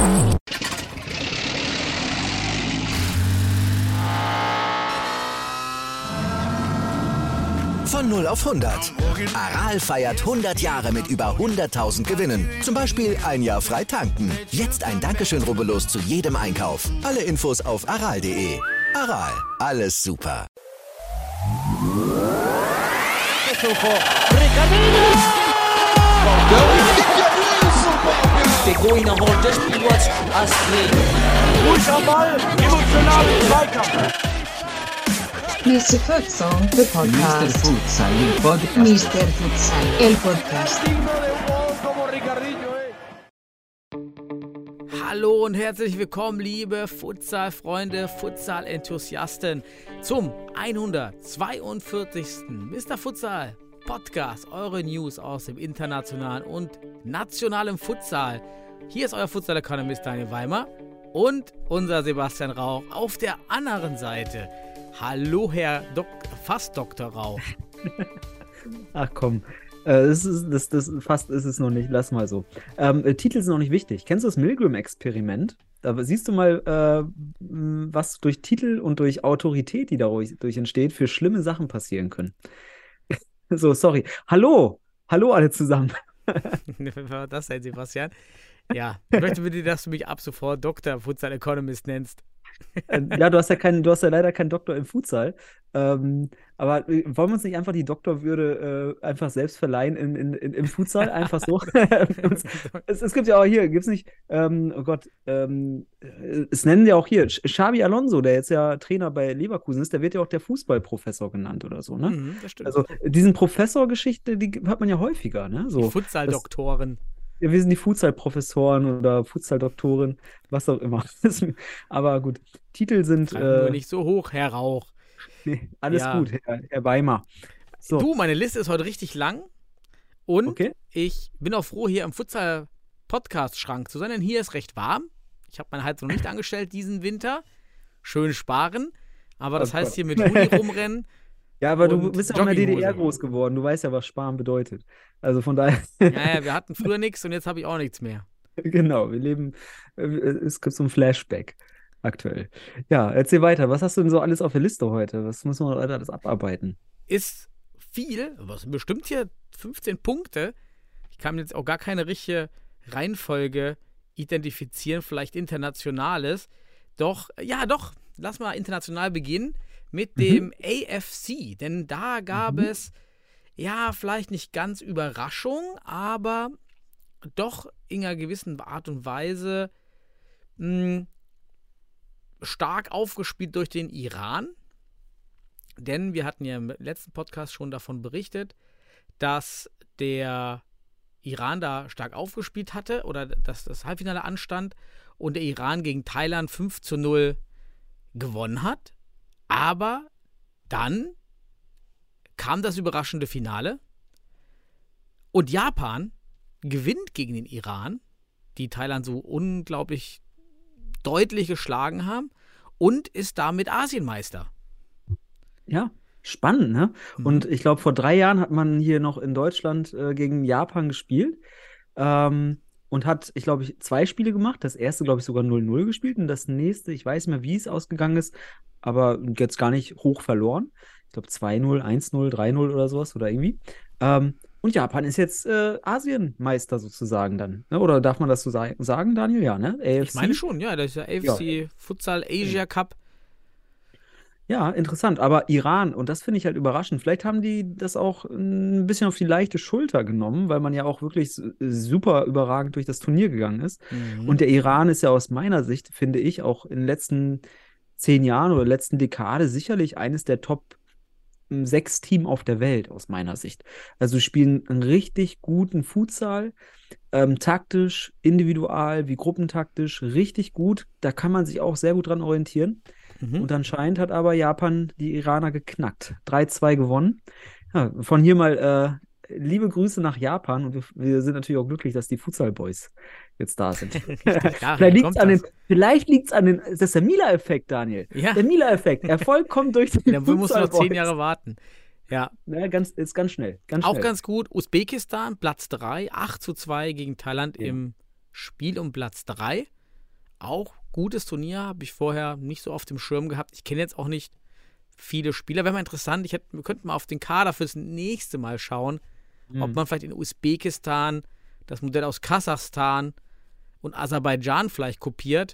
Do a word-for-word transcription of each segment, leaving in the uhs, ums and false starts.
Von null auf hundert. Aral feiert hundert Jahre mit über hunderttausend Gewinnen. Zum Beispiel ein Jahr frei tanken. Jetzt ein Dankeschön, rubbellos zu jedem Einkauf. Alle Infos auf aral punkt de. Aral, alles super. Begoina holt das Spiel als Ruhig am Ball, emotionalen Zweikampf. mister Futsal, the podcast. mister Futsal, el podcast. mister Futsal, el podcast. Hallo und herzlich willkommen, liebe Futsal-Freunde, Futsal-Enthusiasten, zum hundertzweiundvierzigsten mister Futsal Podcast. Eure News aus dem internationalen und nationalen Futsal. Hier ist euer Futsal-Economist Daniel Weimer und unser Sebastian Rauch auf der anderen Seite. Hallo, Herr Dok- fast Doktor Rauch. Ach komm, äh, das ist, das, das, fast ist es noch nicht, lass mal so. Ähm, äh, Titel sind noch nicht wichtig. Kennst du das Milgram-Experiment? Da siehst du mal, äh, was durch Titel und durch Autorität, die dadurch durch entsteht, für schlimme Sachen passieren können. So, sorry. Hallo, hallo alle zusammen. Was war das denn, Sebastian? Ja, ich möchte bitte, dass du mich ab sofort Doktor Futsal Economist nennst. Ja, du hast ja keinen, du hast ja leider keinen Doktor im Futsal. Ähm, aber wollen wir uns nicht einfach die Doktorwürde äh, einfach selbst verleihen in, in, in, im Futsal? Einfach so. es, es gibt ja auch hier, gibt es nicht, ähm, oh Gott, ähm, es nennen ja auch hier, Xabi Alonso, der jetzt ja Trainer bei Leverkusen ist, der wird ja auch der Fußballprofessor genannt oder so, ne? Mhm, das stimmt. Also diesen Professorgeschichte, die hat man ja häufiger, ne? So, die Futsal-Doktoren. Ja, wir sind die Futsal-Professoren oder Futsal-Doktoren, was auch immer. Aber gut, Titel sind. Äh, nur nicht so hoch, Herr Rauch. Nee, alles ja. gut, Herr, Herr Weimar. So. Du, meine Liste ist heute richtig lang und okay. Ich bin auch froh, hier im Futsal-Podcast-Schrank zu sein, denn hier ist recht warm. Ich habe meine Heizung noch nicht angestellt diesen Winter. Schön sparen, aber das oh heißt Gott. Hier mit Hoodie rumrennen. Ja, aber du bist ja auch in der D D R groß geworden. Du weißt ja, was Sparen bedeutet. Also von daher. Naja, wir hatten früher nichts und jetzt habe ich auch nichts mehr. Genau, wir leben, es gibt so ein Flashback aktuell. Ja, erzähl weiter. Was hast du denn so alles auf der Liste heute? Was müssen wir alles abarbeiten? Ist viel, was bestimmt hier fünfzehn Punkte. Ich kann jetzt auch gar keine richtige Reihenfolge identifizieren, vielleicht internationales. Doch, ja doch, lass mal international beginnen. Mit dem mhm. A F C, denn da gab mhm. es, ja, vielleicht nicht ganz Überraschung, aber doch in einer gewissen Art und Weise mh, stark aufgespielt durch den Iran. Denn wir hatten ja im letzten Podcast schon davon berichtet, dass der Iran da stark aufgespielt hatte oder dass das Halbfinale anstand und der Iran gegen Thailand fünf zu null gewonnen hat. Aber dann kam das überraschende Finale und Japan gewinnt gegen den Iran, die Thailand so unglaublich deutlich geschlagen haben und ist damit Asienmeister. Ja, spannend, ne? Mhm. Und ich glaube, vor drei Jahren hat man hier noch in Deutschland äh, gegen Japan gespielt. Ähm, Und hat, ich glaube, zwei Spiele gemacht. Das erste, glaube ich, sogar null null gespielt. Und das nächste, ich weiß nicht mehr, wie es ausgegangen ist, aber jetzt gar nicht hoch verloren. Ich glaube, zwei null, eins null, drei null oder sowas oder irgendwie. Ähm, und Japan ist jetzt äh, Asienmeister sozusagen dann. Ne? Oder darf man das so sa- sagen, Daniel? Ja, ne? A F C? Ich meine schon, ja. Das ist der A F C ja. Futsal Asia Cup. Ja, interessant. Aber Iran, und das finde ich halt überraschend, vielleicht haben die das auch ein bisschen auf die leichte Schulter genommen, weil man ja auch wirklich super überragend durch das Turnier gegangen ist. Mhm. Und der Iran ist ja aus meiner Sicht, finde ich, auch in den letzten zehn Jahren oder letzten Dekade sicherlich eines der Top sechs Team auf der Welt, aus meiner Sicht. Also spielen einen richtig guten Futsal, ähm, taktisch, individual, wie gruppentaktisch, richtig gut. Da kann man sich auch sehr gut dran orientieren. Mhm. Und anscheinend hat aber Japan die Iraner geknackt. drei zwei gewonnen. Ja, von hier mal äh, liebe Grüße nach Japan. Und wir, wir sind natürlich auch glücklich, dass die Futsal-Boys jetzt da sind. Vielleicht liegt es an den, vielleicht liegt's an den, das ist der Mila-Effekt, Daniel. Ja. Der Mila-Effekt. Erfolg kommt durch die Futsal-Boys. Da musst du noch zehn Jahre warten. Ja. Ja, ganz, ist ganz schnell. Ganz auch schnell. ganz gut. Usbekistan, Platz drei, acht zu zwei gegen Thailand ja. im Spiel um Platz drei. auch gutes Turnier, habe ich vorher nicht so auf dem Schirm gehabt. Ich kenne jetzt auch nicht viele Spieler. Wäre mal interessant, ich hätte, wir könnten mal auf den Kader fürs nächste Mal schauen, mhm. ob man vielleicht in Usbekistan das Modell aus Kasachstan und Aserbaidschan vielleicht kopiert,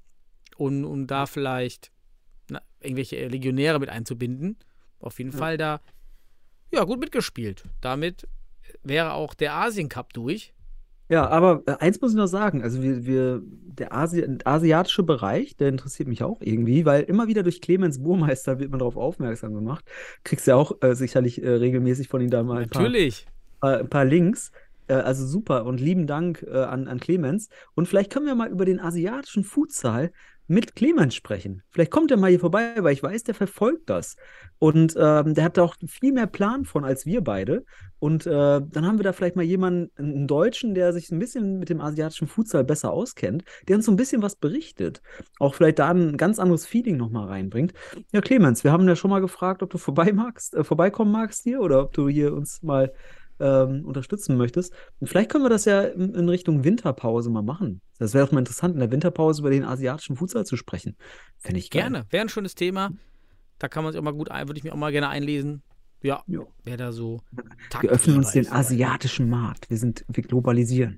um, um da vielleicht na, irgendwelche Legionäre mit einzubinden. Auf jeden ja. Fall da ja, gut mitgespielt. Damit wäre auch der Asien-Cup durch. Ja, aber äh, eins muss ich noch sagen, also wir, wir, der Asi asiatische Bereich, der interessiert mich auch irgendwie, weil immer wieder durch Clemens Burmeister wird man darauf aufmerksam gemacht. Kriegst ja auch äh, sicherlich äh, regelmäßig von ihm da mal ein paar, Natürlich. äh, ein paar Links. Äh, also super und lieben Dank äh, an, an Clemens. Und vielleicht können wir mal über den asiatischen Futsal mit Clemens sprechen. Vielleicht kommt er mal hier vorbei, weil ich weiß, der verfolgt das. Und ähm, der hat da auch viel mehr Plan von als wir beide. Und äh, dann haben wir da vielleicht mal jemanden, einen Deutschen, der sich ein bisschen mit dem asiatischen Futsal besser auskennt, der uns so ein bisschen was berichtet. Auch vielleicht da ein ganz anderes Feeling nochmal reinbringt. Ja, Clemens, wir haben ja schon mal gefragt, ob du vorbei magst, äh, vorbeikommen magst hier oder ob du hier uns mal Ähm, unterstützen möchtest. Und vielleicht können wir das ja in, in Richtung Winterpause mal machen. Das wäre doch mal interessant, in der Winterpause über den asiatischen Futsal zu sprechen. Fände ich geil. Gerne, wäre ein schönes Thema. Da kann man sich auch mal gut ein, würde ich mich auch mal gerne einlesen. Ja, wer da so Wir öffnen uns den asiatischen Markt. Wir sind, wir globalisieren.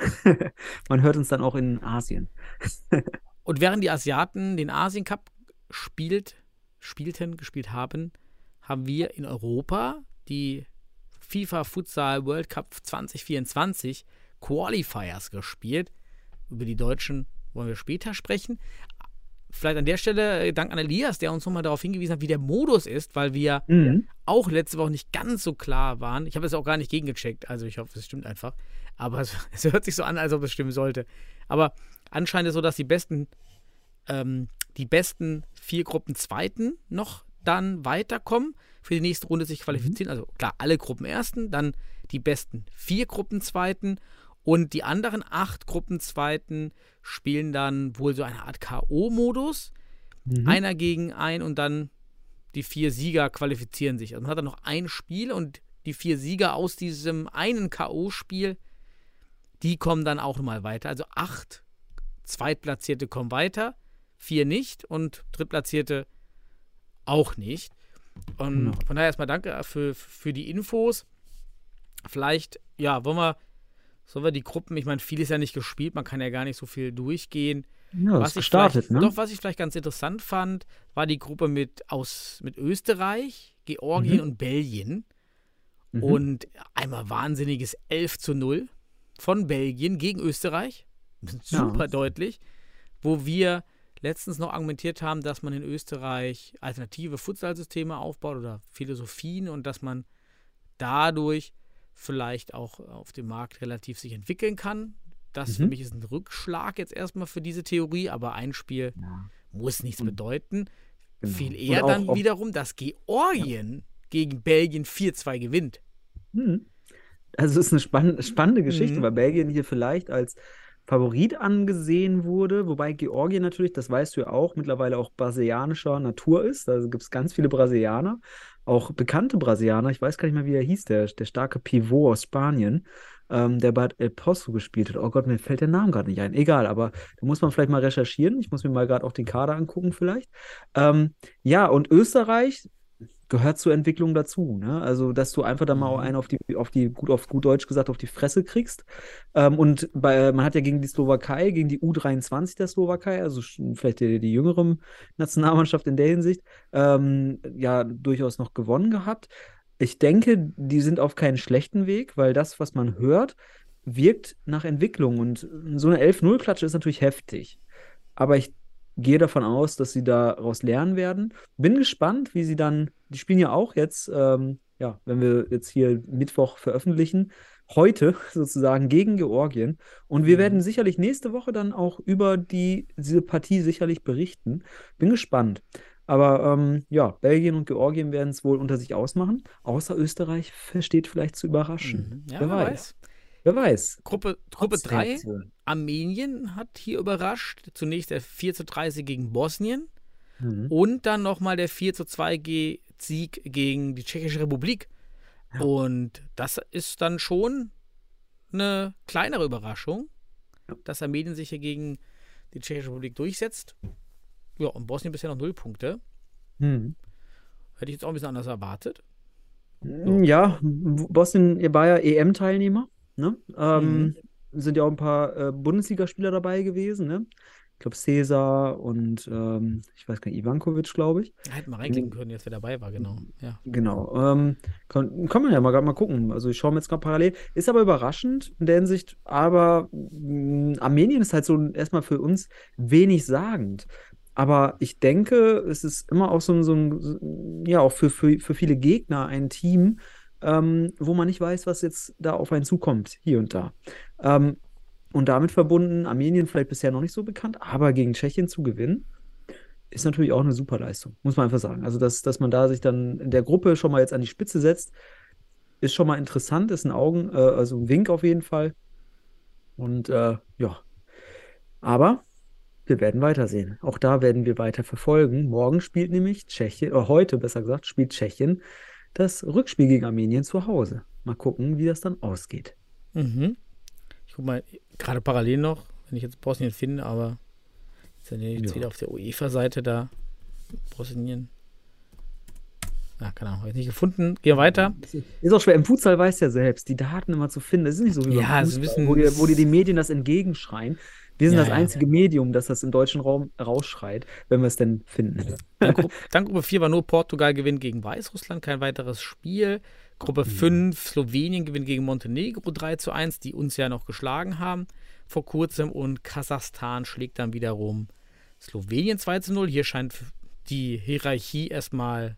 Man hört uns dann auch in Asien. Und während die Asiaten den Asien-Cup spielt, spielten, gespielt haben, haben wir in Europa die FIFA Futsal World Cup zwanzig vierundzwanzig Qualifiers gespielt. Über die Deutschen wollen wir später sprechen. Vielleicht an der Stelle Dank an Elias, der uns nochmal darauf hingewiesen hat, wie der Modus ist, weil wir mhm. auch letzte Woche nicht ganz so klar waren. Ich habe es auch gar nicht gegengecheckt, also ich hoffe, es stimmt einfach. Aber es, es hört sich so an, als ob es stimmen sollte. Aber anscheinend ist es so, dass die besten, ähm, die besten vier Gruppen Zweiten noch dann weiterkommen, für die nächste Runde sich qualifizieren. Mhm. Also klar, alle Gruppen Ersten, dann die besten vier Gruppen Zweiten und die anderen acht Gruppen Zweiten spielen dann wohl so eine Art K O-Modus. Mhm. Einer gegen ein und dann die vier Sieger qualifizieren sich. Also man hat dann noch ein Spiel und die vier Sieger aus diesem einen K O-Spiel, die kommen dann auch nochmal weiter. Also acht Zweitplatzierte kommen weiter, vier nicht und Drittplatzierte auch nicht. Und genau. Von daher erstmal danke für, für die Infos. Vielleicht, ja, wollen wir, sollen wir die Gruppen, ich meine, viel ist ja nicht gespielt, man kann ja gar nicht so viel durchgehen. Ja, was ist ich gestartet, ne? Doch, was ich vielleicht ganz interessant fand, war die Gruppe mit, aus, mit Österreich, Georgien mhm. und Belgien. Mhm. Und einmal wahnsinniges elf zu null von Belgien gegen Österreich. Super ja. deutlich. Wo wir letztens noch argumentiert haben, dass man in Österreich alternative Futsalsysteme aufbaut oder Philosophien und dass man dadurch vielleicht auch auf dem Markt relativ sich entwickeln kann. Das mhm. für mich ist ein Rückschlag jetzt erstmal für diese Theorie, aber ein Spiel ja. muss nichts mhm. bedeuten. Genau. Viel eher auch, dann auch, wiederum, dass Georgien ja. gegen Belgien vier zwei gewinnt. Mhm. Also es ist eine spann spannende Geschichte, mhm. weil Belgien hier vielleicht als Favorit angesehen wurde, wobei Georgien natürlich, das weißt du ja auch, mittlerweile auch brasilianischer Natur ist. Also gibt es ganz viele Brasilianer, auch bekannte Brasilianer. Ich weiß gar nicht mehr, wie er hieß, der, der starke Pivot aus Spanien, ähm, der bei El Pozo gespielt hat. Oh Gott, mir fällt der Name gerade nicht ein. Egal, aber da muss man vielleicht mal recherchieren. Ich muss mir mal gerade auch den Kader angucken vielleicht. Ähm, ja, und Österreich gehört zur Entwicklung dazu, ne? Also, dass du einfach dann mal auch einen auf die, auf die, gut auf gut Deutsch gesagt, auf die Fresse kriegst. Ähm, und bei, man hat ja gegen die Slowakei, gegen die U dreiundzwanzig der Slowakei, also vielleicht die, die jüngere Nationalmannschaft in der Hinsicht, ähm, ja, durchaus noch gewonnen gehabt. Ich denke, die sind auf keinen schlechten Weg, weil das, was man hört, wirkt nach Entwicklung. Und so eine elf null Klatsche ist natürlich heftig. Aber ich gehe davon aus, dass sie daraus lernen werden. Bin gespannt, wie sie dann, die spielen ja auch jetzt, ähm, ja, wenn wir jetzt hier Mittwoch veröffentlichen, heute sozusagen gegen Georgien. Und wir mhm. werden sicherlich nächste Woche dann auch über die, diese Partie sicherlich berichten. Bin gespannt. Aber ähm, ja, Belgien und Georgien werden es wohl unter sich ausmachen. Außer Österreich versteht vielleicht zu überraschen. Mhm. Ja, wer, wer weiß. weiß. Wer weiß. Gruppe, Gruppe drei, Armenien hat hier überrascht. Zunächst der vier zu drei Sieg gegen Bosnien mhm. und dann nochmal der vier zu zwei Sieg gegen die Tschechische Republik. Ja. Und das ist dann schon eine kleinere Überraschung, ja. dass Armenien sich hier gegen die Tschechische Republik durchsetzt. Ja, und Bosnien bisher noch null Punkte. Hm. Hätte ich jetzt auch ein bisschen anders erwartet. Ja, Bosnien war ja E M-Teilnehmer. Ne? Ähm, Mhm. Sind ja auch ein paar äh, Bundesligaspieler dabei gewesen. Ne? Ich glaube, Cesar und ähm, ich weiß gar nicht, Ivankovic, glaube ich. Hätten wir reinklicken können, jetzt wer dabei war, genau. Ja. Genau. Ähm, kann, kann man ja mal, grad mal gucken. Also ich schaue mir jetzt gerade parallel. Ist aber überraschend in der Hinsicht, aber mh, Armenien ist halt so erstmal für uns wenig sagend. Aber ich denke, es ist immer auch so ein, so ein ja, auch für, für, für viele Gegner ein Team, ähm, wo man nicht weiß, was jetzt da auf einen zukommt, hier und da. Ähm, und damit verbunden, Armenien vielleicht bisher noch nicht so bekannt, aber gegen Tschechien zu gewinnen, ist natürlich auch eine super Leistung, muss man einfach sagen. Also, dass, dass man da sich dann in der Gruppe schon mal jetzt an die Spitze setzt, ist schon mal interessant, ist ein Augen, äh, also ein Wink auf jeden Fall. Und äh, ja, aber wir werden weitersehen. Auch da werden wir weiter verfolgen. Morgen spielt nämlich Tschechien, oder heute besser gesagt, spielt Tschechien das Rückspiel gegen Armenien zu Hause. Mal gucken, wie das dann ausgeht. Mhm. Ich guck mal, gerade parallel noch, wenn ich jetzt Bosnien finde, aber jetzt sind wir jetzt Ja. wieder auf der UEFA-Seite da. Bosnien. Ja, keine Ahnung, habe ich nicht gefunden. Gehen wir weiter. Ist auch schwer. Im Futsal weiß ja selbst, die Daten immer zu finden. Es ist nicht so wie beim Ja, es ist ein Fußball, bisschen- wo, dir, wo dir die Medien das entgegenschreien. Wir sind Ja, das ja. einzige Medium, das das im deutschen Raum rausschreit, wenn wir es denn finden. Dann, Gru dann Gruppe vier war nur Portugal gewinnt gegen Weißrussland, kein weiteres Spiel. Gruppe fünf, Slowenien gewinnt gegen Montenegro drei zu eins, die uns ja noch geschlagen haben vor kurzem. Und Kasachstan schlägt dann wiederum Slowenien zwei zu null. Hier scheint die Hierarchie erstmal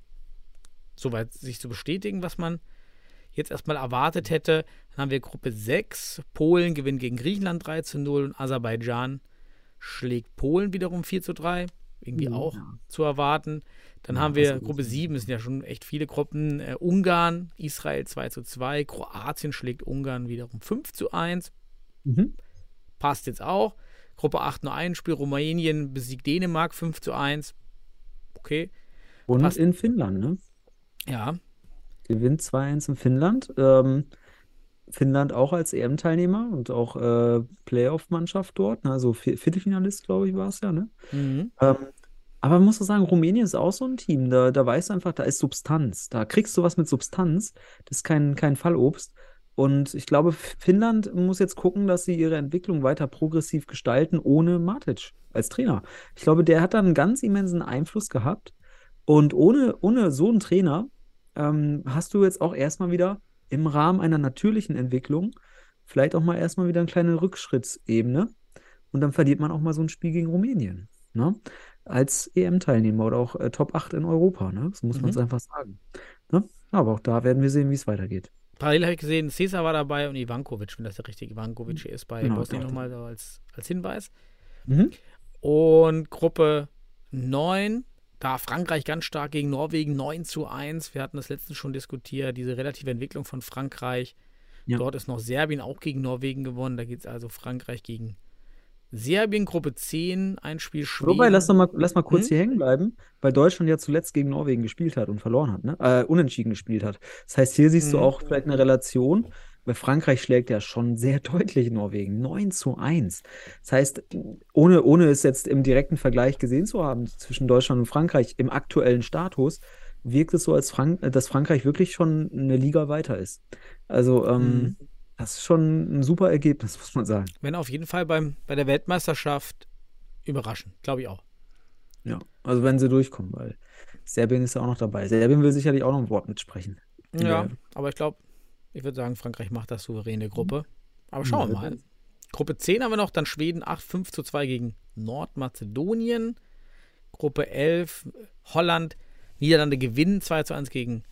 soweit sich zu bestätigen, was man jetzt erstmal erwartet hätte. Dann haben wir Gruppe sechs, Polen gewinnt gegen Griechenland drei zu null und Aserbaidschan schlägt Polen wiederum vier zu drei. Irgendwie Mhm, auch ja. zu erwarten. Dann Ja, haben wir das ist- Gruppe sieben, es sind ja schon echt viele Gruppen. Äh, Ungarn, Israel zwei zu zwei, Kroatien schlägt Ungarn wiederum fünf zu eins. Mhm. Passt jetzt auch. Gruppe acht nur ein Spiel, Rumänien besiegt Dänemark fünf zu eins. Okay, Und Passt. in Finnland, ne? ja. Gewinnt zwei eins in Finnland. Ähm, Finnland auch als E M-Teilnehmer und auch äh, Playoff-Mannschaft dort. Ne? Also Vi- Viertelfinalist, glaube ich, war es ja, ne? Mhm. Ähm, aber man muss doch sagen, Rumänien ist auch so ein Team. Da, da weißt du einfach, da ist Substanz. Da kriegst du was mit Substanz. Das ist kein, kein Fallobst. Und ich glaube, Finnland muss jetzt gucken, dass sie ihre Entwicklung weiter progressiv gestalten, ohne Matic als Trainer. Ich glaube, der hat da einen ganz immensen Einfluss gehabt. Und ohne, ohne so einen Trainer ähm, hast du jetzt auch erstmal wieder im Rahmen einer natürlichen Entwicklung vielleicht auch mal erstmal wieder eine kleine Rückschrittsebene. Und dann verliert man auch mal so ein Spiel gegen Rumänien. Ne? Als E M-Teilnehmer oder auch äh, Top acht in Europa. Ne? So muss man Mhm. es einfach sagen. Ne? Aber auch da werden wir sehen, wie es weitergeht. Parallel habe ich gesehen, Cesar war dabei und Ivankovic, wenn das der richtige Ivankovic ist, bei Genau, Bosnien doch. nochmal so als, als Hinweis. Mhm. Und Gruppe neun, da Frankreich ganz stark gegen Norwegen, neun zu eins. Wir hatten das letztens schon diskutiert, diese relative Entwicklung von Frankreich. Ja. Dort ist noch Serbien auch gegen Norwegen gewonnen. Da geht es also Frankreich gegen Serbien. Gruppe zehn, ein Spiel Schweden. Wobei, lass, doch mal, lass mal kurz Hm? hier hängen bleiben, weil Deutschland ja zuletzt gegen Norwegen gespielt hat und verloren hat, ne? Äh, unentschieden gespielt hat. Das heißt, hier siehst du Mhm. auch vielleicht eine Relation, weil Frankreich schlägt ja schon sehr deutlich Norwegen. neun zu eins. Das heißt, ohne, ohne es jetzt im direkten Vergleich gesehen zu haben zwischen Deutschland und Frankreich im aktuellen Status, wirkt es so, als Frank dass Frankreich wirklich schon eine Liga weiter ist. Also, ähm, Mhm. das ist schon ein super Ergebnis, muss man sagen. Wenn auf jeden Fall beim, bei der Weltmeisterschaft überraschen, glaube ich auch. Ja, also wenn sie durchkommen, weil Serbien ist ja auch noch dabei. Serbien will sicherlich auch noch ein Wort mitsprechen. In Ja, der- aber ich glaube, ich würde sagen, Frankreich macht das souveräne Gruppe. Aber Ja, schauen wir wird mal. es. Gruppe zehn haben wir noch, dann Schweden acht fünf zu zwei gegen Nordmazedonien. Gruppe elf, Holland, Niederlande gewinnen zwei zu eins gegen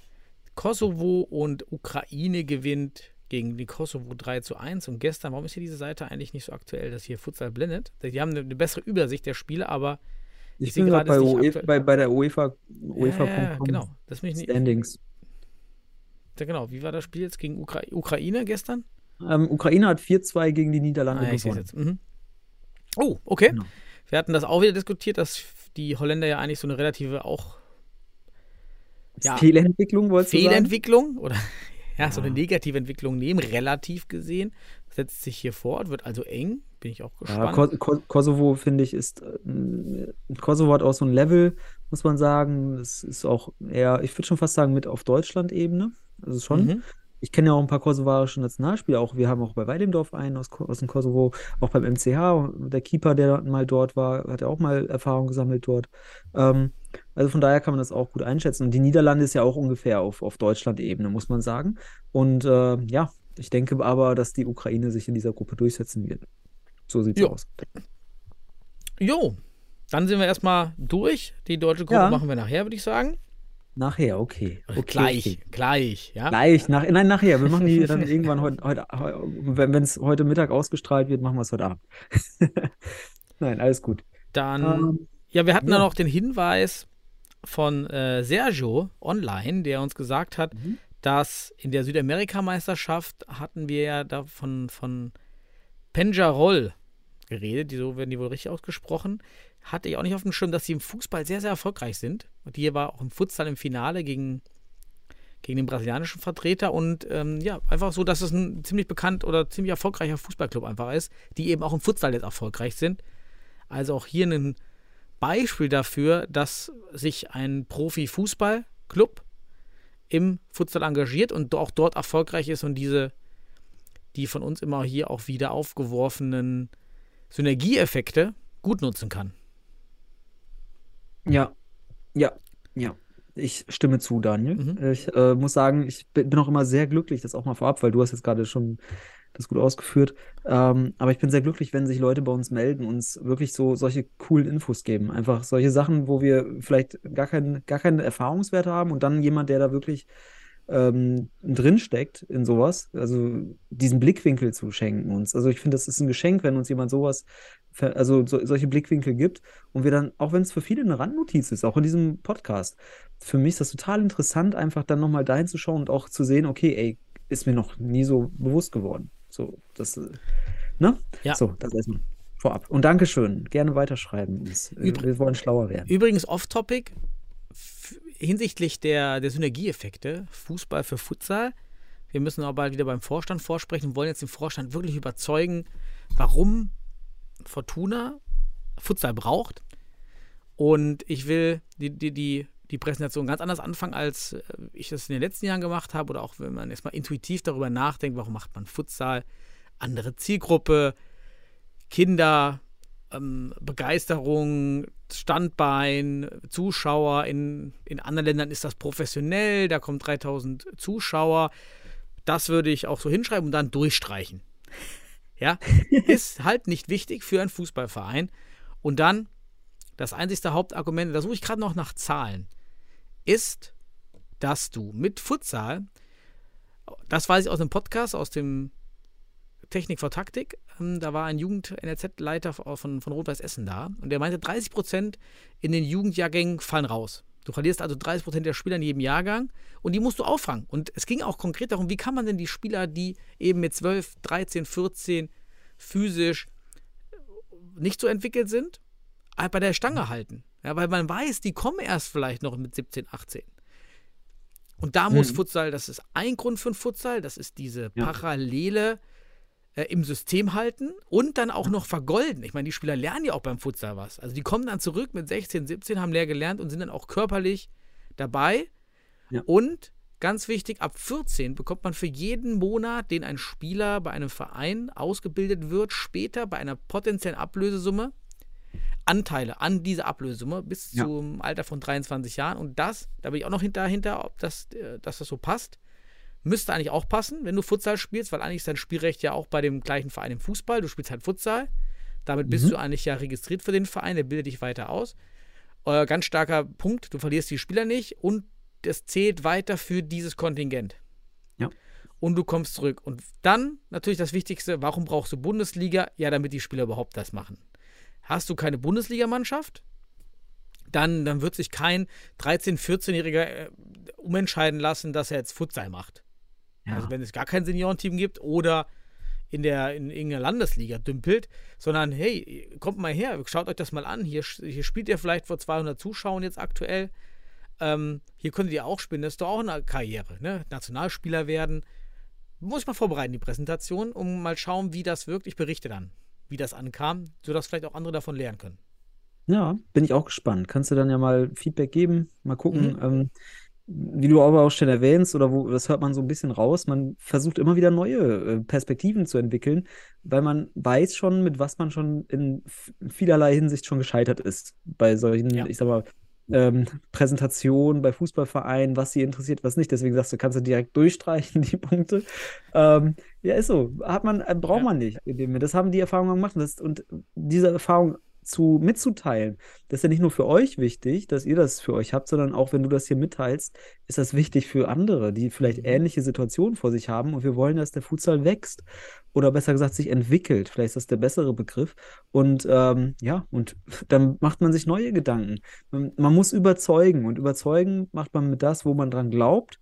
Kosovo und Ukraine gewinnt gegen die Kosovo drei zu eins. Und gestern, warum ist hier diese Seite eigentlich nicht so aktuell, dass hier Futsal blendet? Die haben eine, eine bessere Übersicht der Spiele, aber Ich ich sehe bin gerade gerade, bei, ist nicht UE aktuell. bei, bei der UEFA, UEFA ja, ja, Punkt com genau. Das mich nicht, Standings. ja, genau. Wie war das Spiel jetzt gegen Ukra Ukraine gestern? Ähm, Ukraine hat vier zwei gegen die Niederlande Ah, ich sehe es gewonnen. jetzt. Mhm. Oh, okay. Genau. Wir hatten das auch wieder diskutiert, dass die Holländer ja eigentlich so eine relative auch ja, Fehlentwicklung, wolltest du sagen? Fehlentwicklung oder ja, so eine Ja. negative Entwicklung nehmen, relativ gesehen. Das setzt sich hier fort, wird also eng. Bin ich auch gespannt. Ja, Ko Ko Kosovo, finde ich, ist, äh, Kosovo hat auch so ein Level, muss man sagen. Es ist auch eher, ich würde schon fast sagen, mit auf Deutschland-Ebene. Also schon. Mhm. Ich kenne ja auch ein paar kosovarische Nationalspieler. Auch wir haben auch bei Weidendorf einen aus, Ko- aus dem Kosovo, auch beim M C H. Der Keeper, der mal dort war, hat ja auch mal Erfahrung gesammelt dort. Ähm, also von daher kann man das auch gut einschätzen. Und die Niederlande ist ja auch ungefähr auf, auf Deutschland-Ebene, muss man sagen. Und äh, ja, ich denke aber, dass die Ukraine sich in dieser Gruppe durchsetzen wird. So sieht's Jo. aus. Jo, dann sind wir erstmal durch. Die deutsche Gruppe Ja. machen wir nachher, würde ich sagen. Nachher, okay. okay gleich, okay. gleich, ja. Gleich, nach, nein, nachher. Wir machen die dann irgendwann heute, heute, wenn es heute Mittag ausgestrahlt wird, machen wir es heute Abend. Nein, alles gut. Dann, Ähm, ja, wir hatten ja. da noch den Hinweis von äh, Sergio online, der uns gesagt hat, Mhm. dass in der Südamerikameisterschaft hatten wir ja da von, von Penjarol geredet, die, so werden die wohl richtig ausgesprochen. Hatte ich auch nicht auf dem Schirm, dass sie im Fußball sehr, sehr erfolgreich sind. Und die war auch im Futsal im Finale gegen, gegen den brasilianischen Vertreter. Und ähm, ja, einfach so, dass es ein ziemlich bekannt oder ziemlich erfolgreicher Fußballclub einfach ist, die eben auch im Futsal jetzt erfolgreich sind. Also auch hier ein Beispiel dafür, dass sich ein Profi-Fußballclub im Futsal engagiert und auch dort erfolgreich ist und diese, die von uns immer hier auch wieder aufgeworfenen Synergieeffekte gut nutzen kann. Ja, ja, ja. Ich stimme zu, Daniel. Mhm. Ich äh, muss sagen, ich bin bin auch immer sehr glücklich, das auch mal vorab, weil du hast jetzt gerade schon das gut ausgeführt. Ähm, aber ich bin sehr glücklich, wenn sich Leute bei uns melden, uns wirklich so solche coolen Infos geben. Einfach solche Sachen, wo wir vielleicht gar keinen gar keinen Erfahrungswert haben und dann jemand, der da wirklich ähm, drin steckt in sowas, also diesen Blickwinkel zu schenken uns. Also ich finde, das ist ein Geschenk, wenn uns jemand sowas, ver- also so, solche Blickwinkel gibt und wir dann, auch wenn es für viele eine Randnotiz ist, auch in diesem Podcast, für mich ist das total interessant, einfach dann nochmal dahin zu schauen und auch zu sehen, okay, ey, ist mir noch nie so bewusst geworden. So, das, äh, ne? Ja. So, das erstmal vorab. Und Dankeschön. Gerne weiterschreiben. Das, äh, Übr- wir wollen schlauer werden. Übrigens off-topic, f- hinsichtlich der, der Synergieeffekte, Fußball für Futsal. Wir müssen auch bald wieder beim Vorstand vorsprechen und wollen jetzt den Vorstand wirklich überzeugen, warum Fortuna Futsal braucht. Und ich will die, die, die, die Präsentation ganz anders anfangen, als äh, ich das in den letzten Jahren gemacht habe. Oder auch wenn man erstmal intuitiv darüber nachdenkt, warum macht man Futsal, andere Zielgruppe, Kinder, ähm, Begeisterung, Standbein, Zuschauer. In, in anderen Ländern ist das professionell, da kommen dreitausend Zuschauer. Das würde ich auch so hinschreiben und dann durchstreichen. Ja, ist halt nicht wichtig für einen Fußballverein. Und dann, das einzigste Hauptargument, da suche ich gerade noch nach Zahlen, ist, dass du mit Futsal, das weiß ich aus einem Podcast, aus dem Technik vor Taktik, ähm, da war ein Jugend-N L Z-Leiter von, von Rot-Weiß Essen da und der meinte, dreißig Prozent in den Jugendjahrgängen fallen raus. Du verlierst also dreißig Prozent der Spieler in jedem Jahrgang und die musst du auffangen. Und es ging auch konkret darum, wie kann man denn die Spieler, die eben mit zwölf, dreizehn, vierzehn physisch nicht so entwickelt sind, halt bei der Stange halten. Ja, weil man weiß, die kommen erst vielleicht noch mit siebzehn, achtzehn. Und da muss Mhm. Futsal, das ist ein Grund für ein Futsal, das ist diese Ja. Parallele äh, im System halten und dann auch noch vergolden. Ich meine, die Spieler lernen ja auch beim Futsal was. Also die kommen dann zurück mit sechzehn, siebzehn, haben leer gelernt und sind dann auch körperlich dabei. Ja. Und ganz wichtig, ab vierzehn bekommt man für jeden Monat, den ein Spieler bei einem Verein ausgebildet wird, später bei einer potenziellen Ablösesumme Anteile an dieser Ablösesumme bis Ja. zum Alter von dreiundzwanzig Jahren. Und das, da bin ich auch noch dahinter, ob das, äh, dass das so passt. Müsste eigentlich auch passen, wenn du Futsal spielst, weil eigentlich ist dein Spielrecht ja auch bei dem gleichen Verein im Fußball. Du spielst halt Futsal. Damit bist Mhm. du eigentlich ja registriert für den Verein, der bildet dich weiter aus. Äh, ganz starker Punkt, du verlierst die Spieler nicht und das zählt weiter für dieses Kontingent. Ja. Und du kommst zurück. Und dann natürlich das Wichtigste, warum brauchst du Bundesliga? Ja, damit die Spieler überhaupt das machen. Hast du keine Bundesligamannschaft, dann, dann wird sich kein dreizehn-, vierzehnjähriger äh, umentscheiden lassen, dass er jetzt Futsal macht. Ja. Also wenn es gar kein Seniorenteam gibt oder in der in irgendeiner Landesliga dümpelt, sondern hey, kommt mal her, schaut euch das mal an. Hier, hier spielt ihr vielleicht vor zweihundert Zuschauern jetzt aktuell. Ähm, hier könntet ihr auch spielen, das ist doch auch eine Karriere. Ne? Nationalspieler werden, muss ich mal vorbereiten, die Präsentation, um mal schauen, wie das wirkt. Ich berichte dann, wie das ankam, sodass vielleicht auch andere davon lernen können. Ja, bin ich auch gespannt. Kannst du dann ja mal Feedback geben, mal gucken, Mhm. ähm, wie du aber auch schon erwähnst, oder wo, das hört man so ein bisschen raus, man versucht immer wieder neue äh, Perspektiven zu entwickeln, weil man weiß schon, mit was man schon in v- vielerlei Hinsicht schon gescheitert ist. Bei solchen, Ja. ich sag mal, ähm, Präsentationen bei Fußballvereinen, was sie interessiert, was nicht. Deswegen sagst du, kannst du direkt durchstreichen, die Punkte. Ähm, ja, ist so. Hat man, äh, braucht Ja. man nicht. in dem- Das haben die Erfahrungen gemacht. Und, das, und diese Erfahrung zu mitzuteilen, das ist ja nicht nur für euch wichtig, dass ihr das für euch habt, sondern auch wenn du das hier mitteilst, ist das wichtig für andere, die vielleicht Mhm. ähnliche Situationen vor sich haben und wir wollen, dass der Futsal wächst oder besser gesagt sich entwickelt. Vielleicht ist das der bessere Begriff. Und ähm, ja, und dann macht man sich neue Gedanken. Man, man muss überzeugen und überzeugen macht man mit das, wo man dran glaubt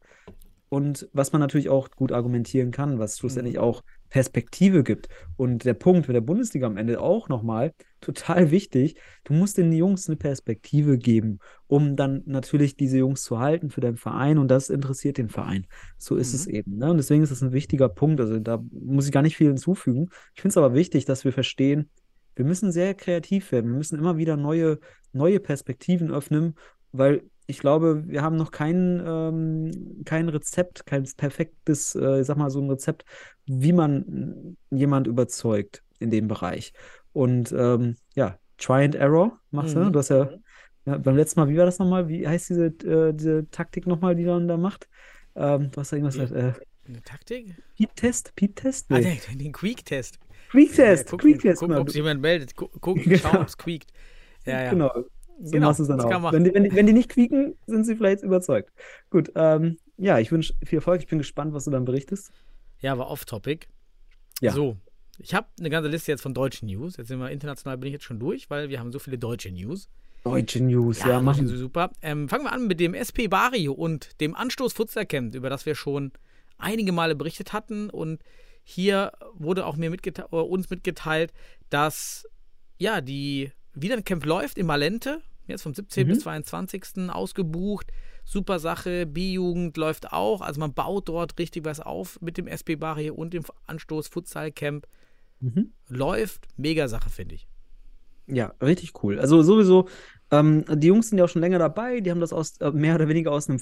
und was man natürlich auch gut argumentieren kann, was schlussendlich Mhm. auch Perspektive gibt. Und der Punkt mit der Bundesliga am Ende auch nochmal total wichtig, du musst den Jungs eine Perspektive geben, um dann natürlich diese Jungs zu halten für deinen Verein und das interessiert den Verein. So ist es Mhm. eben. Ne? Und deswegen ist das ein wichtiger Punkt. Also da muss ich gar nicht viel hinzufügen. Ich finde es aber wichtig, dass wir verstehen, wir müssen sehr kreativ werden. Wir müssen immer wieder neue, neue Perspektiven öffnen, weil ich glaube, wir haben noch kein, ähm, kein Rezept, kein perfektes, äh, ich sag mal so ein Rezept, wie man jemand überzeugt in dem Bereich. Und ähm, ja, Try and Error machst du. Mhm. Du hast ja, ja beim letzten Mal, wie war das nochmal? Wie heißt diese, äh, diese Taktik nochmal, die man da macht? Ähm, du hast da irgendwas Ja. gesagt. Äh, Eine Taktik? Piep-Test? Piep-Test? Ah, Nee. den, den Quick-Test. Quick-Test, Ja, gucken, Quick-Test, gucken genau. ob sich jemand meldet. Gu- Gucken, Genau. schauen, ob es quiekt. Ja, ja. Genau. So Genau, machst du es dann das kann auch. man Wenn machen. die, wenn, die, wenn die nicht quieken, sind sie vielleicht überzeugt. Gut, ähm, ja, ich wünsche viel Erfolg. Ich bin gespannt, was du dann berichtest. Ja, war off-topic. Ja. So, ich habe eine ganze Liste jetzt von deutschen News. Jetzt sind wir international, bin ich jetzt schon durch, weil wir haben so viele deutsche News. Deutsche News, ja, Ja, das ist machen. so super. Ähm, fangen wir an mit dem S P Barrio und dem Anstoß Futsal Camp, über das wir schon einige Male berichtet hatten. Und hier wurde auch mir mitgete- oder uns mitgeteilt, dass ja die wieder ein Camp läuft in Malente, jetzt vom siebzehnten Mhm. bis zweiundzwanzigsten ausgebucht. Super Sache, B-Jugend läuft auch. Also man baut dort richtig was auf mit dem S P Barrio und dem Anstoß Futsal Camp. Mhm. Läuft, mega Sache, finde ich. Ja, richtig cool. Also sowieso, ähm, die Jungs sind ja auch schon länger dabei, die haben das aus, äh, mehr oder weniger aus einem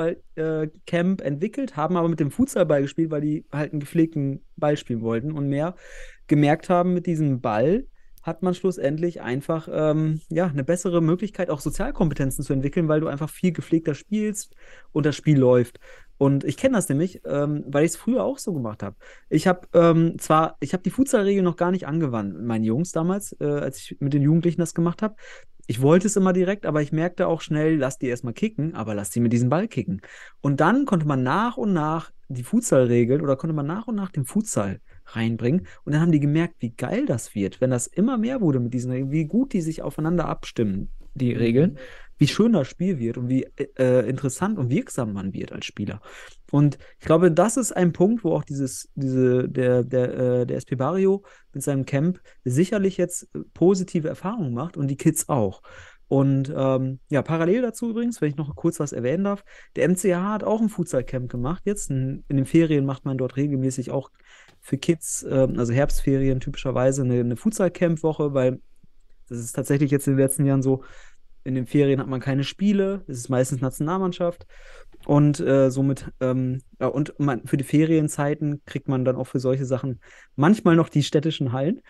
Fußballcamp entwickelt, haben aber mit dem Futsalball gespielt, weil die halt einen gepflegten Ball spielen wollten und mehr gemerkt haben, mit diesem Ball hat man schlussendlich einfach ähm, ja, eine bessere Möglichkeit, auch Sozialkompetenzen zu entwickeln, weil du einfach viel gepflegter spielst und das Spiel läuft. Und ich kenne das nämlich, ähm, weil ich es früher auch so gemacht habe. Ich habe ähm, zwar, ich habe die Futsalregel noch gar nicht angewandt mit meinen Jungs damals, äh, als ich mit den Jugendlichen das gemacht habe. Ich wollte es immer direkt, aber ich merkte auch schnell, lass die erstmal kicken, aber lass die mit diesem Ball kicken. Und dann konnte man nach und nach die Futsalregeln oder konnte man nach und nach den Futsal reinbringen. Und dann haben die gemerkt, wie geil das wird, wenn das immer mehr wurde mit diesen Regeln, wie gut die sich aufeinander abstimmen, die Regeln, wie schön das Spiel wird und wie äh, interessant und wirksam man wird als Spieler. Und ich glaube, das ist ein Punkt, wo auch dieses, diese, der, der, äh, der S P Barrio mit seinem Camp sicherlich jetzt äh, positive Erfahrungen macht und die Kids auch. Und ähm, ja, parallel dazu übrigens, wenn ich noch kurz was erwähnen darf, der M C H hat auch ein Futsal-Camp gemacht. Jetzt in, in den Ferien macht man dort regelmäßig auch für Kids, ähm, also Herbstferien typischerweise eine, eine Futsal-Camp-Woche, weil das ist tatsächlich jetzt in den letzten Jahren so, in den Ferien hat man keine Spiele, es ist meistens Nationalmannschaft und äh, somit, ähm, ja, und man, für die Ferienzeiten kriegt man dann auch für solche Sachen manchmal noch die städtischen Hallen.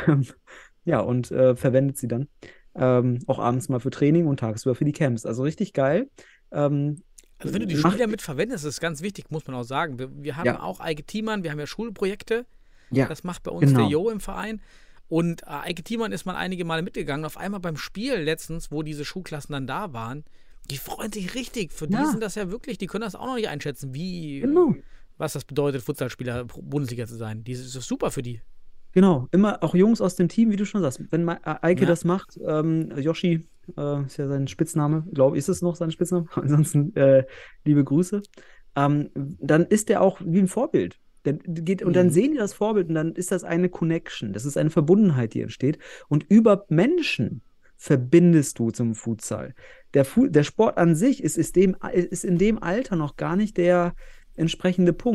Ja, und äh, verwendet sie dann ähm, auch abends mal für Training und tagsüber für die Camps. Also richtig geil. Ähm, Also wenn du die macht- Spieler mit verwendest, das ist ganz wichtig, muss man auch sagen. Wir, wir haben Ja. auch Eike Thiemann, wir haben ja Schulprojekte. ja, Das macht bei uns genau. der Jo im Verein. Und äh, Eike Thiemann ist mal einige Male mitgegangen. Auf einmal beim Spiel letztens, wo diese Schulklassen dann da waren, die freuen sich richtig. Für die Ja. sind das ja wirklich, die können das auch noch nicht einschätzen, wie, Genau. was das bedeutet, Futsalspieler Pro- Bundesliga zu sein. Die, das ist super für die. Genau, immer auch Jungs aus dem Team, wie du schon sagst. Wenn Ma- Eike Ja. das macht, ähm, Yoshi äh, ist ja sein Spitzname, glaube ich, ist es noch sein Spitzname. Ansonsten äh, liebe Grüße. Ähm, dann ist der auch wie ein Vorbild. Der geht, und dann Mhm. sehen die das Vorbild und dann ist das eine Connection. Das ist eine Verbundenheit, die entsteht. Und über Menschen verbindest du zum Futsal. Der, Fu der Sport an sich ist, ist, dem, ist in dem Alter noch gar nicht der entsprechende Punkt.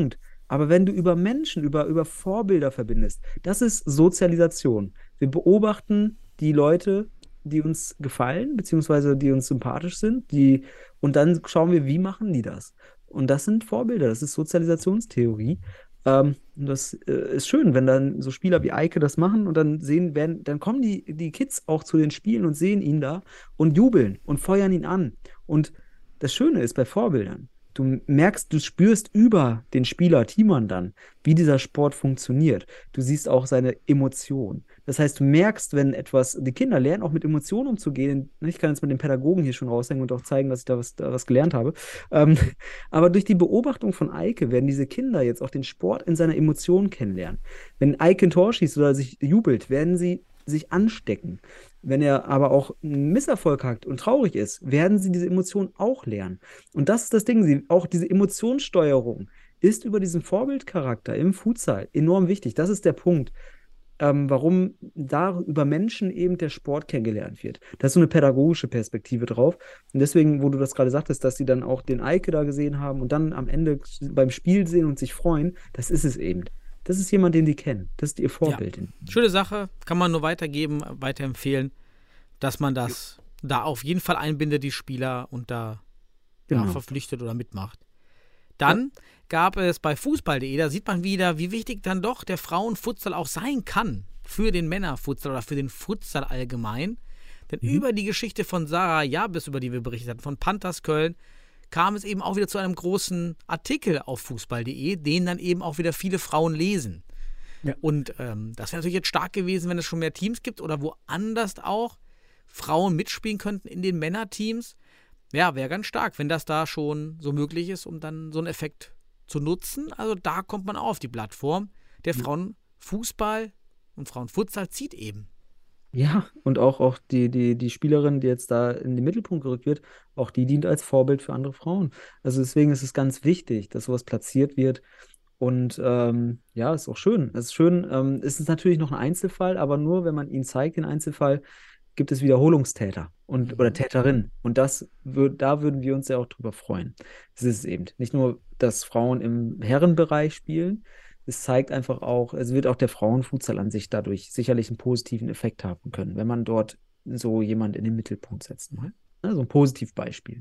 Aber wenn du über Menschen, über, über Vorbilder verbindest, das ist Sozialisation. Wir beobachten die Leute, die uns gefallen, beziehungsweise die uns sympathisch sind, die, und dann schauen wir, wie machen die das? Und das sind Vorbilder, das ist Sozialisationstheorie. Ähm, und das äh, ist schön, wenn dann so Spieler wie Eike das machen und dann sehen, werden, dann kommen die, die Kids auch zu den Spielen und sehen ihn da und jubeln und feuern ihn an. Und das Schöne ist bei Vorbildern, du merkst, du spürst über den Spieler Timon dann, wie dieser Sport funktioniert. Du siehst auch seine Emotionen. Das heißt, du merkst, wenn etwas, die Kinder lernen auch mit Emotionen umzugehen. Ich kann jetzt mit dem Pädagogen hier schon raushängen und auch zeigen, dass ich da was, da was gelernt habe. Ähm, aber durch die Beobachtung von Eike werden diese Kinder jetzt auch den Sport in seiner Emotion kennenlernen. Wenn Eike ein Tor schießt oder sich jubelt, werden sie sich anstecken. Wenn er aber auch einen Misserfolg hat und traurig ist, werden sie diese Emotionen auch lernen. Und das ist das Ding, sie, auch diese Emotionssteuerung ist über diesen Vorbildcharakter im Futsal enorm wichtig. Das ist der Punkt, ähm, warum da über Menschen eben der Sport kennengelernt wird. Da ist so eine pädagogische Perspektive drauf. Und deswegen, wo du das gerade sagtest, dass sie dann auch den Eike da gesehen haben und dann am Ende beim Spiel sehen und sich freuen, das ist es eben. Das ist jemand, den die kennen. Das ist ihr Vorbild. Ja. Schöne Sache, kann man nur weitergeben, weiterempfehlen, dass man das ja. da auf jeden Fall einbindet, die Spieler, und da genau. ja, verpflichtet oder mitmacht. Dann ja. gab es bei Fußball punkt de, da sieht man wieder, wie wichtig dann doch der Frauenfutsal auch sein kann für den Männerfutsal oder für den Futsal allgemein. Denn mhm. über die Geschichte von Sarah Jabis, über die wir berichtet hatten, von Panthers Köln, kam es eben auch wieder zu einem großen Artikel auf Fußball punkt de, den dann eben auch wieder viele Frauen lesen. Ja. Und ähm, das wäre natürlich jetzt stark gewesen, wenn es schon mehr Teams gibt oder woanders auch Frauen mitspielen könnten in den Männerteams. Ja, wäre ganz stark, wenn das da schon so möglich ist, um dann so einen Effekt zu nutzen. Also da kommt man auch auf die Plattform. Der Frauenfußball und Frauenfutsal zieht eben. Ja, und auch, auch die, die, die Spielerin, die jetzt da in den Mittelpunkt gerückt wird, auch die dient als Vorbild für andere Frauen. Also deswegen ist es ganz wichtig, dass sowas platziert wird. Und ähm, ja, ist auch schön. Es ist schön, ähm, es ist natürlich noch ein Einzelfall, aber nur, wenn man ihn zeigt, den Einzelfall, gibt es Wiederholungstäter und, oder Täterinnen. Und das würd, da würden wir uns ja auch drüber freuen. Das ist es eben. Nicht nur, dass Frauen im Herrenbereich spielen, es zeigt einfach auch, es wird auch der Frauenfutsal an sich dadurch sicherlich einen positiven Effekt haben können, wenn man dort so jemand in den Mittelpunkt setzt. Ne? Also ein Positivbeispiel.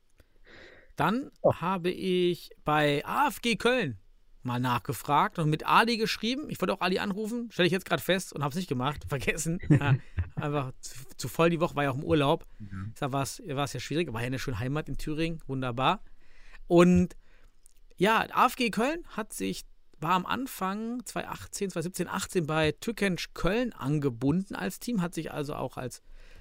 Dann oh. habe ich bei A F G Köln mal nachgefragt und mit Ali geschrieben. Ich wollte auch Ali anrufen, stelle ich jetzt gerade fest und habe es nicht gemacht, vergessen. Ja, einfach zu, zu voll die Woche, war ja auch im Urlaub. Mhm. Da war es ja schwierig, war ja eine schöne Heimat in Thüringen, wunderbar. Und ja, A F G Köln hat sich war am Anfang zwanzig achtzehn, zwanzig siebzehn, achtzehn bei Tükensch Köln angebunden als Team, hat sich also auch als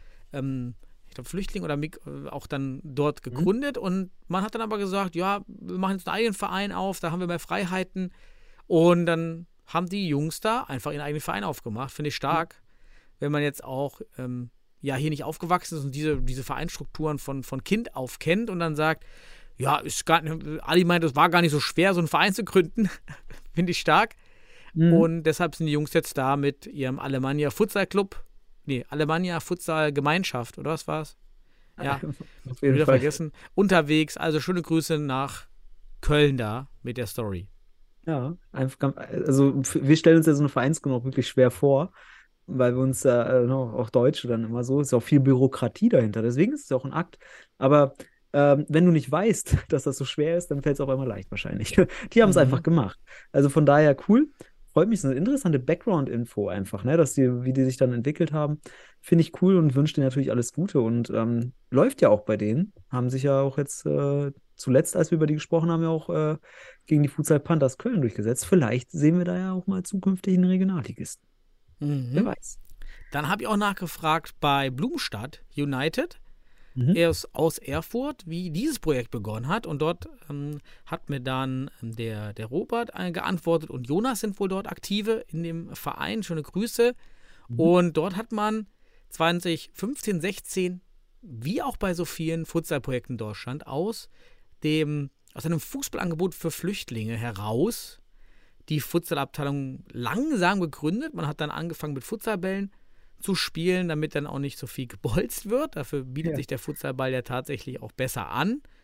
ähm, ich glaube Flüchtling oder Mik äh, auch dann dort gegründet mhm. und man hat dann aber gesagt, ja, wir machen jetzt einen eigenen Verein auf, da haben wir mehr Freiheiten und dann haben die Jungs da einfach ihren eigenen Verein aufgemacht, finde ich stark, mhm. wenn man jetzt auch ähm, ja hier nicht aufgewachsen ist und diese, diese Vereinsstrukturen von, von Kind auf kennt und dann sagt, ja, ist gar nicht, Ali meint, es war gar nicht so schwer, so einen Verein zu gründen. Finde ich stark. Mhm. Und deshalb sind die Jungs jetzt da mit ihrem Alemannia Futsal Club. Nee, Alemannia Futsal Gemeinschaft, oder was war's? Ja, auf jeden wieder Fall. vergessen. Unterwegs, also schöne Grüße nach Köln da mit der Story. Ja, einfach, also wir stellen uns ja so eine Vereinsgründung wirklich schwer vor, weil wir uns ja, äh, auch Deutsche dann immer so, ist ja auch viel Bürokratie dahinter. Deswegen ist es ja auch ein Akt. Aber Ähm, wenn du nicht weißt, dass das so schwer ist, dann fällt es auf einmal leicht wahrscheinlich. Die haben es mhm. einfach gemacht. Also von daher cool. Freut mich, so eine interessante Background-Info einfach, ne? Dass die, wie die sich dann entwickelt haben. Finde ich cool und wünsche denen natürlich alles Gute. Und ähm, läuft ja auch bei denen. Haben sich ja auch jetzt äh, zuletzt, als wir über die gesprochen haben, ja auch äh, gegen die Futsal Panthers Köln durchgesetzt. Vielleicht sehen wir da ja auch mal zukünftig einen Regionalligisten. Mhm. Wer weiß. Dann habe ich auch nachgefragt bei Blumenstadt United. Mhm. Er ist aus Erfurt, wie dieses Projekt begonnen hat. Und dort ähm, hat mir dann ähm, der, der Robert äh, geantwortet und Jonas sind wohl dort aktive in dem Verein. Schöne Grüße. Mhm. Und dort hat man zwanzig fünfzehn, sechzehn, wie auch bei so vielen Futsal-Projekten in Deutschland, aus, dem, aus einem Fußballangebot für Flüchtlinge heraus die Futsalabteilung langsam gegründet. Man hat dann angefangen mit Futsalbällen zu spielen, damit dann auch nicht so viel gebolzt wird. Dafür bietet ja. sich der Futsalball ja tatsächlich auch besser an.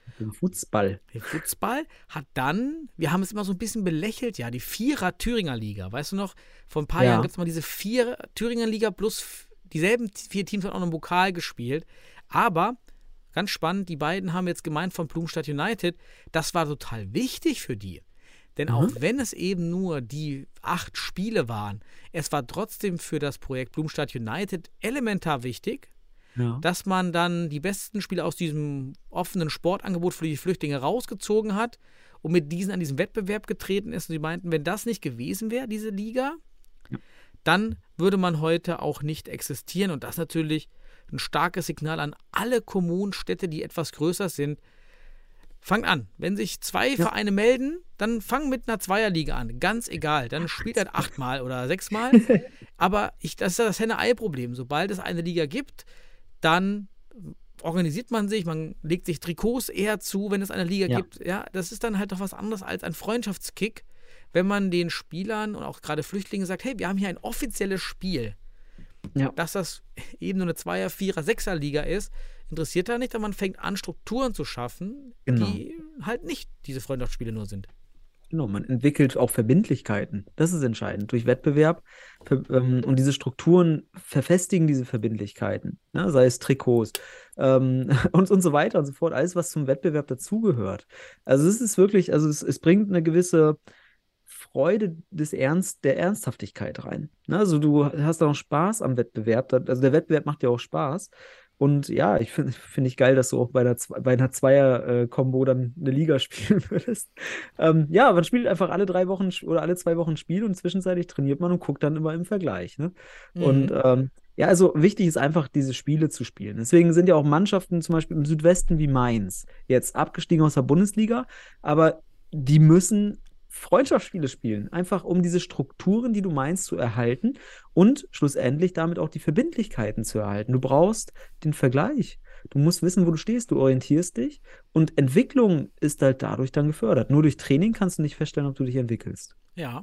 Den Fußball. Der Fußball hat dann, wir haben es immer so ein bisschen belächelt, ja, die Vierer Thüringer Liga. Weißt du noch, vor ein paar Ja. Jahren gibt es mal diese Vier Thüringer Liga plus f- dieselben vier Teams haben auch noch einen Pokal gespielt. Aber, ganz spannend, die beiden haben jetzt gemeint von Blumstadt United, das war total wichtig für die. Denn auch wenn es eben nur die acht Spiele waren, es war trotzdem für das Projekt Blumstadt United elementar wichtig, Ja. dass man dann die besten Spieler aus diesem offenen Sportangebot für die Flüchtlinge rausgezogen hat und mit diesen an diesen Wettbewerb getreten ist. Und sie meinten, wenn das nicht gewesen wäre, diese Liga, dann würde man heute auch nicht existieren. Und das ist natürlich ein starkes Signal an alle Kommunen, Städte, die etwas größer sind. Fangt an. Wenn sich zwei Vereine melden, dann fang mit einer Zweierliga an. Ganz egal. Dann spielt halt achtmal oder sechsmal. Aber ich, das ist ja das Henne-Ei-Problem. Sobald es eine Liga gibt, dann organisiert man sich, man legt sich Trikots eher zu, wenn es eine Liga Ja. gibt. Ja, das ist dann halt doch was anderes als ein Freundschaftskick, wenn man den Spielern und auch gerade Flüchtlingen sagt, hey, wir haben hier ein offizielles Spiel. Ja. Dass das eben nur eine Zweier-, Vierer-, Sechser-Liga ist, interessiert da nicht, aber man fängt an, Strukturen zu schaffen, Genau. die halt nicht diese Freundschaftsspiele nur sind. Genau, man entwickelt auch Verbindlichkeiten. Das ist entscheidend. Durch Wettbewerb ver- ähm, und diese Strukturen verfestigen diese Verbindlichkeiten. Ne? Sei es Trikots ähm, und, und so weiter und so fort. Alles, was zum Wettbewerb dazugehört. Also es ist wirklich, also es, es bringt eine gewisse Freude des Ernst, der Ernsthaftigkeit rein. Ne? Also du hast auch Spaß am Wettbewerb. Da- Also der Wettbewerb macht dir auch Spaß. Und ja, ich finde finde ich geil, dass du auch bei einer, Zwe- bei einer Zweier-Kombo dann eine Liga spielen würdest. Ähm, ja, man spielt einfach alle drei Wochen sch- oder alle zwei Wochen ein Spiel und zwischenzeitlich trainiert man und guckt dann immer im Vergleich. Ne? Und ähm, ja, also wichtig ist einfach, diese Spiele zu spielen. Deswegen sind ja auch Mannschaften zum Beispiel im Südwesten wie Mainz jetzt abgestiegen aus der Bundesliga, aber die müssen Freundschaftsspiele spielen, einfach um diese Strukturen, die du meinst, zu erhalten und schlussendlich damit auch die Verbindlichkeiten zu erhalten. Du brauchst den Vergleich. Du musst wissen, wo du stehst, du orientierst dich und Entwicklung ist halt dadurch dann gefördert. Nur durch Training kannst du nicht feststellen, ob du dich entwickelst. Ja.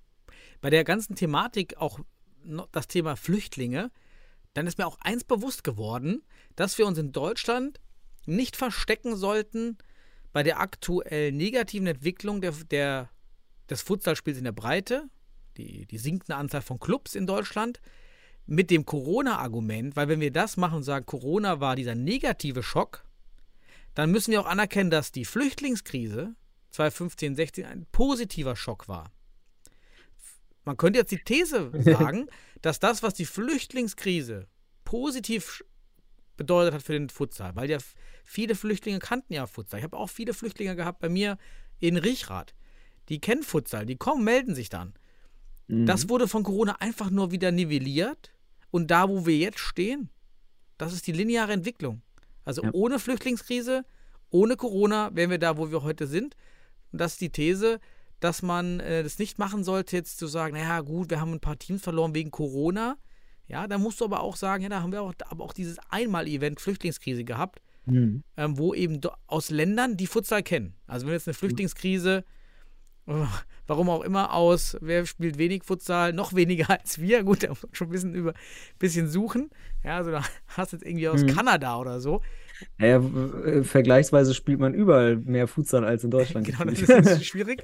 Bei der ganzen Thematik, auch noch das Thema Flüchtlinge, dann ist mir auch eins bewusst geworden, dass wir uns in Deutschland nicht verstecken sollten bei der aktuell negativen Entwicklung der, der, des Futsalspiels in der Breite, die, die sinkende Anzahl von Clubs in Deutschland, mit dem Corona-Argument, weil wenn wir das machen und sagen, Corona war dieser negative Schock, dann müssen wir auch anerkennen, dass die Flüchtlingskrise zweitausendfünfzehn sechzehn ein positiver Schock war. Man könnte jetzt die These sagen, dass das, was die Flüchtlingskrise positiv bedeutet hat für den Futsal, weil ja viele Flüchtlinge kannten ja Futsal. Ich habe auch viele Flüchtlinge gehabt bei mir in Riechrath. Die kennen Futsal, die kommen, melden sich dann. Mhm. Das wurde von Corona einfach nur wieder nivelliert. Und da, wo wir jetzt stehen, das ist die lineare Entwicklung. Also Ja. ohne Flüchtlingskrise, ohne Corona wären wir da, wo wir heute sind. Und das ist die These, dass man äh, das nicht machen sollte, jetzt zu sagen, naja gut, wir haben ein paar Teams verloren wegen Corona. Ja, da musst du aber auch sagen, ja, da haben wir auch, aber auch dieses Einmal-Event Flüchtlingskrise gehabt, Mhm. ähm, wo eben do- aus Ländern, die Futsal kennen. Also wenn jetzt eine Flüchtlingskrise, äh, warum auch immer, aus, wer spielt wenig Futsal, noch weniger als wir, gut, da muss man schon ein bisschen, über, bisschen suchen. Ja, also da hast du jetzt irgendwie aus Mhm. Kanada oder so. Naja, w- äh, vergleichsweise spielt man überall mehr Futsal als in Deutschland. Genau, das ist gefühlt. ein bisschen schwierig.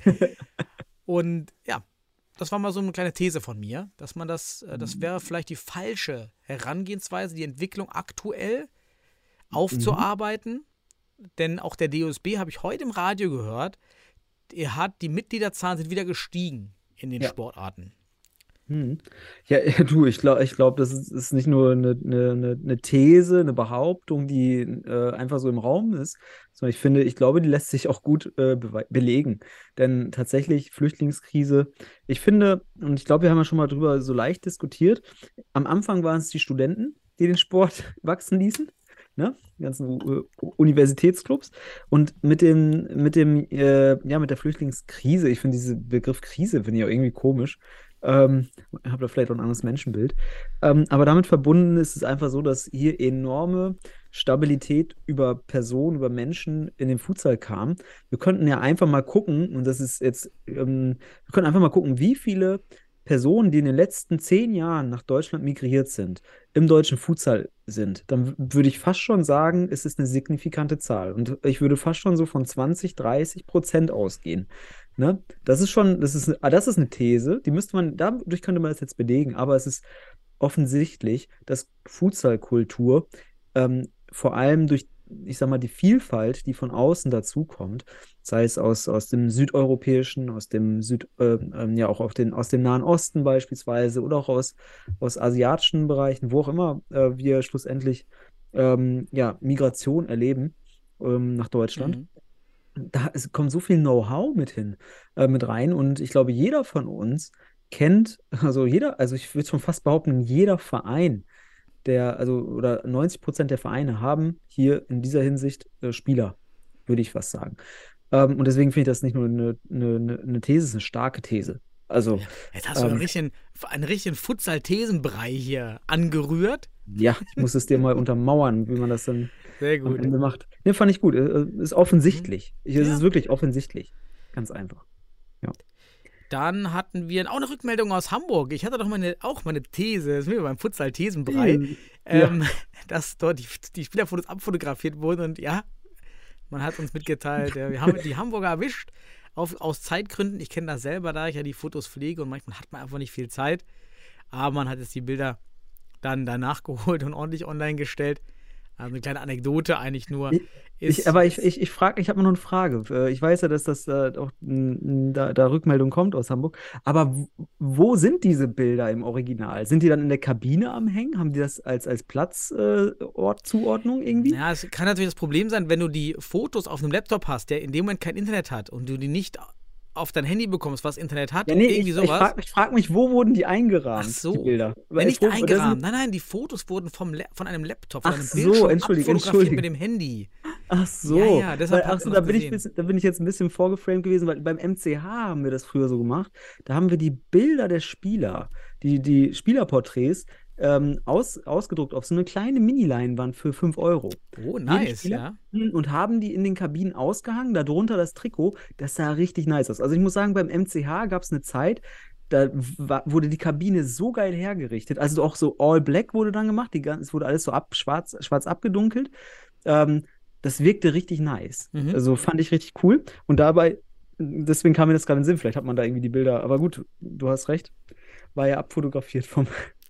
Und ja, das war mal so eine kleine These von mir, dass man das, äh, das wäre vielleicht die falsche Herangehensweise, die Entwicklung aktuell aufzuarbeiten. Denn auch der D O S B, habe ich heute im Radio gehört, er hat, die Mitgliederzahlen sind wieder gestiegen in den Ja. Sportarten. Hm. Ja, du, ich glaube, ich glaub, das ist, ist nicht nur eine, eine, eine eine These, eine Behauptung, die äh, einfach so im Raum ist, sondern ich finde, ich glaube, die lässt sich auch gut äh, bewe- belegen. Denn tatsächlich Flüchtlingskrise, ich finde, und ich glaube, wir haben ja schon mal drüber so leicht diskutiert, am Anfang waren es die Studenten, die den Sport wachsen ließen. Ne? Die ganzen U- Universitätsclubs. Und mit dem, mit dem, äh, ja, mit der Flüchtlingskrise, ich finde diesen Begriff Krise, finde ich auch irgendwie komisch. Ähm, ich habe da vielleicht auch ein anderes Menschenbild. Ähm, aber damit verbunden ist es einfach so, dass hier enorme Stabilität über Personen, über Menschen in den Futsal kam. Wir könnten ja einfach mal gucken, und das ist jetzt, ähm, wir können einfach mal gucken, wie viele Personen, die in den letzten zehn Jahren nach Deutschland migriert sind, im deutschen Futsal sind, dann w- würde ich fast schon sagen, es ist eine signifikante Zahl. Und ich würde fast schon so von zwanzig, dreißig Prozent ausgehen. Ne? Das ist schon, das ist, ah, das ist eine These, die müsste man, dadurch könnte man das jetzt belegen, aber es ist offensichtlich, dass Futsalkultur ähm, vor allem durch, ich sag mal, die Vielfalt, die von außen dazukommt, sei es aus, aus dem südeuropäischen, aus dem Süd, äh, ähm, ja auch auf den, aus dem Nahen Osten beispielsweise oder auch aus, aus asiatischen Bereichen, wo auch immer äh, wir schlussendlich ähm, ja, Migration erleben ähm, nach Deutschland. Mhm. Da es kommt so viel Know-how mit hin, äh, mit rein und ich glaube, jeder von uns kennt, also jeder, also ich würde schon fast behaupten, jeder Verein, der, also oder neunzig Prozent der Vereine haben hier in dieser Hinsicht äh, Spieler, würde ich fast sagen. Ähm, und deswegen finde ich das nicht nur eine, eine, eine eine These, es ist eine starke These. Also, Jetzt hast du einen ähm, richtigen, einen richtigen Futsal-Thesenbrei hier angerührt. ja, ich muss es dir mal untermauern, wie man das dann Sehr am gut. Ende macht. Ne, fand ich gut. Äh, Ist offensichtlich. Ich, es Ja. ist wirklich offensichtlich. Ganz einfach. Ja. Dann hatten wir auch eine Rückmeldung aus Hamburg. Ich hatte doch meine, auch meine These, das ist mir beim Futsal-Thesenbrei, Hm, ähm, dass dort die, die Spielerfotos abfotografiert wurden und ja, man hat uns mitgeteilt, ja, wir haben die Hamburger erwischt, auf, aus Zeitgründen. Ich kenne das selber, da ich ja die Fotos pflege und manchmal hat man einfach nicht viel Zeit. Aber man hat jetzt die Bilder dann danach geholt und ordentlich online gestellt. Also eine kleine Anekdote eigentlich nur. Ich, Ist, ich, aber ich, ich, ich frage, ich habe noch eine Frage. Äh, Ich weiß ja, dass das äh, auch m, m, da, da Rückmeldung kommt aus Hamburg. Aber w- wo sind diese Bilder im Original? Sind die dann in der Kabine am Hängen? Haben die das als, als Platzzuordnung äh, Ort- Zuordnung irgendwie? Ja, es kann natürlich das Problem sein, wenn du die Fotos auf einem Laptop hast, der in dem Moment kein Internet hat und du die nicht auf dein Handy bekommst, was Internet hat, Ja, nee, irgendwie ich, ich sowas. frage ich frag mich, wo wurden die eingerahmt, Ach so. die Bilder? Ja, Weil nicht es- wo- das eingerahmt. sind- Nein, nein, die Fotos wurden vom La- von einem Laptop, von Ach einem so, Bildschirm Entschuldigung, abfotografiert Entschuldigung. mit dem Handy. Ach so. Ja, ja, deshalb Weil, hat ach so, man da das bin, ich gesehen. bisschen, da bin ich jetzt ein bisschen vorgeframed gewesen, weil beim M C H haben wir das früher so gemacht. Da haben wir die Bilder der Spieler, die, die Spielerporträts, ähm, aus, ausgedruckt auf so eine kleine Mini-Leinwand für fünf Euro. Oh, Jeden nice, Spieler. ja. Und haben die in den Kabinen ausgehangen, darunter das Trikot. Das sah richtig nice aus. Also ich muss sagen, beim M C H gab es eine Zeit, da wa- wurde die Kabine so geil hergerichtet. Also auch so All Black wurde dann gemacht. Die, gan- es wurde alles so ab, schwarz, schwarz abgedunkelt. Ähm, das wirkte richtig nice. Mhm. Also fand ich richtig cool. Und dabei, deswegen kam mir das gerade in den Sinn. Vielleicht hat man da irgendwie die Bilder. Aber gut, du hast recht. War ja abfotografiert vom.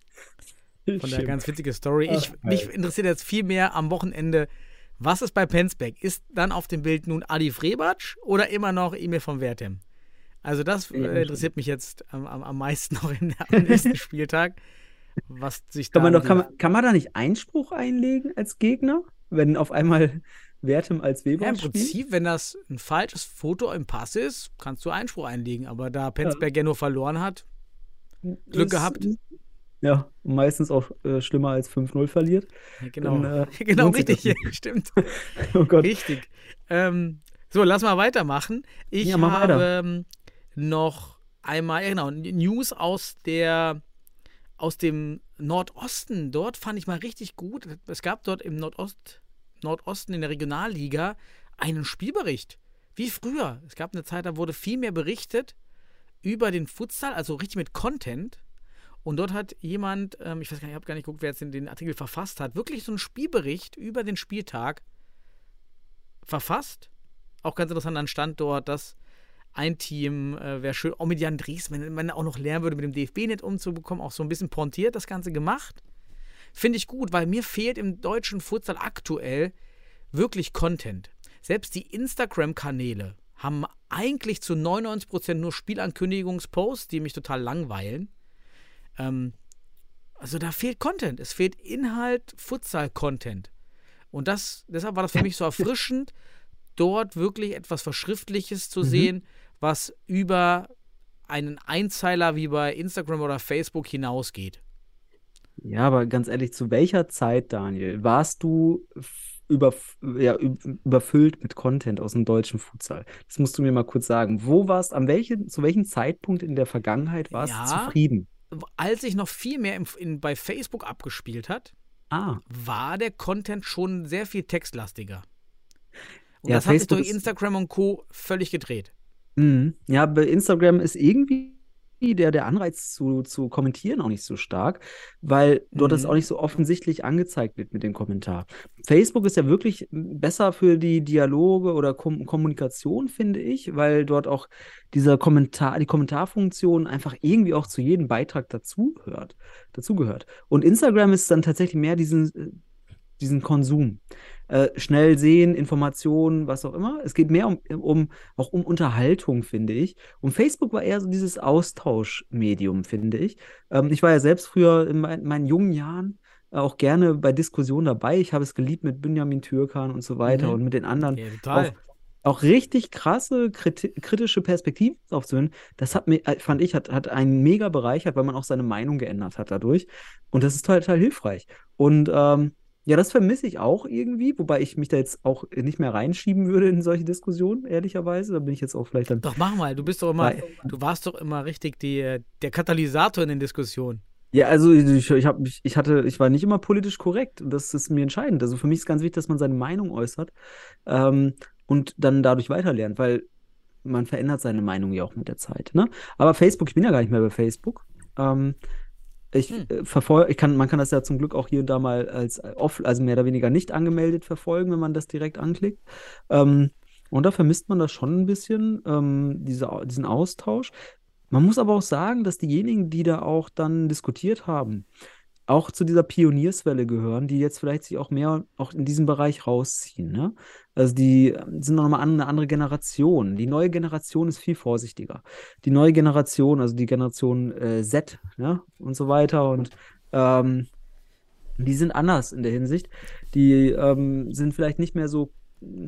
Von der ganz witzige Story. Ich, Ach, mich geil. interessiert jetzt viel mehr am Wochenende, was ist bei Penzberg? Ist dann auf dem Bild nun Adi Frebatsch oder immer noch Emil von Wertheim? Also das äh, Ja, interessiert mich jetzt am, am, am meisten noch in, am nächsten Spieltag, was sich da... Kann man, doch, die- kann, man, kann man da nicht Einspruch einlegen als Gegner, wenn auf einmal Wertem als Weber ja, im spielt? Prinzip, wenn das ein falsches Foto im Pass ist, kannst du Einspruch einlegen. Aber da Penzberg ja, nur verloren hat, Glück Das- gehabt. Ja, und meistens auch äh, schlimmer als fünf null verliert. Ja, genau, Dann, äh, genau lohnt sich das richtig, stimmt. Oh Gott. Richtig. Ähm, so, lass mal weitermachen. Ich Ja, mach habe weiter. ähm, noch einmal, ja, genau, News aus der aus dem Nordosten. Dort fand ich mal richtig gut. Es gab dort im Nordost, Nordosten in der Regionalliga einen Spielbericht. Wie früher. Es gab eine Zeit, da wurde viel mehr berichtet über den Futsal, also richtig mit Content. Und dort hat jemand, ähm, ich weiß gar nicht, ich habe gar nicht geguckt, wer jetzt den, den Artikel verfasst hat, wirklich so einen Spielbericht über den Spieltag verfasst. Auch ganz interessant, dann stand dort, dass ein Team, äh, wäre schön, auch mit Jan Dries, wenn man auch noch lernen würde, mit dem D F B-Net umzubekommen, auch so ein bisschen pointiert das Ganze gemacht. Finde ich gut, weil mir fehlt im deutschen Futsal aktuell wirklich Content. Selbst die Instagram-Kanäle haben eigentlich zu neunundneunzig Prozent nur Spielankündigungsposts, die mich total langweilen. Ähm, also da fehlt Content. Es fehlt Inhalt, Futsal-Content. Und das, deshalb war das für mich so erfrischend, dort wirklich etwas Verschriftliches zu Mhm. sehen, was über einen Einzeiler wie bei Instagram oder Facebook hinausgeht. Ja, aber ganz ehrlich, zu welcher Zeit, Daniel, warst du f- über, ja, üb- überfüllt mit Content aus dem deutschen Futsal? Das musst du mir mal kurz sagen. Wo warst, an welchen, zu welchem Zeitpunkt in der Vergangenheit warst Ja. du zufrieden? Als sich noch viel mehr im, in, bei Facebook abgespielt hat, Ah, war der Content schon sehr viel textlastiger. Und Ja, das hat sich Facebook durch ist- Instagram und Co. völlig gedreht. mhm. Ja, bei Instagram ist irgendwie der, der Anreiz zu, zu kommentieren auch nicht so stark, weil dort das auch nicht so offensichtlich angezeigt wird mit dem Kommentar. Facebook ist ja wirklich besser für die Dialoge oder Kom Kommunikation, finde ich, weil dort auch dieser Kommentar, die Kommentarfunktion einfach irgendwie auch zu jedem Beitrag dazugehört. dazugehört. Und Instagram ist dann tatsächlich mehr diesen, diesen Konsum. Äh, schnell sehen, Informationen, was auch immer. Es geht mehr um, um auch um Unterhaltung, finde ich. Und Facebook war eher so dieses Austauschmedium, finde ich. Ähm, ich war ja selbst früher in, mein, in meinen jungen Jahren auch gerne bei Diskussionen dabei. Ich habe es geliebt mit Benjamin Türkan und so weiter Mhm. und mit den anderen Ja, total. auch, auch richtig krasse kriti kritische Perspektiven aufzuhören. Das hat mir, äh, fand ich, hat, hat einen mega bereichert, weil man auch seine Meinung geändert hat dadurch. Und das ist total, total hilfreich. Und ähm, ja, das vermisse ich auch irgendwie, wobei ich mich da jetzt auch nicht mehr reinschieben würde in solche Diskussionen, ehrlicherweise. Da bin ich jetzt auch vielleicht dann. Doch, mach mal. Du bist doch immer, Nein. du warst doch immer richtig die, der Katalysator in den Diskussionen. Ja, also ich, ich, hab, mich- ich hatte, ich war nicht immer politisch korrekt und das ist mir entscheidend. Also für mich ist ganz wichtig, dass man seine Meinung äußert ähm, und dann dadurch weiterlernt, weil man verändert seine Meinung ja auch mit der Zeit, ne? Aber Facebook, ich bin ja gar nicht mehr bei Facebook. Ähm, ich Hm. äh, verfolge, ich kann, man kann das ja zum Glück auch hier und da mal als äh, off, also mehr oder weniger nicht angemeldet verfolgen, wenn man das direkt anklickt. Ähm, und da vermisst man das schon ein bisschen, ähm, diese, Au- diesen Austausch. Man muss aber auch sagen, dass diejenigen, die da auch dann diskutiert haben, auch zu dieser Pionierswelle gehören, die jetzt vielleicht sich auch mehr auch in diesem Bereich rausziehen, ne? Also die ähm, sind nochmal eine andere Generation. Die neue Generation ist viel vorsichtiger. Die neue Generation, also die Generation äh, Z, ne? Und so weiter und ähm, die sind anders in der Hinsicht. Die ähm, sind vielleicht nicht mehr so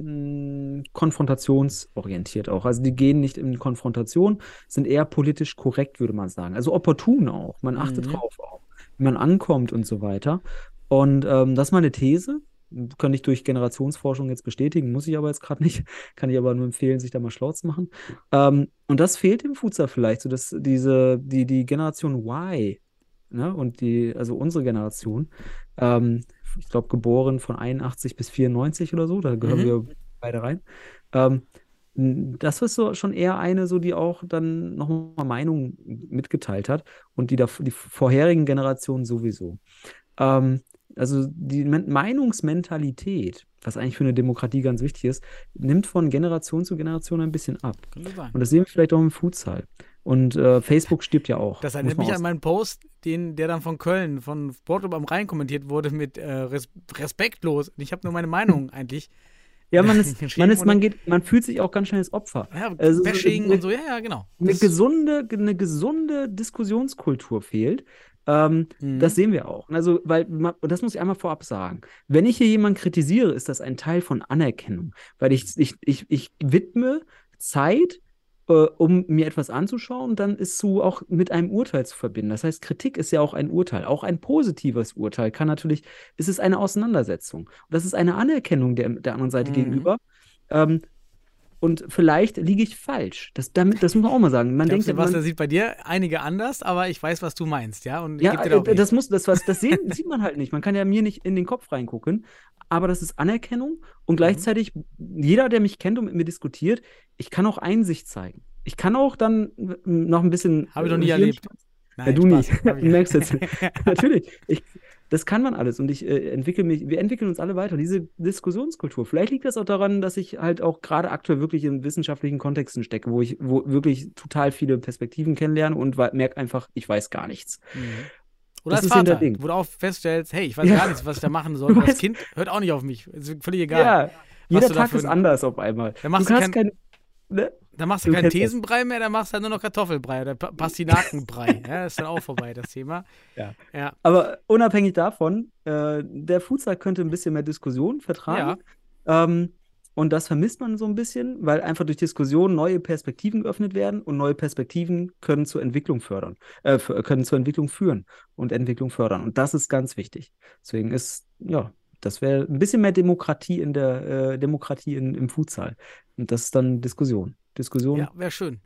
mh, konfrontationsorientiert auch. Also die gehen nicht in Konfrontation, sind eher politisch korrekt, würde man sagen. Also opportun auch. Man achtet Mhm. drauf auch, wie man ankommt und so weiter. Und ähm, das ist meine These. Kann ich durch Generationsforschung jetzt bestätigen, muss ich aber jetzt gerade nicht. Kann ich aber nur empfehlen, sich da mal schlau zu machen. Ähm, und das fehlt im Futsal vielleicht, so dass diese, die, die Generation Y, ne, und die, also unsere Generation, ähm, ich glaube, geboren von einundachtzig bis vierundneunzig oder so, da gehören Mhm. wir beide rein. Ähm, n- das ist so schon eher eine, so die auch dann nochmal Meinung mitgeteilt hat und die, da, die vorherigen Generationen sowieso. Ähm, also die Men- Meinungsmentalität, was eigentlich für eine Demokratie ganz wichtig ist, nimmt von Generation zu Generation ein bisschen ab. Könnte sein. Und das sehen wir vielleicht auch im Futsal. Und äh, Facebook stirbt ja auch. Das muss erinnert man mich auch an meinen Post, den, der dann von Köln, von Sportclub am Rhein kommentiert wurde mit äh, res respektlos. Und ich habe nur meine Meinung eigentlich. Ja, man ist, geschrieben man ist, man und- geht, man fühlt sich auch ganz schnell als Opfer. Ja, Also, Bashing eine, und so, ja, ja, genau. eine Das- gesunde, eine gesunde Diskussionskultur fehlt. Ähm, Mhm. Das sehen wir auch. Also, weil, ma- und das muss ich einmal vorab sagen. Wenn ich hier jemanden kritisiere, ist das ein Teil von Anerkennung. Weil ich, ich, ich, ich widme Zeit, äh, um mir etwas anzuschauen, dann ist zu auch mit einem Urteil zu verbinden. Das heißt, Kritik ist ja auch ein Urteil. Auch ein positives Urteil kann natürlich, ist es eine Auseinandersetzung. Und das ist eine Anerkennung der, der anderen Seite Mhm. gegenüber. Ähm, und vielleicht liege ich falsch. Das, damit, das muss man auch mal sagen. Man Ich glaube, denkt, ja, man, Sebastian sieht bei dir einige anders, aber ich weiß, was du meinst, ja? Und ich ja, gebe dir da auch äh, das recht. muss, das, was, das sehen, sieht man halt nicht. Man kann ja mir nicht in den Kopf reingucken, aber das ist Anerkennung und gleichzeitig, jeder, der mich kennt und mit mir diskutiert, ich kann auch Einsicht zeigen. Ich kann auch dann äh, noch ein bisschen. Habe ich noch nie äh, erlebt. Ja, Nein, du Spaß. nicht. Hab ich- Du merkst jetzt. Natürlich. Ich, das kann man alles und ich äh, entwickle mich, wir entwickeln uns alle weiter. Diese Diskussionskultur. Vielleicht liegt das auch daran, dass ich halt auch gerade aktuell wirklich in wissenschaftlichen Kontexten stecke, wo ich wo wirklich total viele Perspektiven kennenlerne und merke einfach, ich weiß gar nichts. Mhm. Oder Das als ist ja der Vater, Ding. wo du auch feststellst, hey, ich weiß Ja. gar nicht, was ich da machen soll. Du Und das weißt- Kind hört auch nicht auf mich. Ist völlig egal. Ja, jeder du da Tag für ist ein- anders auf einmal. Da machst du du kannst kein, ne? Da machst du Du keinen kennst das. Thesenbrei mehr, da machst du halt nur noch Kartoffelbrei oder Pa- Pastinakenbrei. Ja, ist dann auch vorbei, das Thema. Ja. Ja. Aber unabhängig davon, äh, der Futsal könnte ein bisschen mehr Diskussion vertragen. Ähm, und das vermisst man so ein bisschen, weil einfach durch Diskussion neue Perspektiven geöffnet werden und neue Perspektiven können zur Entwicklung fördern, äh, f- können zur Entwicklung führen und Entwicklung fördern. Und das ist ganz wichtig. Deswegen ist, ja, das wäre ein bisschen mehr Demokratie in der äh, Demokratie in, im Futsal. Und das ist dann Diskussion. Diskussion. Ja, wäre schön.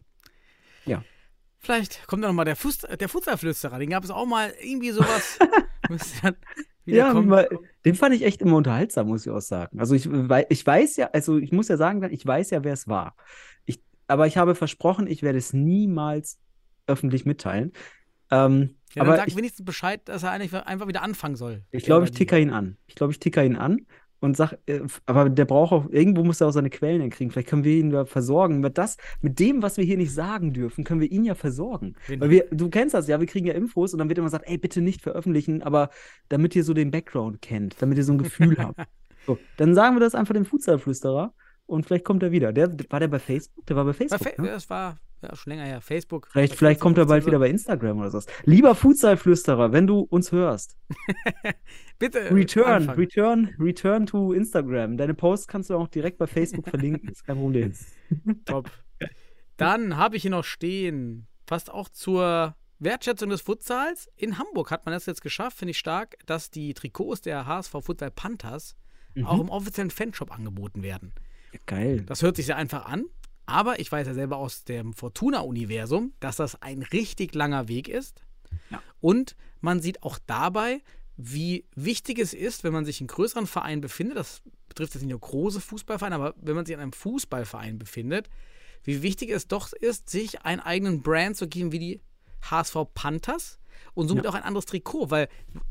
Ja. Vielleicht kommt dann nochmal der, Fuß, der Futsalflüsterer. Den gab es auch mal irgendwie sowas. Müsste dann wieder Ja, kommen. weil, den fand ich echt immer unterhaltsam, muss ich auch sagen. Also ich, wei- ich weiß ja, also ich muss ja sagen, ich weiß ja, wer es war. Ich, aber ich habe versprochen, ich werde es niemals öffentlich mitteilen. Ähm, Ja, aber dann sag ich, wenigstens Bescheid, dass er eigentlich einfach wieder anfangen soll. ich Der glaube, oder ich die. ticker ihn an. Ich glaube, ich ticker ihn an und sag, äh, f- aber der braucht auch, irgendwo muss er auch seine Quellen hinkriegen. Vielleicht können wir ihn da versorgen. Mit das, mit dem, was wir hier nicht sagen dürfen, können wir ihn ja versorgen. Wen- Weil wir, du kennst das ja, wir kriegen ja Infos und dann wird immer gesagt, ey, bitte nicht veröffentlichen, aber damit ihr so den Background kennt, damit ihr so ein Gefühl habt. So, dann sagen wir das einfach dem Futsalflüsterer und vielleicht kommt er wieder. Der, war der bei Facebook? Der war bei Bei Facebook, Fa- ne? Das war ja, schon länger her. Facebook. Vielleicht, das vielleicht letzte kommt er bald fünfzehn wieder bei Instagram oder so. Lieber Futsalflüsterer, wenn du uns hörst, Bitte. return, anfangen. return, return to Instagram. Deine Posts kannst du auch direkt bei Facebook verlinken, ist kein Problem. Top. Dann habe ich hier noch stehen, fast auch zur Wertschätzung des Futsals. In Hamburg hat man das jetzt geschafft, finde ich stark, dass die Trikots der H S V Futsal Panthers Mhm. auch im offiziellen Fanshop angeboten werden. Geil. Das hört sich sehr einfach an, aber ich weiß ja selber aus dem Fortuna-Universum, dass das ein richtig langer Weg ist. Ja. Und man sieht auch dabei, wie wichtig es ist, wenn man sich in größeren Vereinen befindet, das betrifft jetzt nicht nur große Fußballvereine, aber wenn man sich in einem Fußballverein befindet, wie wichtig es doch ist, sich einen eigenen Brand zu geben wie die H S V Panthers und somit Ja. auch ein anderes Trikot, weil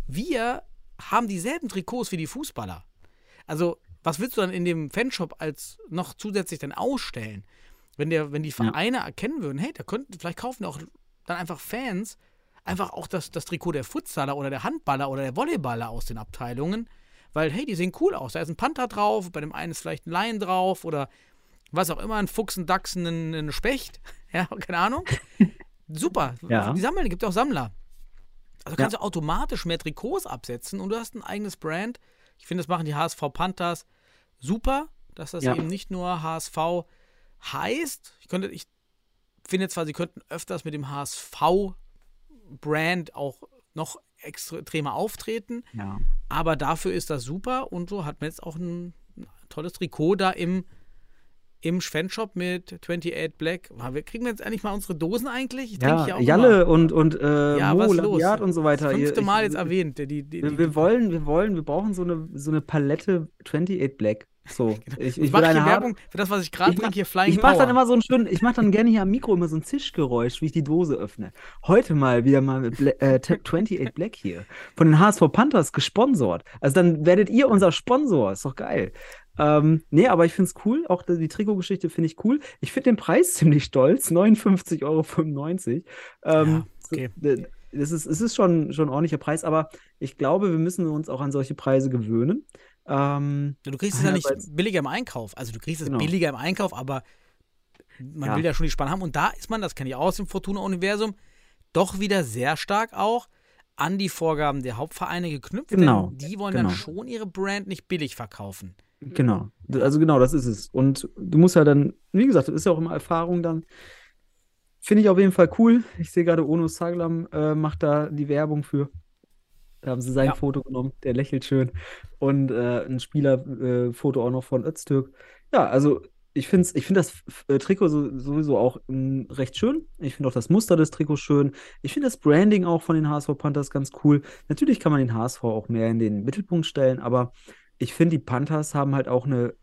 wir haben dieselben Trikots wie die Fußballer. Also, was willst du dann in dem Fanshop als noch zusätzlich dann ausstellen? Wenn, der, wenn die Vereine erkennen würden, hey, da könnten, vielleicht kaufen auch dann einfach Fans einfach auch das, das Trikot der Futsaler oder der Handballer oder der Volleyballer aus den Abteilungen, weil, hey, die sehen cool aus. Da ist ein Panther drauf, bei dem einen ist vielleicht ein Lion drauf oder was auch immer, ein Fuchs, ein Dachs, ein, ein Specht. Ja, keine Ahnung. Super. Ja. Die sammeln, gibt auch Sammler. Also kannst Ja. du automatisch mehr Trikots absetzen und du hast ein eigenes Brand. Ich finde, das machen die H S V Panthers super, dass das Ja. eben nicht nur H S V heißt. Ich könnte, ich finde zwar, sie könnten öfters mit dem H S V-Brand auch noch extremer auftreten, Ja. aber dafür ist das super und so hat man jetzt auch ein, ein tolles Trikot da im, im Fanshop mit achtundachtzig Black. Wir kriegen jetzt endlich mal unsere Dosen eigentlich? Ich trinke Ja, ja auch Jalle und, und äh, Ja, Mo, was los? Labiat und so weiter. Das fünfte Ihr- Mal ich- jetzt erwähnt. Die, die, die, Wir, wir wollen, wir wollen, wir brauchen so eine, so eine Palette achtundachtzig Black. So, ich, ich ich mache will hier eine Werbung für das, was ich gerade Ich mach- trinke, hier Flying Ich mache Power. dann immer so einen schönen, ich mache dann gerne hier am Mikro immer so ein Zischgeräusch, wie ich die Dose öffne. Heute mal wieder mal mit Bla äh, achtundachtzig Black hier. Von den H S V Panthers gesponsort. Also dann werdet ihr unser Sponsor. Ist doch geil. Ähm, nee, aber ich finde es cool. Auch die, die Trikotgeschichte finde ich cool. Ich finde den Preis ziemlich stolz. neunundfünfzig Euro fünfundneunzig. Ähm, Ja, okay. so, das ist, es ist schon, schon ein ordentlicher Preis, aber ich glaube, wir müssen uns auch an solche Preise gewöhnen. Ähm, Du kriegst es ja nicht einerseits- billiger im Einkauf. Also du kriegst es Genau. billiger im Einkauf, aber man Ja. will ja schon die Spannung haben. Und da ist man, das kenne ich auch aus dem Fortuna-Universum, doch wieder sehr stark auch an die Vorgaben der Hauptvereine geknüpft. Genau, Denn die wollen genau. dann schon ihre Brand nicht billig verkaufen. Genau, also genau, das ist es. Und du musst ja dann, wie gesagt, das ist ja auch immer Erfahrung dann. Finde ich auf jeden Fall cool. Ich sehe gerade, Ono Saglam äh, macht da die Werbung für. Da haben sie sein Ja. Foto genommen, der lächelt schön. Und äh, ein Spielerfoto äh, Foto auch noch von Öztürk. Ja, also ich finde ich find das äh, Trikot so, sowieso auch ähm, recht schön. Ich finde auch das Muster des Trikots schön. Ich finde das Branding auch von den H S V Panthers ganz cool. Natürlich kann man den H S V auch mehr in den Mittelpunkt stellen, aber ich finde, die Panthers haben halt auch eine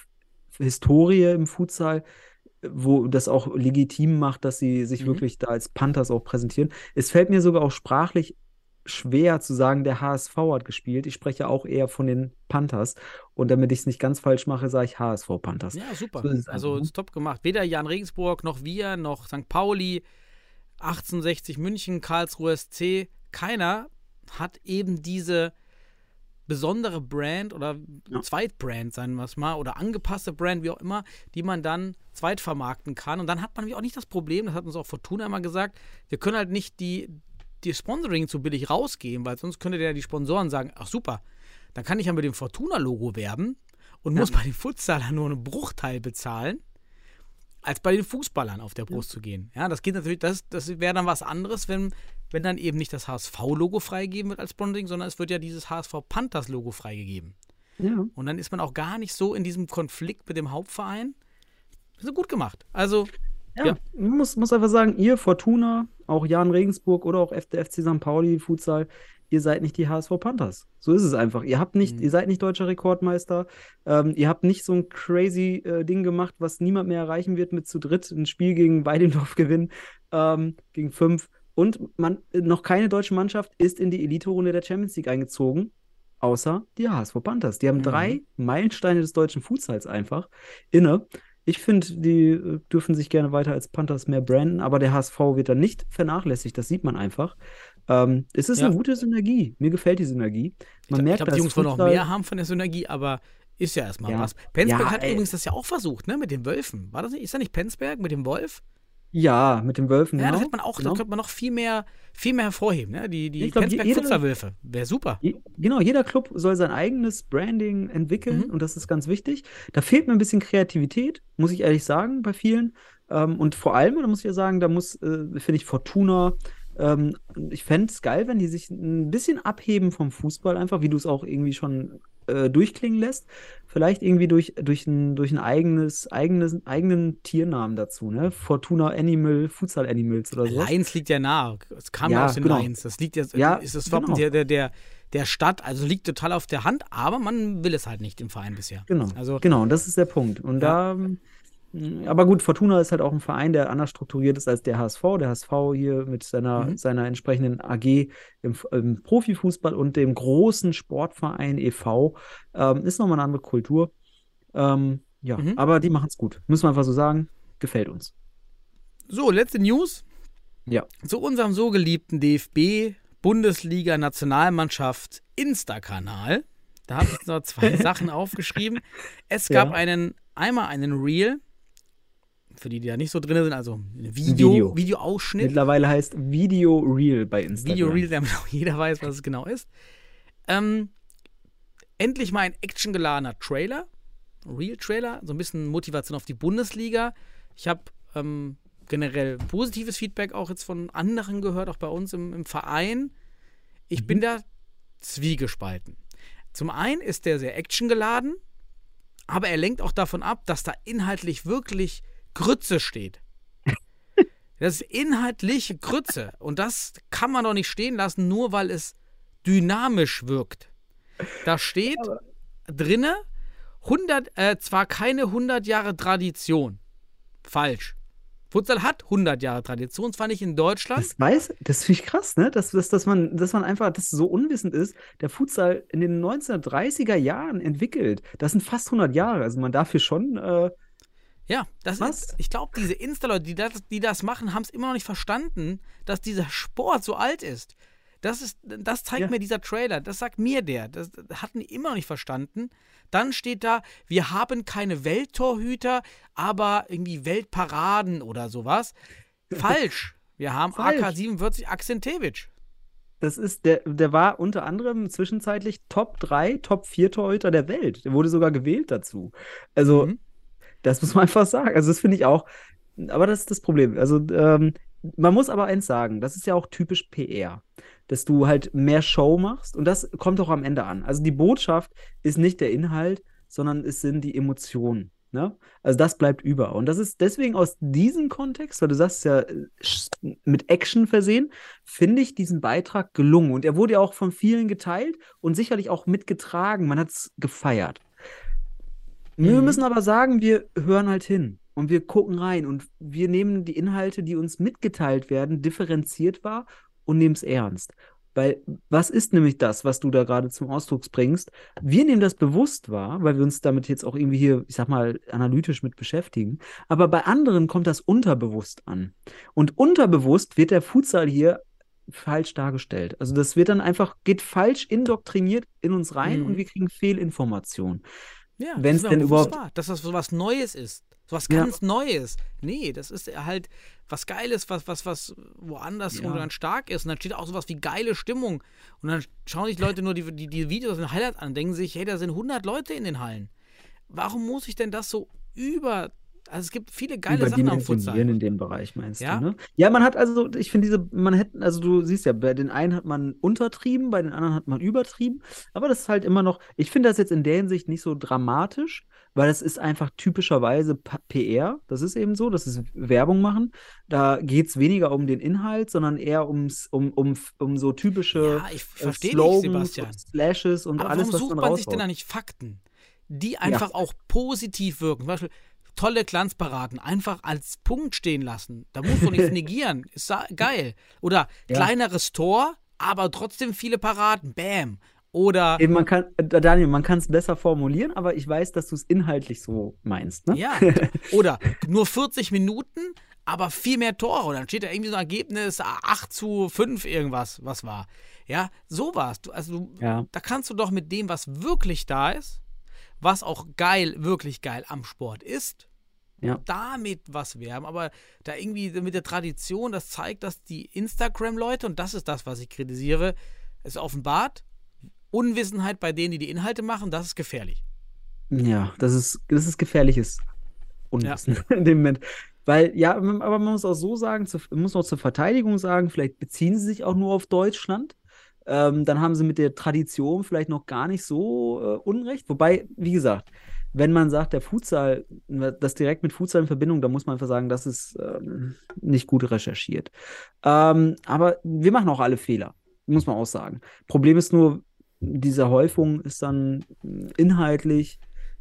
Historie im Futsal, wo das auch legitim macht, dass sie sich Mhm. wirklich da als Panthers auch präsentieren. Es fällt mir sogar auch sprachlich schwer zu sagen, der H S V hat gespielt. Ich spreche auch eher von den Panthers. Und damit ich es nicht ganz falsch mache, sage ich H S V Panthers. Ja, super. So ist es also einfach, ne? ist top gemacht. Weder Jan Regensburg noch wir, noch Sankt Pauli, achtzehnhundertsechzig München, Karlsruhe S C, keiner hat eben diese besondere Brand oder Ja. Zweitbrand, sagen wir es mal, oder angepasste Brand, wie auch immer, die man dann zweitvermarkten kann. Und dann hat man nämlich auch nicht das Problem, das hat uns auch Fortuna immer gesagt, wir können halt nicht die, die Sponsoring zu billig rausgeben, weil sonst könnte der die Sponsoren sagen, ach super, dann kann ich ja mit dem Fortuna-Logo werben und Ja. muss bei den Futsalern nur einen Bruchteil bezahlen, als bei den Fußballern auf der Brust zu gehen. Ja, das geht natürlich, das, das wäre dann was anderes, wenn, wenn dann eben nicht das H S V-Logo freigegeben wird als Sponsoring, sondern es wird ja dieses H S V Panthers-Logo freigegeben. Ja. Und dann ist man auch gar nicht so in diesem Konflikt mit dem Hauptverein. Das ist gut gemacht. Also, Ja, Ja. man muss, muss einfach sagen, ihr Fortuna, auch Jan Regensburg oder auch der F C Sankt Pauli Futsal, ihr seid nicht die H S V Panthers. So ist es einfach. Ihr habt nicht, Mhm. ihr seid nicht deutscher Rekordmeister. Ähm, ihr habt nicht so ein crazy äh, Ding gemacht, was niemand mehr erreichen wird mit zu dritt ein Spiel gegen Weidendorf gewinnen. ähm, gegen fünf. Und man, noch keine deutsche Mannschaft ist in die Elite-Runde der Champions League eingezogen, außer die H S V Panthers. Die haben Mhm. drei Meilensteine des deutschen Futsals einfach inne. Ich finde, die äh, dürfen sich gerne weiter als Panthers mehr branden, aber der H S V wird dann nicht vernachlässigt, das sieht man einfach. Ähm, es ist Ja. eine gute Synergie. Mir gefällt die Synergie. Man ich merkt, glaube, dass die Jungs wollen noch Futsal- mehr haben von der Synergie, aber ist ja erstmal Ja. was. Penzberg Ja, hat ey. übrigens das ja auch versucht, ne, mit den Wölfen. War das nicht? Ist da nicht Penzberg mit dem Wolf? Ja, mit den Wölfen. Ja, genau. das hätte man auch, genau. das könnte man noch viel mehr, viel mehr hervorheben, ne? Die, die Ich glaub, jeder- Penzberg-Futsal-Wölfe. Wäre super. Je- Genau, jeder Club soll sein eigenes Branding entwickeln Mhm. und das ist ganz wichtig. Da fehlt mir ein bisschen Kreativität, muss ich ehrlich sagen, bei vielen. Ähm, und vor allem, da muss ich ja sagen, da muss, äh, finde ich, Fortuna, ähm, ich fände es geil, wenn die sich ein bisschen abheben vom Fußball, einfach, wie du es auch irgendwie schon äh, durchklingen lässt. Vielleicht irgendwie durch, durch ein, durch ein eigenes, eigenes, eigenen Tiernamen dazu, ne? Fortuna Animal, Futsal Animals oder sowas. Lions liegt ja nahe. Es kam ja, Ja, aus den genau. Lions. Das liegt jetzt, Ja, ist das Wappen genau. der, der, der, der Stadt, also liegt total auf der Hand, aber man will es halt nicht im Verein bisher. Genau, Also, genau, und das ist der Punkt. Und da, mh, aber gut, Fortuna ist halt auch ein Verein, der anders strukturiert ist als der H S V. Der H S V hier mit seiner, Mhm. seiner entsprechenden A G im, im Profifußball und dem großen Sportverein e V ähm, ist nochmal eine andere Kultur. Ähm, ja, Mhm. aber die machen es gut. Müssen wir einfach so sagen. Gefällt uns. so, letzte News. Ja. Zu unserem so geliebten D F B-Bundesliga-Nationalmannschaft Insta-Kanal. Da habe ich noch zwei Sachen aufgeschrieben. Es gab Ja. einen, einmal einen Reel, für die, die da nicht so drin sind, also ein Video, Video. Videoausschnitt. Mittlerweile heißt Video Reel bei Instagram. Video Reel, damit auch jeder weiß, was es genau ist. Ähm, endlich mal ein actiongeladener Trailer. Real-Trailer, so ein bisschen Motivation auf die Bundesliga. Ich habe ähm, generell positives Feedback auch jetzt von anderen gehört, auch bei uns im, im Verein. Ich Mhm. bin da zwiegespalten. Zum einen ist der sehr actiongeladen, aber er lenkt auch davon ab, dass da inhaltlich wirklich Grütze steht. Das ist inhaltlich Grütze. Und das kann man doch nicht stehen lassen, nur weil es dynamisch wirkt. Da steht drinne, hundert, äh, zwar keine hundert Jahre Tradition. Falsch. Futsal hat hundert Jahre Tradition, zwar nicht in Deutschland. Das weiß, das finde ich krass, ne? Dass, dass, dass, man, dass man einfach das so unwissend ist. Der Futsal in den neunzehnhundertdreißiger Jahren entwickelt. Das sind fast hundert Jahre. Also man darf hier schon. Äh, Ja, das Was? ist, ich glaube, diese Insta-Leute, die das, die das machen, haben es immer noch nicht verstanden, dass dieser Sport so alt ist. Das ist, das zeigt Ja. mir dieser Trailer, das sagt mir der. Das hatten die immer noch nicht verstanden. Dann steht da, wir haben keine Welttorhüter, aber irgendwie Weltparaden oder sowas. Falsch. Wir haben A Falsch. K siebenundvierzig Akcentevic. das ist, der, der war unter anderem zwischenzeitlich Top drei, Top vier Torhüter der Welt. Der wurde sogar gewählt dazu. Also, Mhm. das muss man einfach sagen. Also, das finde ich auch. Aber das ist das Problem. Also, ähm, man muss aber eins sagen, das ist ja auch typisch P R, dass du halt mehr Show machst und das kommt auch am Ende an. Also die Botschaft ist nicht der Inhalt, sondern es sind die Emotionen. Ne? Also das bleibt über. Und das ist deswegen aus diesem Kontext, weil du sagst ja äh, sch- mit Action versehen, finde ich diesen Beitrag gelungen. Und er wurde ja auch von vielen geteilt und sicherlich auch mitgetragen. Man hat es gefeiert. Wir Mhm. müssen aber sagen, wir hören halt hin und wir gucken rein und wir nehmen die Inhalte, die uns mitgeteilt werden, differenziert wahr und nehmen es ernst. Weil was ist nämlich das, was du da gerade zum Ausdruck bringst? Wir nehmen das bewusst wahr, weil wir uns damit jetzt auch irgendwie hier, ich sag mal, analytisch mit beschäftigen. Aber bei anderen kommt das unterbewusst an. Und unterbewusst wird der Futsal hier falsch dargestellt. Also das wird dann einfach, geht falsch indoktriniert in uns rein Mhm. und wir kriegen Fehlinformationen. Ja, Wenn's das ist mir denn auch bewusst überhaupt- war, dass das so was Neues ist. So was Ja. ganz Neues. Nee, das ist halt was Geiles, was, was, was woanders Ja. irgendwo dann stark ist. Und dann steht auch sowas wie geile Stimmung. Und dann schauen sich Leute nur die, die, die Videos und Highlights an und denken sich, hey, da sind hundert Leute in den Hallen. Warum muss ich denn das so über... Also es gibt viele geile Sachen am Futsal. Überdimensionieren in dem Bereich, meinst Ja. du, ne? Ja, man hat also, ich finde diese, man hätte, also du siehst ja, bei den einen hat man untertrieben, bei den anderen hat man übertrieben, aber das ist halt immer noch, ich finde das jetzt in der Hinsicht nicht so dramatisch, weil das ist einfach typischerweise Pa- P R, das ist eben so, das ist Werbung machen, da geht es weniger um den Inhalt, sondern eher ums, um, um, um so typische Ja, ich äh, verstehe dich, Slogans Sebastian. und Slashes und Aber alles, warum was sucht man man sich denn da raushaut. nicht Fakten, die einfach auch positiv wirken? Zum Beispiel tolle Glanzparaden einfach als Punkt stehen lassen. Da musst du nichts negieren. Ist sa- geil. Oder Ja. kleineres Tor, aber trotzdem viele Paraden. Bam. Oder, Eben, man kann, äh, Daniel, man kann es besser formulieren, aber ich weiß, dass du es inhaltlich so meinst, ne? ja. Oder nur vierzig Minuten, aber viel mehr Tore. Und dann steht da irgendwie so ein Ergebnis acht zu fünf irgendwas, was war. Ja, sowas. Du, also, du, Ja. da kannst du doch mit dem, was wirklich da ist, was auch geil, wirklich geil am Sport ist, Ja. damit was werben. Aber da irgendwie mit der Tradition, das zeigt, dass die Instagram-Leute, und das ist das, was ich kritisiere, es offenbart, Unwissenheit bei denen, die die Inhalte machen, das ist gefährlich. Ja, das ist, das ist gefährliches Unwissen in dem Moment. Weil, ja, aber man muss auch so sagen, zu, muss auch zur Verteidigung sagen, vielleicht beziehen sie sich auch nur auf Deutschland. Ähm, dann haben sie mit der Tradition vielleicht noch gar nicht so äh, Unrecht. Wobei, wie gesagt, wenn man sagt, der Futsal, das direkt mit Futsal in Verbindung, da muss man einfach sagen, das ist ähm, nicht gut recherchiert. Ähm, aber wir machen auch alle Fehler, muss man auch sagen. Problem ist nur, diese Häufung ist dann inhaltlich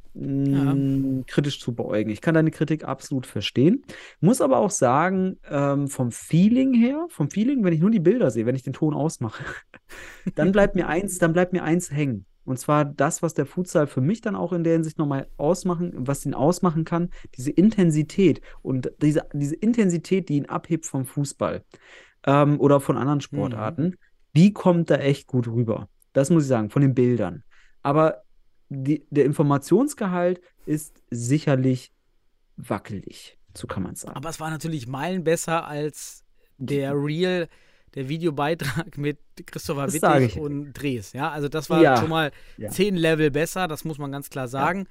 mh, kritisch zu beäugen. Ich kann deine Kritik absolut verstehen. Muss aber auch sagen, ähm, vom Feeling her, vom Feeling, wenn ich nur die Bilder sehe, wenn ich den Ton ausmache, dann bleibt mir eins, dann bleibt mir eins hängen. Und zwar das, was der Futsal für mich dann auch in der Hinsicht nochmal ausmachen, was ihn ausmachen kann, diese Intensität und diese, diese Intensität, die ihn abhebt vom Fußball ähm, oder von anderen Sportarten, die kommt da echt gut rüber. Das muss ich sagen, von den Bildern. Aber die, der Informationsgehalt ist sicherlich wackelig, so kann man sagen. Aber es war natürlich Meilen besser als der Real, der Videobeitrag mit Christopher Das sag Wittig ich. und Dres. Ja, also das war Ja. schon mal Ja. zehn Level besser, das muss man ganz klar sagen.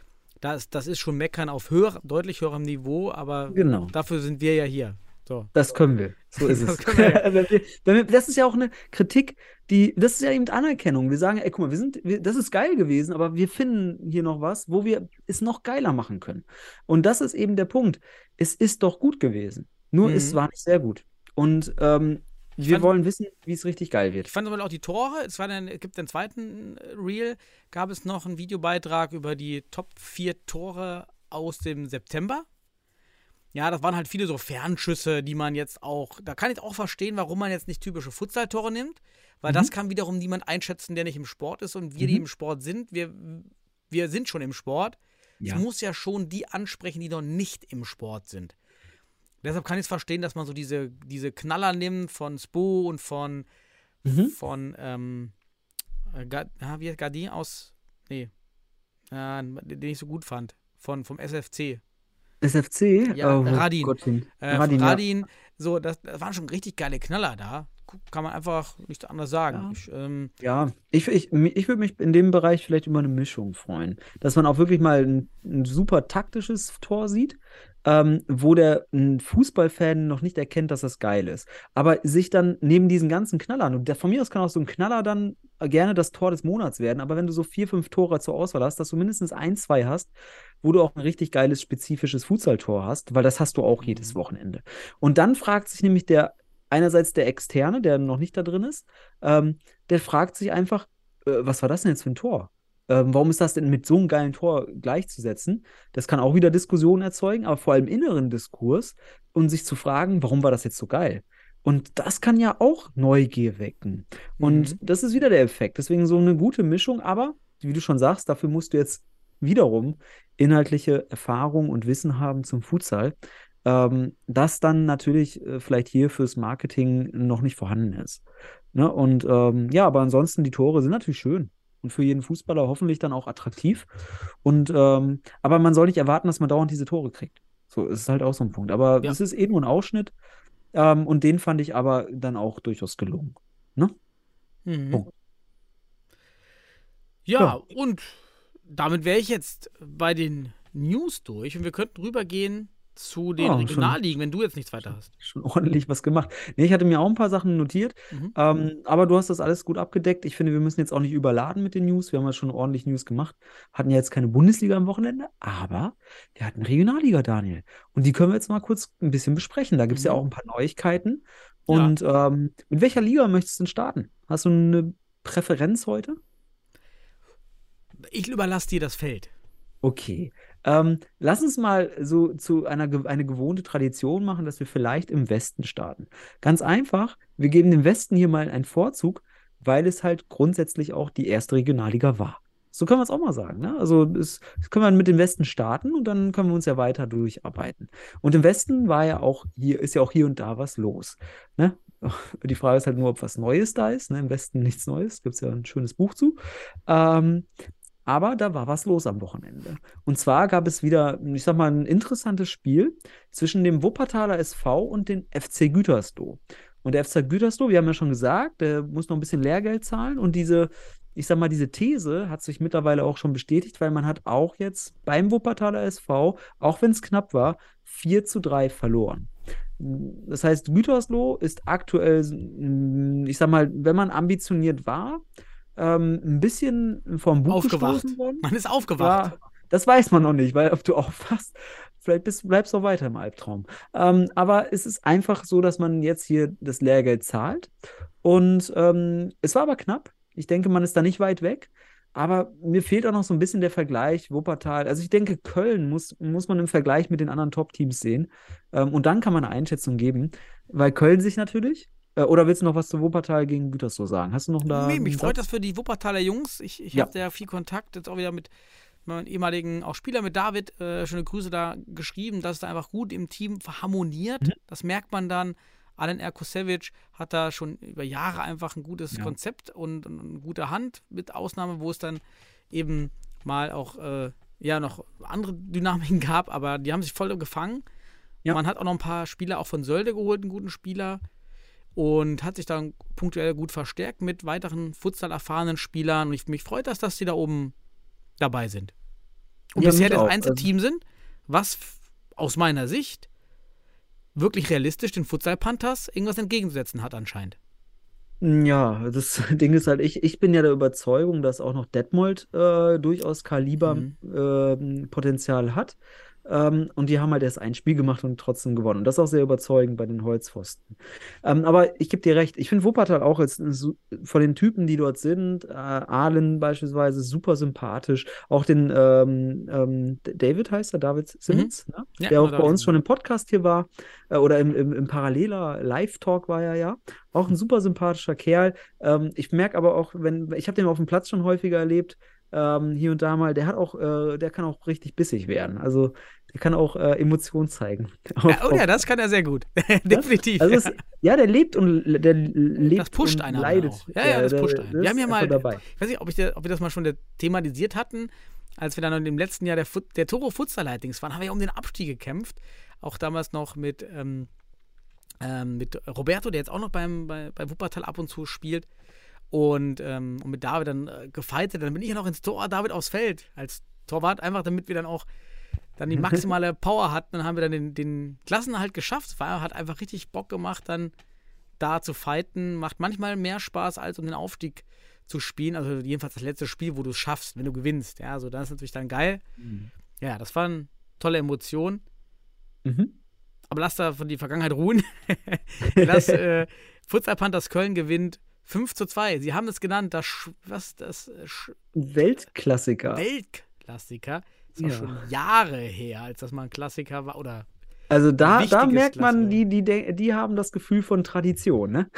Das, das ist schon Meckern auf höher, deutlich höherem Niveau, aber Genau. dafür sind wir ja hier. So. Das können wir. So ist Das es. können wir. Wenn wir, wenn wir, das ist ja auch eine Kritik, die, das ist ja eben Anerkennung. Wir sagen, ey, guck mal, wir sind, wir, das ist geil gewesen, aber wir finden hier noch was, wo wir es noch geiler machen können. Und das ist eben der Punkt. Es ist doch gut gewesen. Nur Mhm. es war nicht sehr gut. Und ähm, wir fand- wollen wissen, wie es richtig geil wird. Ich fand aber auch die Tore, es war dann, es gibt den zweiten äh, Reel, gab es noch einen Videobeitrag über die Top vier Tore aus dem September. Ja, das waren halt viele so Fernschüsse, die man jetzt auch, da kann ich auch verstehen, warum man jetzt nicht typische Futsal-Tore nimmt, weil Mhm. das kann wiederum niemand einschätzen, der nicht im Sport ist, und wir, die Mhm. im Sport sind, wir, wir sind schon im Sport. Ja. Es muss ja schon die ansprechen, die noch nicht im Sport sind. Deshalb kann ich es verstehen, dass man so diese, diese Knaller nimmt von Spo und von, Mhm. von ähm, äh, Ga- ah, wie heißt Gardin aus, nee, äh, den ich so gut fand, von, vom S F C. S F C? Ja, Oh, Radin. Gottchen. Äh, Radin, von ja. Radin, so, das, das waren schon richtig geile Knaller da. Kann man einfach nichts anderes sagen. Ja. Ich, ähm, Ja, ich, ich, ich würde mich in dem Bereich vielleicht über eine Mischung freuen. Dass man auch wirklich mal ein, ein super taktisches Tor sieht, ähm, wo der ein Fußballfan noch nicht erkennt, dass das geil ist. Aber sich dann neben diesen ganzen Knallern, und der, von mir aus kann auch so ein Knaller dann gerne das Tor des Monats werden, aber wenn du so vier, fünf Tore zur Auswahl hast, dass du mindestens ein, zwei hast, wo du auch ein richtig geiles, spezifisches Futsal-Tor hast, weil das hast du auch jedes Wochenende. Und dann fragt sich nämlich der einerseits der Externe, der noch nicht da drin ist, ähm, der fragt sich einfach, äh, was war das denn jetzt für ein Tor? Ähm, warum ist das denn mit so einem geilen Tor gleichzusetzen? Das kann auch wieder Diskussionen erzeugen, aber vor allem inneren Diskurs, und sich zu fragen, warum war das jetzt so geil? Und das kann ja auch Neugier wecken. Und Mhm. das ist wieder der Effekt. Deswegen so eine gute Mischung, aber wie du schon sagst, dafür musst du jetzt wiederum inhaltliche Erfahrung und Wissen haben zum Futsal, ähm, das dann natürlich äh, vielleicht hier fürs Marketing noch nicht vorhanden ist. Ne? Und ähm, ja, aber ansonsten, die Tore sind natürlich schön und für jeden Fußballer hoffentlich dann auch attraktiv. Und ähm, aber man soll nicht erwarten, dass man dauernd diese Tore kriegt. So ist halt auch so ein Punkt. Aber Ja. es ist eh nur ein Ausschnitt, ähm, und den fand ich aber dann auch durchaus gelungen. Ne? Mhm. Punkt. Ja, Ja. und damit wäre ich jetzt bei den News durch und wir könnten rübergehen zu den Ja, schon. Regionalligen, wenn du jetzt nichts weiter hast. Schon ordentlich was gemacht. Nee, ich hatte mir auch ein paar Sachen notiert, Mhm. ähm, aber du hast das alles gut abgedeckt. Ich finde, wir müssen jetzt auch nicht überladen mit den News. Wir haben ja schon ordentlich News gemacht. Hatten ja jetzt keine Bundesliga am Wochenende, aber wir hatten Regionalliga, Daniel. Und die können wir jetzt mal kurz ein bisschen besprechen. Da gibt es ja Mhm. auch ein paar Neuigkeiten. Und ähm, mit welcher Liga möchtest du denn starten? Hast du eine Präferenz heute? Ich überlasse dir das Feld. Okay. Ähm, lass uns mal so zu einer ge- eine gewohnte Tradition machen, dass wir vielleicht im Westen starten. Ganz einfach, wir geben dem Westen hier mal einen Vorzug, weil es halt grundsätzlich auch die erste Regionalliga war. So können wir es auch mal sagen, ne? Also das, das können wir mit dem Westen starten und dann können wir uns ja weiter durcharbeiten. Und im Westen war ja auch hier, ist ja auch hier und da was los. Ne? Die Frage ist halt nur, ob was Neues da ist. Ne? Im Westen nichts Neues. Gibt es ja ein schönes Buch zu. Ähm, aber da war was los am Wochenende. Und zwar gab es wieder, ich sag mal, ein interessantes Spiel zwischen dem Wuppertaler S V und dem F C Gütersloh. Und der F C Gütersloh, wir haben ja schon gesagt, der muss noch ein bisschen Lehrgeld zahlen. Und diese, ich sag mal, diese These hat sich mittlerweile auch schon bestätigt, weil man hat auch jetzt beim Wuppertaler S V, auch wenn es knapp war, vier zu drei verloren. Das heißt, Gütersloh ist aktuell, ich sag mal, wenn man ambitioniert war, ähm, ein bisschen vom Buch Aufgewacht. gestoßen worden. Man ist aufgewacht. Ja, das weiß man noch nicht, weil ob du aufwachst, vielleicht bist, bleibst du auch weiter im Albtraum. Ähm, aber es ist einfach so, dass man jetzt hier das Lehrgeld zahlt. Und ähm, es war aber knapp. Ich denke, man ist da nicht weit weg. Aber mir fehlt auch noch so ein bisschen der Vergleich Wuppertal. Also ich denke, Köln muss, muss man im Vergleich mit den anderen Top-Teams sehen. Ähm, und dann kann man eine Einschätzung geben, weil Köln sich natürlich. Äh, oder willst du noch was zu Wuppertal gegen Gütersloh sagen? Hast du noch da? Nee, mich einen freut Satz? das für die Wuppertaler Jungs. Ich, ich Ja. habe ja viel Kontakt, jetzt auch wieder mit meinem ehemaligen auch Spieler, mit David, äh, schöne Grüße da geschrieben, dass es da einfach gut im Team harmoniert. Mhm. Das merkt man dann. Alen Erkosevic hat da schon über Jahre einfach ein gutes Ja. Konzept und, und eine gute Hand, mit Ausnahme, wo es dann eben mal auch äh, ja noch andere Dynamiken gab, aber die haben sich voll gefangen. Ja. Man hat auch noch ein paar Spieler auch von Sölde geholt, einen guten Spieler, und hat sich dann punktuell gut verstärkt mit weiteren Futsal-erfahrenen Spielern, und ich, mich freut das, dass die da oben dabei sind. Und Ja, bisher mich das auch. einzige Also- Team sind, was f- aus meiner Sicht wirklich realistisch den Futsal-Panthers irgendwas entgegenzusetzen hat anscheinend. Ja, das Ding ist halt, ich, ich bin ja der Überzeugung, dass auch noch Detmold äh, durchaus Kaliber-Potenzial hat. Ähm, und die haben halt erst ein Spiel gemacht und trotzdem gewonnen. Und das ist auch sehr überzeugend bei den Holzpfosten. Ähm, aber ich gebe dir recht, ich finde Wuppertal auch jetzt ein su- von den Typen, die dort sind, äh, Ahlen beispielsweise, super sympathisch. Auch den ähm, ähm, David heißt er, David Simmons, ne? Ja, der auch genau, bei David uns schon im Podcast hier war. Äh, oder im, im, im Paralleler Live-Talk war er ja. Auch ein super sympathischer Kerl. Ähm, ich merke aber auch, wenn, ich habe den auf dem Platz schon häufiger erlebt, ähm, hier und da mal, der hat auch, äh, der kann auch richtig bissig werden. Also der kann auch äh, Emotionen zeigen. Ja, Auf- oh ja, auf- das kann er sehr gut. Definitiv. Also ja. es, ja, der lebt und der lebt Das pusht und einen aber leidet. auch. Ja, ja, das Der- pusht der- einen. der Wir haben ist ja mal, einfach dabei. ich weiß nicht, ob, ich der, ob wir das mal schon der, thematisiert hatten, als wir dann im letzten Jahr der, Fut, der Toro Futsal Lightings waren, haben wir ja um den Abstieg gekämpft. Auch damals noch mit, ähm, ähm, mit Roberto, der jetzt auch noch beim, bei, bei Wuppertal ab und zu spielt. Und, ähm, und mit David dann äh, gefeitet. Dann bin ich ja noch ins Tor, David aufs Feld als Torwart, einfach damit wir dann auch dann die maximale Power hatten. Dann haben wir dann den, den Klassenerhalt geschafft. Es war, hat einfach richtig Bock gemacht, dann da zu fighten. Macht manchmal mehr Spaß, als um den Aufstieg zu spielen. Also jedenfalls das letzte Spiel, wo du es schaffst, wenn du gewinnst. Ja, also das ist natürlich dann geil. Ja, das waren tolle Emotionen. Mhm. Aber lass da von die Vergangenheit ruhen. lass äh, Futsal Panthers Köln gewinnt fünf zu zwei. Sie haben es genannt, das, Sch- was, das äh, Sch- Weltklassiker. Weltklassiker. Das war Ja. schon Jahre her, als das mal ein Klassiker war. Oder Also da, da wichtiges merkt man, Klassiker. die, die, de- die haben das Gefühl von Tradition, ne?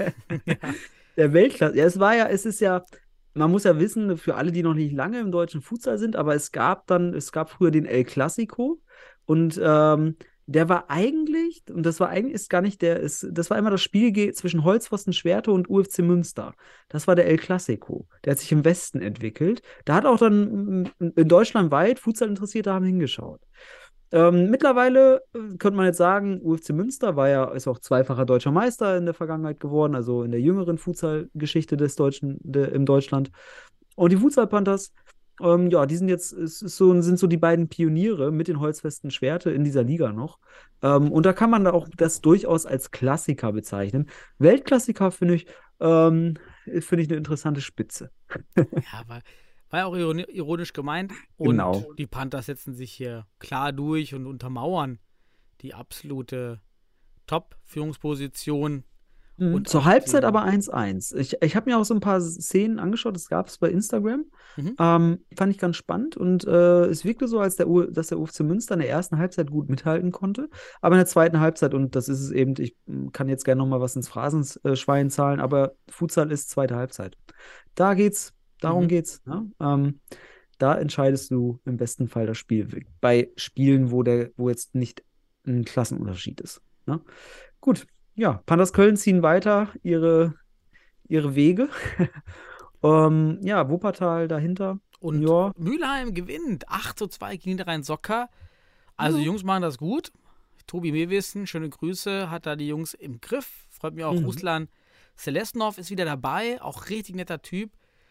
Der Weltklasse. Ja, es war ja, es ist ja, man muss ja wissen, für alle, die noch nicht lange im deutschen Futsal sind, aber es gab dann, es gab früher den El Clasico und ähm, der war eigentlich, und das war eigentlich, ist gar nicht der, ist, das war immer das Spiel ge- zwischen Holzpfosten Schwerte und U F C Münster. Das war der El Clasico. Der hat sich im Westen entwickelt. Da hat auch dann mm, in Deutschland weit Futsal-Interessierte haben hingeschaut. Ähm, mittlerweile äh, könnte man jetzt sagen, U F C Münster war ja, ist auch zweifacher deutscher Meister in der Vergangenheit geworden, also in der jüngeren Futsal-Geschichte des Deutschen, de, im Deutschland. Und die Futsal Panthers, ähm, ja, die sind jetzt, es ist so, sind so die beiden Pioniere mit den holzfesten Schwerte in dieser Liga noch. Ähm, und da kann man da auch das durchaus als Klassiker bezeichnen. Weltklassiker finde ich, ähm, finde ich eine interessante Spitze. ja, war, war ja auch ironi- ironisch gemeint. Und Genau. die Panthers setzen sich hier klar durch und untermauern die absolute Top-Führungsposition. Mhm. Und Zur auch Halbzeit die- aber eins eins. Ich, ich habe mir auch so ein paar Szenen angeschaut, das gab es bei Instagram. Mhm. Ähm, fand ich ganz spannend und äh, es wirkte so, als der U dass der U F C Münster in der ersten Halbzeit gut mithalten konnte. Aber in der zweiten Halbzeit, und das ist es eben, ich m, kann jetzt gerne noch mal was ins Phrasenschwein zahlen, aber Futsal ist zweite Halbzeit. Da geht's, darum Mhm. geht's. Ne? Ähm, da entscheidest du im besten Fall das Spiel. Bei Spielen, wo der, wo jetzt nicht ein Klassenunterschied ist. Ne? Gut, ja, Panthers Köln ziehen weiter ihre, ihre Wege. ähm, ja, Wuppertal dahinter. Und Ja, Mülheim gewinnt acht zu zwei gegen Niederrhein-Socker. Also die Jungs machen das gut. Tobi Mewissen, schöne Grüße, hat da die Jungs im Griff. Freut mich auch, Mhm. Ruslan Selesnov ist wieder dabei, auch richtig netter Typ.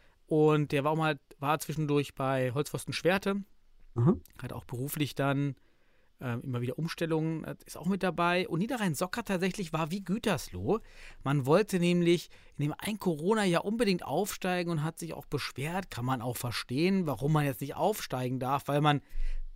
Und der war auch mal, war zwischendurch bei Holzpfosten Schwerte. aha. Hat auch beruflich dann ähm, immer wieder Umstellungen, äh, ist auch mit dabei. Und Niederrhein-Socker tatsächlich war wie Gütersloh. Man wollte nämlich in dem ein Corona-Jahr unbedingt aufsteigen und hat sich auch beschwert. Kann man auch verstehen, warum man jetzt nicht aufsteigen darf, weil man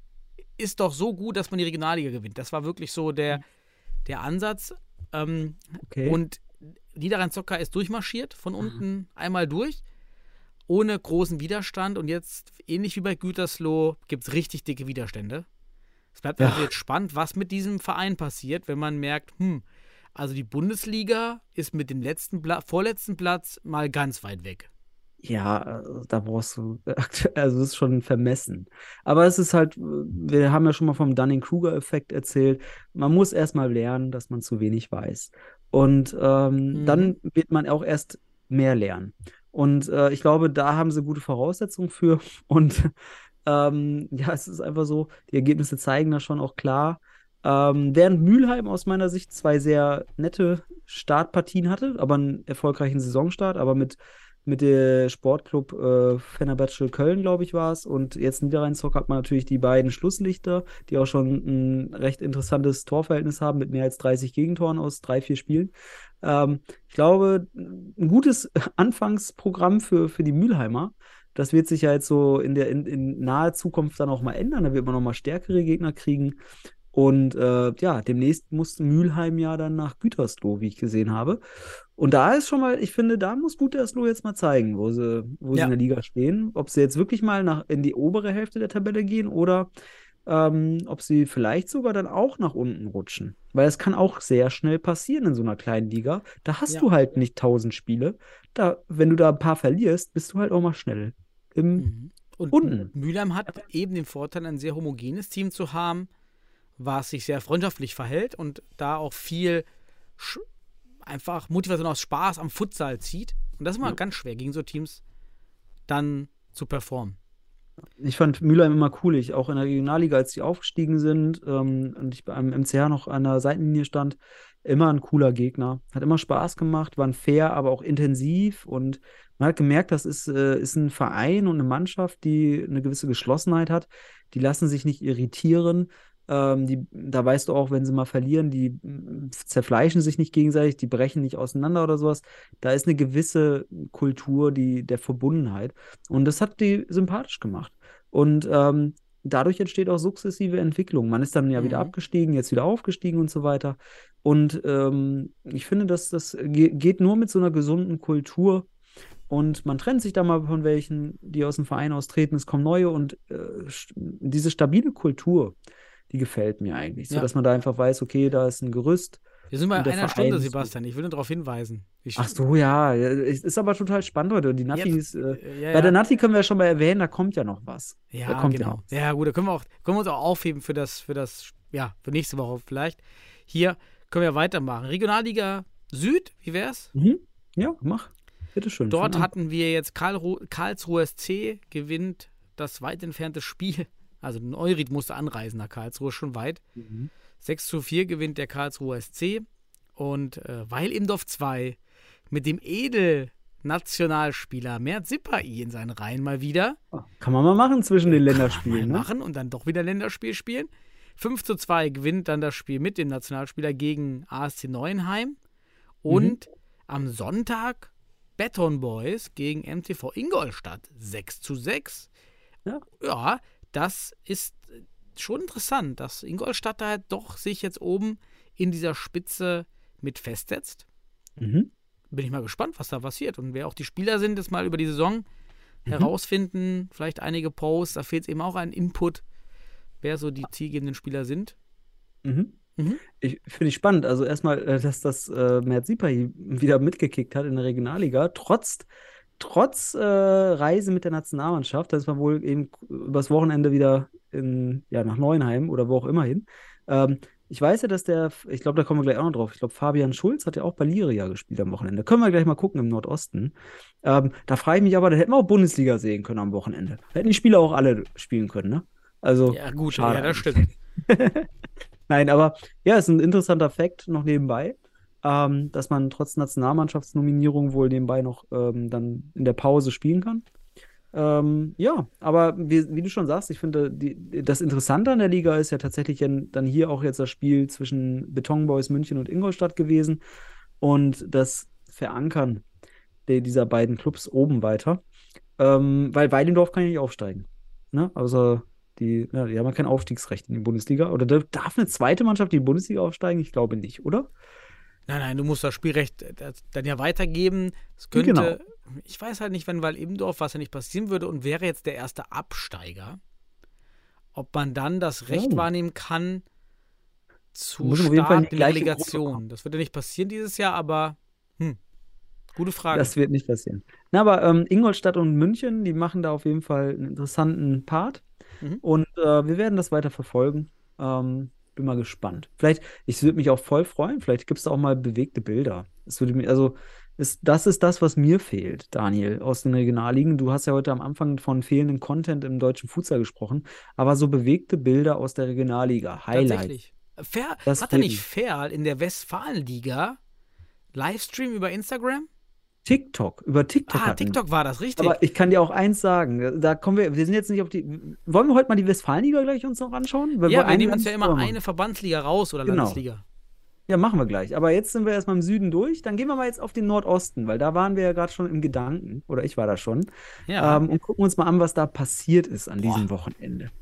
ist doch so gut, dass man die Regionalliga gewinnt. Das war wirklich so der, der Ansatz. Ähm, Okay. Und Niederrhein-Zocker ist durchmarschiert, von unten einmal durch, ohne großen Widerstand. Und jetzt, ähnlich wie bei Gütersloh, gibt es richtig dicke Widerstände. Es bleibt Ja. also jetzt spannend, was mit diesem Verein passiert, wenn man merkt, hm, also die Bundesliga ist mit dem letzten Pla- vorletzten Platz mal ganz weit weg. Ja, also da brauchst du, also es ist schon vermessen. Aber es ist halt, wir haben ja schon mal vom Dunning-Kruger-Effekt erzählt. Man muss erstmal lernen, dass man zu wenig weiß. Und ähm, Mhm. dann wird man auch erst mehr lernen. Und äh, ich glaube, da haben sie gute Voraussetzungen für. Und ähm, ja, es ist einfach so, die Ergebnisse zeigen das schon auch klar. Ähm, während Mülheim aus meiner Sicht zwei sehr nette Startpartien hatte, aber einen erfolgreichen Saisonstart, aber mit mit der Sportclub äh, Fenerbahce Köln, glaube ich, war es. Und jetzt Niederrhein-Zocker hat man natürlich die beiden Schlusslichter, die auch schon ein recht interessantes Torverhältnis haben, mit mehr als dreißig Gegentoren aus drei, vier Spielen. Ähm, ich glaube, ein gutes Anfangsprogramm für, für die Mülheimer. Das wird sich ja jetzt so in der in, in naher Zukunft dann auch mal ändern. Da wird man noch mal stärkere Gegner kriegen. Und äh, ja, demnächst muss Mülheim ja dann nach Gütersloh, wie ich gesehen habe. Und da ist schon mal, ich finde, da muss Gütersloh jetzt mal zeigen, wo sie, wo sie Ja. in der Liga stehen. Ob sie jetzt wirklich mal nach, in die obere Hälfte der Tabelle gehen oder ähm, ob sie vielleicht sogar dann auch nach unten rutschen. Weil es kann auch sehr schnell passieren in so einer kleinen Liga. Da hast Ja. du halt nicht tausend Spiele. Da, wenn du da ein paar verlierst, bist du halt auch mal schnell im Mhm. Und unten. Mülheim hat eben den Vorteil, ein sehr homogenes Team zu haben, was sich sehr freundschaftlich verhält und da auch viel sch- einfach Motivation aus Spaß am Futsal zieht. Und das ist immer Ja. ganz schwer, gegen so Teams dann zu performen. Ich fand Mülheim immer cool. Ich auch in der Regionalliga, als die aufgestiegen sind ähm, und ich beim M C H noch an der Seitenlinie stand, immer ein cooler Gegner. Hat immer Spaß gemacht, waren fair, aber auch intensiv und man hat gemerkt, das ist, äh, ist ein Verein und eine Mannschaft, die eine gewisse Geschlossenheit hat. Die lassen sich nicht irritieren. Ähm, die, da weißt du auch, wenn sie mal verlieren, die mm, zerfleischen sich nicht gegenseitig, die brechen nicht auseinander oder sowas. Da ist eine gewisse Kultur die, der Verbundenheit. Und das hat die sympathisch gemacht. Und ähm, dadurch entsteht auch sukzessive Entwicklung. Man ist dann ja wieder Mhm. abgestiegen, jetzt wieder aufgestiegen und so weiter. Und ähm, ich finde, dass das ge geht nur mit so einer gesunden Kultur. Und man trennt sich da mal von welchen, die aus dem Verein austreten. Es kommen neue und äh, st- diese stabile Kultur, die gefällt mir eigentlich. So Ja. dass man da einfach weiß, okay, da ist ein Gerüst. Wir sind bei Und der einer Verein Stunde, ist Sebastian. Ich will nur darauf hinweisen. Ich, Ach so, ja. ja, Es ist aber total spannend heute. Und die Nati Jetzt, ist. Äh, äh, ja, bei der ja. Nati können wir ja schon mal erwähnen, da kommt ja noch was. da Ja, kommt ja genau. noch was. Ja, gut, da können wir, auch, können wir uns auch aufheben für das, für das, ja, für nächste Woche vielleicht. Hier können wir weitermachen. Regionalliga Süd, wie wär's? Mhm. Ja, mach. Bitteschön. Dort fang an. hatten wir jetzt Karlru Karlsruhe S C gewinnt das weit entfernte Spiel. Also Neurit musste anreisen nach Karlsruhe, schon weit. Mhm. sechs zu vier gewinnt der Karlsruhe S C. Und äh, weil im Dorf zwei mit dem Edel-Nationalspieler Mert Sipai in seinen Reihen mal wieder Ah, Kann man mal machen zwischen den mal Länderspielen, ne? machen und dann doch wieder Länderspiel spielen. fünf zu zwei gewinnt dann das Spiel mit dem Nationalspieler gegen A S C Neuenheim. Und am Sonntag Beton Boys gegen M T V Ingolstadt sechs zu sechs. Ja. Ja, das ist schon interessant, dass Ingolstadt da doch sich jetzt oben in dieser Spitze mit festsetzt. Mhm. Bin ich mal gespannt, was da passiert. Und wer auch die Spieler sind, das mal über die Saison Mhm. herausfinden. Vielleicht einige Posts, da fehlt es eben auch ein Input, wer so die zielgebenden Spieler sind. Mhm. Mhm. Ich finde ich spannend. Also erstmal, äh, dass das äh, Mert Sipahi wieder mitgekickt hat in der Regionalliga, trotz, trotz äh, Reise mit der Nationalmannschaft. Da ist man wohl eben übers Wochenende wieder in, ja, nach Neuenheim oder wo auch immer hin. Ähm, ich weiß ja, dass der, ich glaube, da kommen wir gleich auch noch drauf. Ich glaube, Fabian Schulz hat ja auch bei Liria gespielt am Wochenende. Können wir gleich mal gucken im Nordosten. Ähm, da frage ich mich aber, da hätten wir auch Bundesliga sehen können am Wochenende. Da hätten die Spieler auch alle spielen können, ne? Also, Ja, gut, schade ja, das eigentlich. stimmt. Nein, aber ja, ist ein interessanter Fakt noch nebenbei, ähm, dass man trotz Nationalmannschaftsnominierung wohl nebenbei noch ähm, dann in der Pause spielen kann. Ähm, ja, aber wie, wie du schon sagst, ich finde, die, das Interessante an der Liga ist ja tatsächlich dann dann hier auch jetzt das Spiel zwischen Betonboys München und Ingolstadt gewesen und das Verankern der, dieser beiden Clubs oben weiter. Ähm, weil Weilendorf kann ja nicht aufsteigen. Ne? Also die, ja, die haben ja kein Aufstiegsrecht in die Bundesliga. Oder darf darf eine zweite Mannschaft in die Bundesliga aufsteigen? Ich glaube nicht, oder? Nein, nein, du musst das Spielrecht äh, das dann ja weitergeben. Es Genau. könnte, ich weiß halt nicht, wenn Weil Ebendorf, was ja nicht passieren würde und wäre jetzt der erste Absteiger, ob man dann das Recht Oh. wahrnehmen kann zu Müssen wir auf jeden Fall in die Start in der gleiche Gruppe Relegation. kommen. Das wird ja nicht passieren dieses Jahr, aber hm, gute Frage. Das wird nicht passieren. Na, aber ähm, Ingolstadt und München, die machen da auf jeden Fall einen interessanten Part. Mhm. Und äh, wir werden das weiter verfolgen. Ähm, bin mal gespannt. Vielleicht, ich würde mich auch voll freuen, vielleicht gibt es da auch mal bewegte Bilder. Es würde mir, also, ist, das ist das, was mir fehlt, Daniel, aus den Regionalligen. Du hast ja heute am Anfang von fehlendem Content im deutschen Futsal gesprochen, aber so bewegte Bilder aus der Regionalliga, Highlights. Tatsächlich. Fair, Das hat er fehlt nicht Fair in der Westfalenliga Livestream über Instagram? TikTok, über TikTok Ah, hatten. TikTok war das, richtig. Aber ich kann dir auch eins sagen, da kommen wir, wir sind jetzt nicht auf die, wollen wir heute mal die Westfalenliga gleich uns noch anschauen? Weil ja, wir eine nehmen uns ja Landes- immer wollen wir eine Verbandsliga raus oder Genau. Landesliga. Ja, machen wir gleich. Aber jetzt sind wir erstmal im Süden durch. Dann gehen wir mal jetzt auf den Nordosten, weil da waren wir ja gerade schon im Gedanken, oder ich war da schon, Ja. ähm, und gucken uns mal an, was da passiert ist an diesem Wochenende.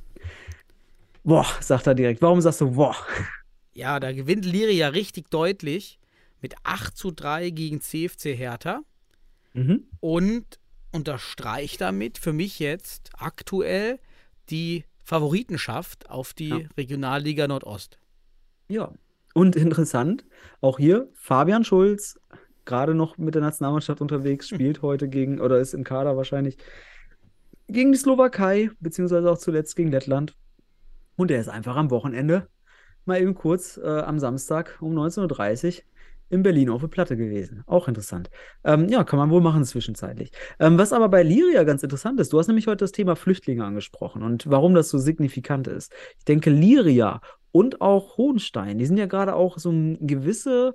Boah, sagt er direkt. Warum sagst du boah? Ja, da gewinnt Liria richtig deutlich mit acht zu drei gegen C F C Hertha Mhm. und unterstreicht damit für mich jetzt aktuell die Favoritenschaft auf die Ja. Regionalliga Nordost. Ja. Und interessant, auch hier Fabian Schulz, gerade noch mit der Nationalmannschaft unterwegs, spielt heute gegen, oder ist im Kader wahrscheinlich, gegen die Slowakei, beziehungsweise auch zuletzt gegen Lettland. Und er ist einfach am Wochenende mal eben kurz äh, am Samstag um neunzehn Uhr dreißig in Berlin auf der Platte gewesen. Auch interessant. Ähm, ja, kann man wohl machen zwischenzeitlich. Ähm, was aber bei Liria ganz interessant ist, du hast nämlich heute das Thema Flüchtlinge angesprochen und warum das so signifikant ist. Ich denke, Liria und auch Hohenstein, die sind ja gerade auch so ein gewisse,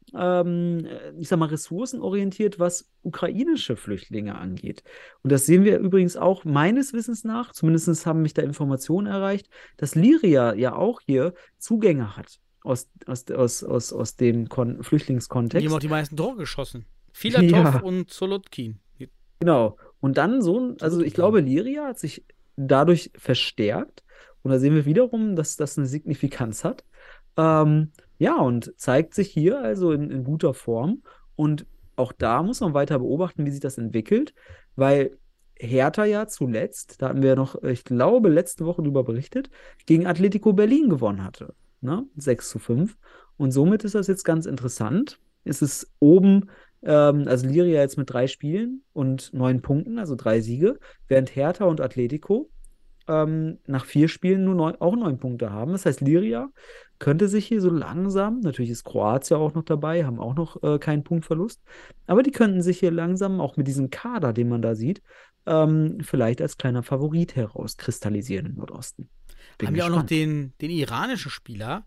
ähm, ich sag mal, ressourcenorientiert, was ukrainische Flüchtlinge angeht. Und das sehen wir übrigens auch meines Wissens nach, zumindest haben mich da Informationen erreicht, dass Liria ja auch hier Zugänge hat aus, aus, aus, aus, aus dem Kon- Die Flüchtlingskontext. haben auch die meisten Tore geschossen. Filatov Ja. und Solotkin. Genau. Und dann so ein, also ich glaube, Liria hat sich dadurch verstärkt. Und da sehen wir wiederum, dass das eine Signifikanz hat. Ähm, ja, und zeigt sich hier also in, in guter Form. Und auch da muss man weiter beobachten, wie sich das entwickelt, weil Hertha ja zuletzt, da hatten wir ja noch, ich glaube, letzte Woche darüber berichtet, gegen Atletico Berlin gewonnen hatte. Ne? sechs zu fünf. Und somit ist das jetzt ganz interessant. Es ist oben, ähm, also Liria jetzt mit drei Spielen und neun Punkten, also drei Siege, während Hertha und Atletico ähm, nach vier Spielen nur neun, auch neun Punkte haben. Das heißt, Liria könnte sich hier so langsam, natürlich ist Kroatien auch noch dabei, haben auch noch äh, keinen Punktverlust, aber die könnten sich hier langsam, auch mit diesem Kader, den man da sieht, ähm, vielleicht als kleiner Favorit herauskristallisieren im Nordosten. Bin Haben ja auch noch gespannt. den, den iranischen Spieler,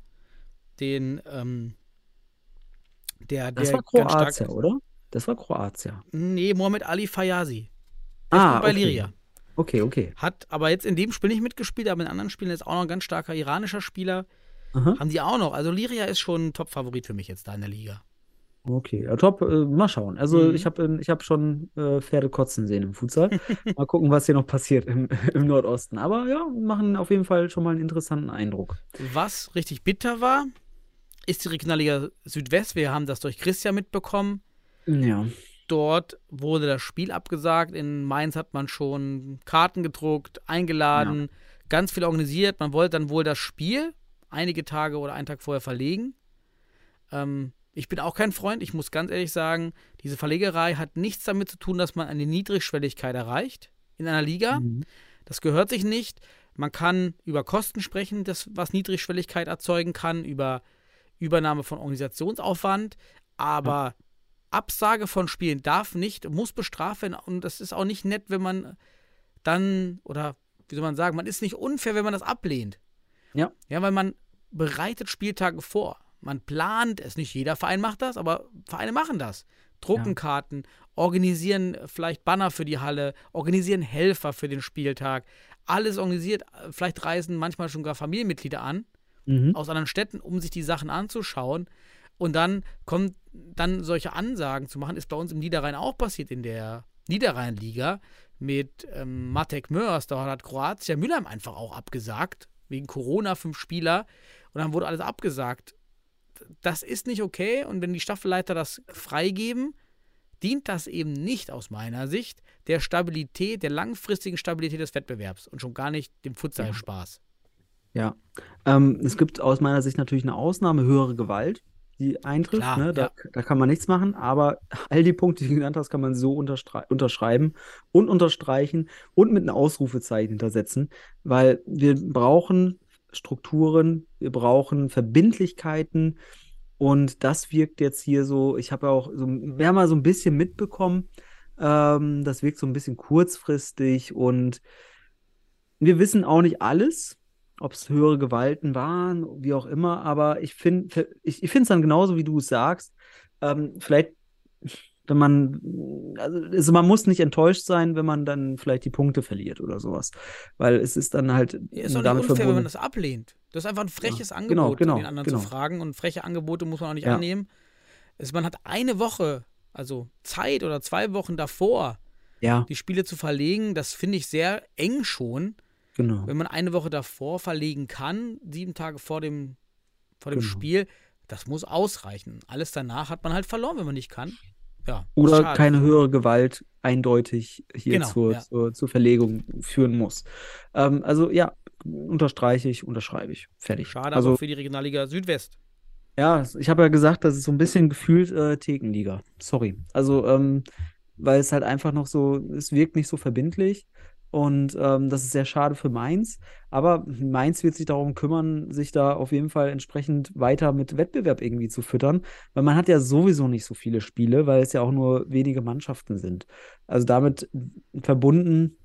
den, ähm, der, Das der war ganz stark Kroatien, ist. oder? Das war Kroatien. Nee, Mohamed Ali Fayazi. Der Ah, spielt bei okay. Liria. Okay, okay. Hat aber jetzt in dem Spiel nicht mitgespielt, aber in anderen Spielen ist auch noch ein ganz starker iranischer Spieler. Aha. Haben die auch noch. Also Liria ist schon ein Top-Favorit für mich jetzt da in der Liga. Okay, ja, top. Äh, mal schauen. Also Mhm. ich habe ich hab schon äh, Pferde kotzen sehen im Futsal. Mal gucken, was hier noch passiert im, im Nordosten. Aber ja, machen auf jeden Fall schon mal einen interessanten Eindruck. Was richtig bitter war, ist die Regionalliga Südwest. Wir haben das durch Christian mitbekommen. Ja. Dort wurde das Spiel abgesagt. In Mainz hat man schon Karten gedruckt, eingeladen, ja. ganz viel organisiert. Man wollte dann wohl das Spiel einige Tage oder einen Tag vorher verlegen. Ähm, ich bin auch kein Freund. Ich muss ganz ehrlich sagen, diese Verlegerei hat nichts damit zu tun, dass man eine Niedrigschwelligkeit erreicht in einer Liga. Mhm. Das gehört sich nicht. Man kann über Kosten sprechen, das, was Niedrigschwelligkeit erzeugen kann, über Übernahme von Organisationsaufwand, aber ja. Absage von Spielen darf nicht, muss bestraft werden und das ist auch nicht nett, wenn man dann, oder wie soll man sagen, man ist nicht unfair, wenn man das ablehnt. Ja. Ja, weil man bereitet Spieltage vor. Man plant es. Nicht jeder Verein macht das, aber Vereine machen das. Drucken ja. Karten, organisieren vielleicht Banner für die Halle, organisieren Helfer für den Spieltag. Alles organisiert. Vielleicht reisen manchmal schon gar Familienmitglieder an, mhm. aus anderen Städten, um sich die Sachen anzuschauen. Und dann kommt dann solche Ansagen zu machen, ist bei uns im Niederrhein auch passiert in der Niederrheinliga mit ähm, Matek Mörs. Da hat Kroatia Mülheim einfach auch abgesagt, wegen Corona, fünf Spieler. Und dann wurde alles abgesagt. Das ist nicht okay. Und wenn die Staffelleiter das freigeben, dient das eben nicht aus meiner Sicht der Stabilität, der langfristigen Stabilität des Wettbewerbs und schon gar nicht dem Futsal-Spaß. Ja, ähm, es gibt aus meiner Sicht natürlich eine Ausnahme, höhere Gewalt, die eintrifft. Klar, ne? da, ja. da kann man nichts machen, aber all die Punkte, die du genannt hast, kann man so unterstre- unterschreiben und unterstreichen und mit einem Ausrufezeichen hintersetzen, weil wir brauchen Strukturen, wir brauchen Verbindlichkeiten und das wirkt jetzt hier so, ich habe ja auch so, wir haben mal so ein bisschen mitbekommen, ähm, das wirkt so ein bisschen kurzfristig und wir wissen auch nicht alles, ob es höhere Gewalten waren, wie auch immer, aber ich finde ich, ich finde es dann genauso, wie du es sagst. Ähm, vielleicht, wenn man, also, also man muss nicht enttäuscht sein, wenn man dann vielleicht die Punkte verliert oder sowas. Weil es ist dann halt. Ja, ist doch nicht damit unfair, verbunden. wenn man das ablehnt. Das ist einfach ein freches Ja, Angebot, genau, genau, den anderen genau. zu fragen. Und freche Angebote muss man auch nicht Ja. annehmen. Es, man hat eine Woche, also Zeit oder zwei Wochen davor, Ja, die Spiele zu verlegen. Das finde ich sehr eng schon. genau. Wenn man eine Woche davor verlegen kann, sieben Tage vor dem, vor dem Genau. Spiel, das muss ausreichen. Alles danach hat man halt verloren, wenn man nicht kann. Ja, Oder schade. keine höhere Gewalt eindeutig hier Genau, zur, ja. zur, zur Verlegung führen muss. Ähm, also ja, unterstreiche ich, unterschreibe ich. Fertig. Schade, also, aber für die Regionalliga Südwest. Ja, ich habe ja gesagt, das ist so ein bisschen gefühlt äh, Thekenliga. Sorry. Also, ähm, weil es halt einfach noch so, es wirkt nicht so verbindlich und ähm, das ist sehr schade für Mainz. Aber Mainz wird sich darum kümmern, sich da auf jeden Fall entsprechend weiter mit Wettbewerb irgendwie zu füttern, weil man hat ja sowieso nicht so viele Spiele, weil es ja auch nur wenige Mannschaften sind. Also damit verbunden,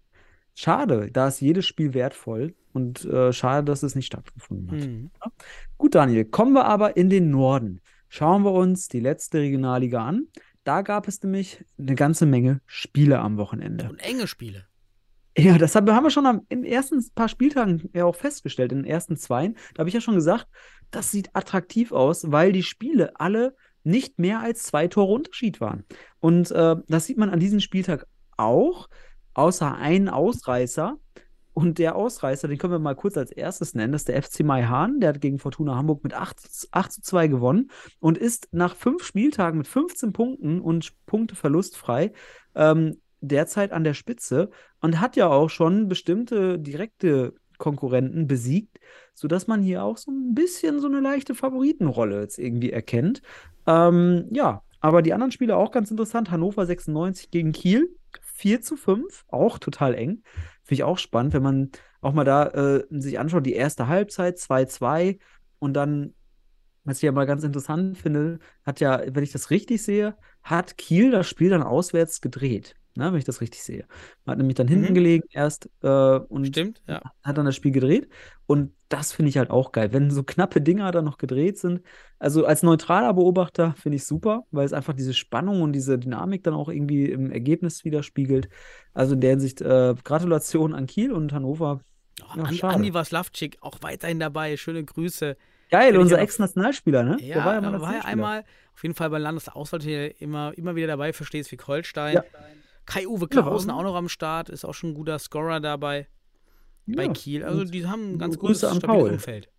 schade, da ist jedes Spiel wertvoll und äh, schade, dass es nicht stattgefunden hat. Mhm. Ja? Gut, Daniel, kommen wir aber in den Norden. Schauen wir uns die letzte Regionalliga an. Da gab es nämlich eine ganze Menge Spiele am Wochenende. Und enge Spiele. Ja, das haben wir schon am, in den ersten paar Spieltagen ja auch festgestellt, in den ersten zweien. Da habe ich ja schon gesagt, das sieht attraktiv aus, weil die Spiele alle nicht mehr als zwei Tore Unterschied waren. Und äh, das sieht man an diesem Spieltag auch, außer einen Ausreißer. Und der Ausreißer, den können wir mal kurz als erstes nennen, das ist der F C Maihahn. Der hat gegen Fortuna Hamburg mit acht zu zwei gewonnen und ist nach fünf Spieltagen mit fünfzehn Punkten und Punkteverlust frei ähm, derzeit an der Spitze und hat ja auch schon bestimmte direkte Konkurrenten besiegt, sodass man hier auch so ein bisschen so eine leichte Favoritenrolle jetzt irgendwie erkennt. Ähm, ja, aber die anderen Spiele auch ganz interessant. Hannover sechsundneunzig gegen Kiel, vier zu fünf, auch total eng. Finde ich auch spannend, wenn man auch mal da äh, sich anschaut, die erste Halbzeit, zwei zu zwei und dann, was ich ja mal ganz interessant finde, hat ja, wenn ich das richtig sehe, hat Kiel das Spiel dann auswärts gedreht. Ne, wenn ich das richtig sehe. Man hat nämlich dann hinten Mhm. gelegen erst äh, und Stimmt, ja. hat dann das Spiel gedreht. Und das finde ich halt auch geil, wenn so knappe Dinger dann noch gedreht sind. Also als neutraler Beobachter finde ich super, weil es einfach diese Spannung und diese Dynamik dann auch irgendwie im Ergebnis widerspiegelt. Also in der Hinsicht äh, Gratulation an Kiel und Hannover. Oh, Ja, An, schade. Andi Waslavczyk auch weiterhin dabei. Schöne Grüße. Geil, Wenn ich unser aber- Ex-Nationalspieler, ne? Ja, Der war ja er mal war ja Nationalspieler. einmal auf jeden Fall bei Landesauswahl hier immer, immer wieder dabei für Schleswig-Holstein. Ja. Kai-Uwe Ja, Klausen warum? auch noch am Start, ist auch schon ein guter Scorer dabei bei Ja, Kiel. Also die haben ein ganz Grüße gutes, an stabiles Paul. Umfeld. Ja.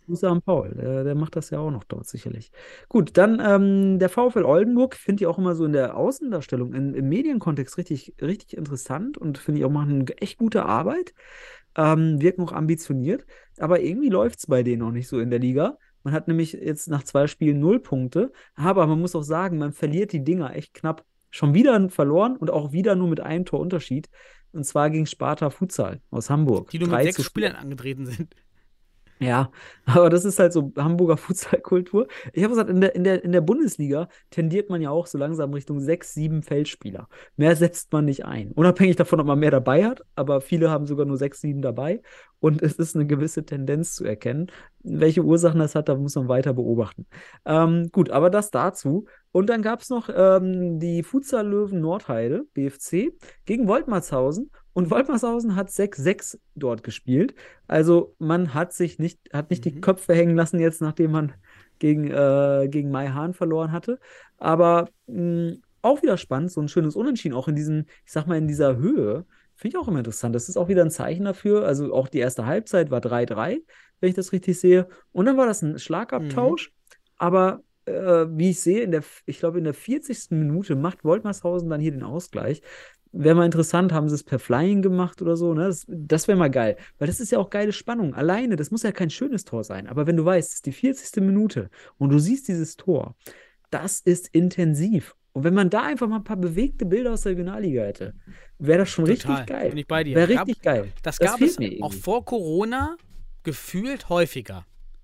Grüße an Paul, der, der macht das ja auch noch dort sicherlich. Gut, dann ähm, der VfL Oldenburg finde ich auch immer so in der Außendarstellung, in, im Medienkontext richtig, richtig interessant und finde ich auch machen eine echt gute Arbeit, ähm, wirken auch ambitioniert, aber irgendwie läuft es bei denen noch nicht so in der Liga. Man hat nämlich jetzt nach zwei Spielen null Punkte, aber man muss auch sagen, man verliert die Dinger echt knapp. Schon wieder verloren und auch wieder nur mit einem Torunterschied. Und zwar gegen Sparta Futsal aus Hamburg. Die nur mit sechs Spielern angetreten sind. Ja, aber das ist halt so Hamburger Futsalkultur. Ich habe gesagt, in der, in, der, in der Bundesliga tendiert man ja auch so langsam Richtung sechs, sieben Feldspieler. Mehr setzt man nicht ein. Unabhängig davon, ob man mehr dabei hat, aber viele haben sogar nur sechs, sieben dabei. Und es ist eine gewisse Tendenz zu erkennen. Welche Ursachen das hat, da muss man weiter beobachten. Ähm, gut, aber das dazu. Und dann gab es noch ähm, die Futsal-Löwen Nordheide, B F C, gegen Woltmarshausen. Und Woltmarshausen hat sechs sechs dort gespielt. Also man hat sich nicht, hat nicht mhm. die Köpfe hängen lassen jetzt, nachdem man gegen, äh, gegen Mai Hahn verloren hatte. Aber mh, auch wieder spannend, so ein schönes Unentschieden, auch in diesem, ich sag mal, in dieser Höhe. Finde ich auch immer interessant. Das ist auch wieder ein Zeichen dafür. Also auch die erste Halbzeit war drei drei, wenn ich das richtig sehe. Und dann war das ein Schlagabtausch. Mhm. Aber äh, wie ich sehe, in der, ich glaube, in der vierzigsten Minute macht Woltmarshausen dann hier den Ausgleich. Wäre mal interessant, haben sie es per Flying gemacht oder so, ne? Das, das wäre mal geil. Weil das ist ja auch geile Spannung. Alleine, das muss ja kein schönes Tor sein. Aber wenn du weißt, es ist die vierzigste Minute und du siehst dieses Tor, das ist intensiv. Und wenn man da einfach mal ein paar bewegte Bilder aus der Regionalliga hätte, wäre das schon Total. richtig geil. Bin ich bei dir. Wäre richtig geil. Das, das gab es auch vor Corona gefühlt häufiger.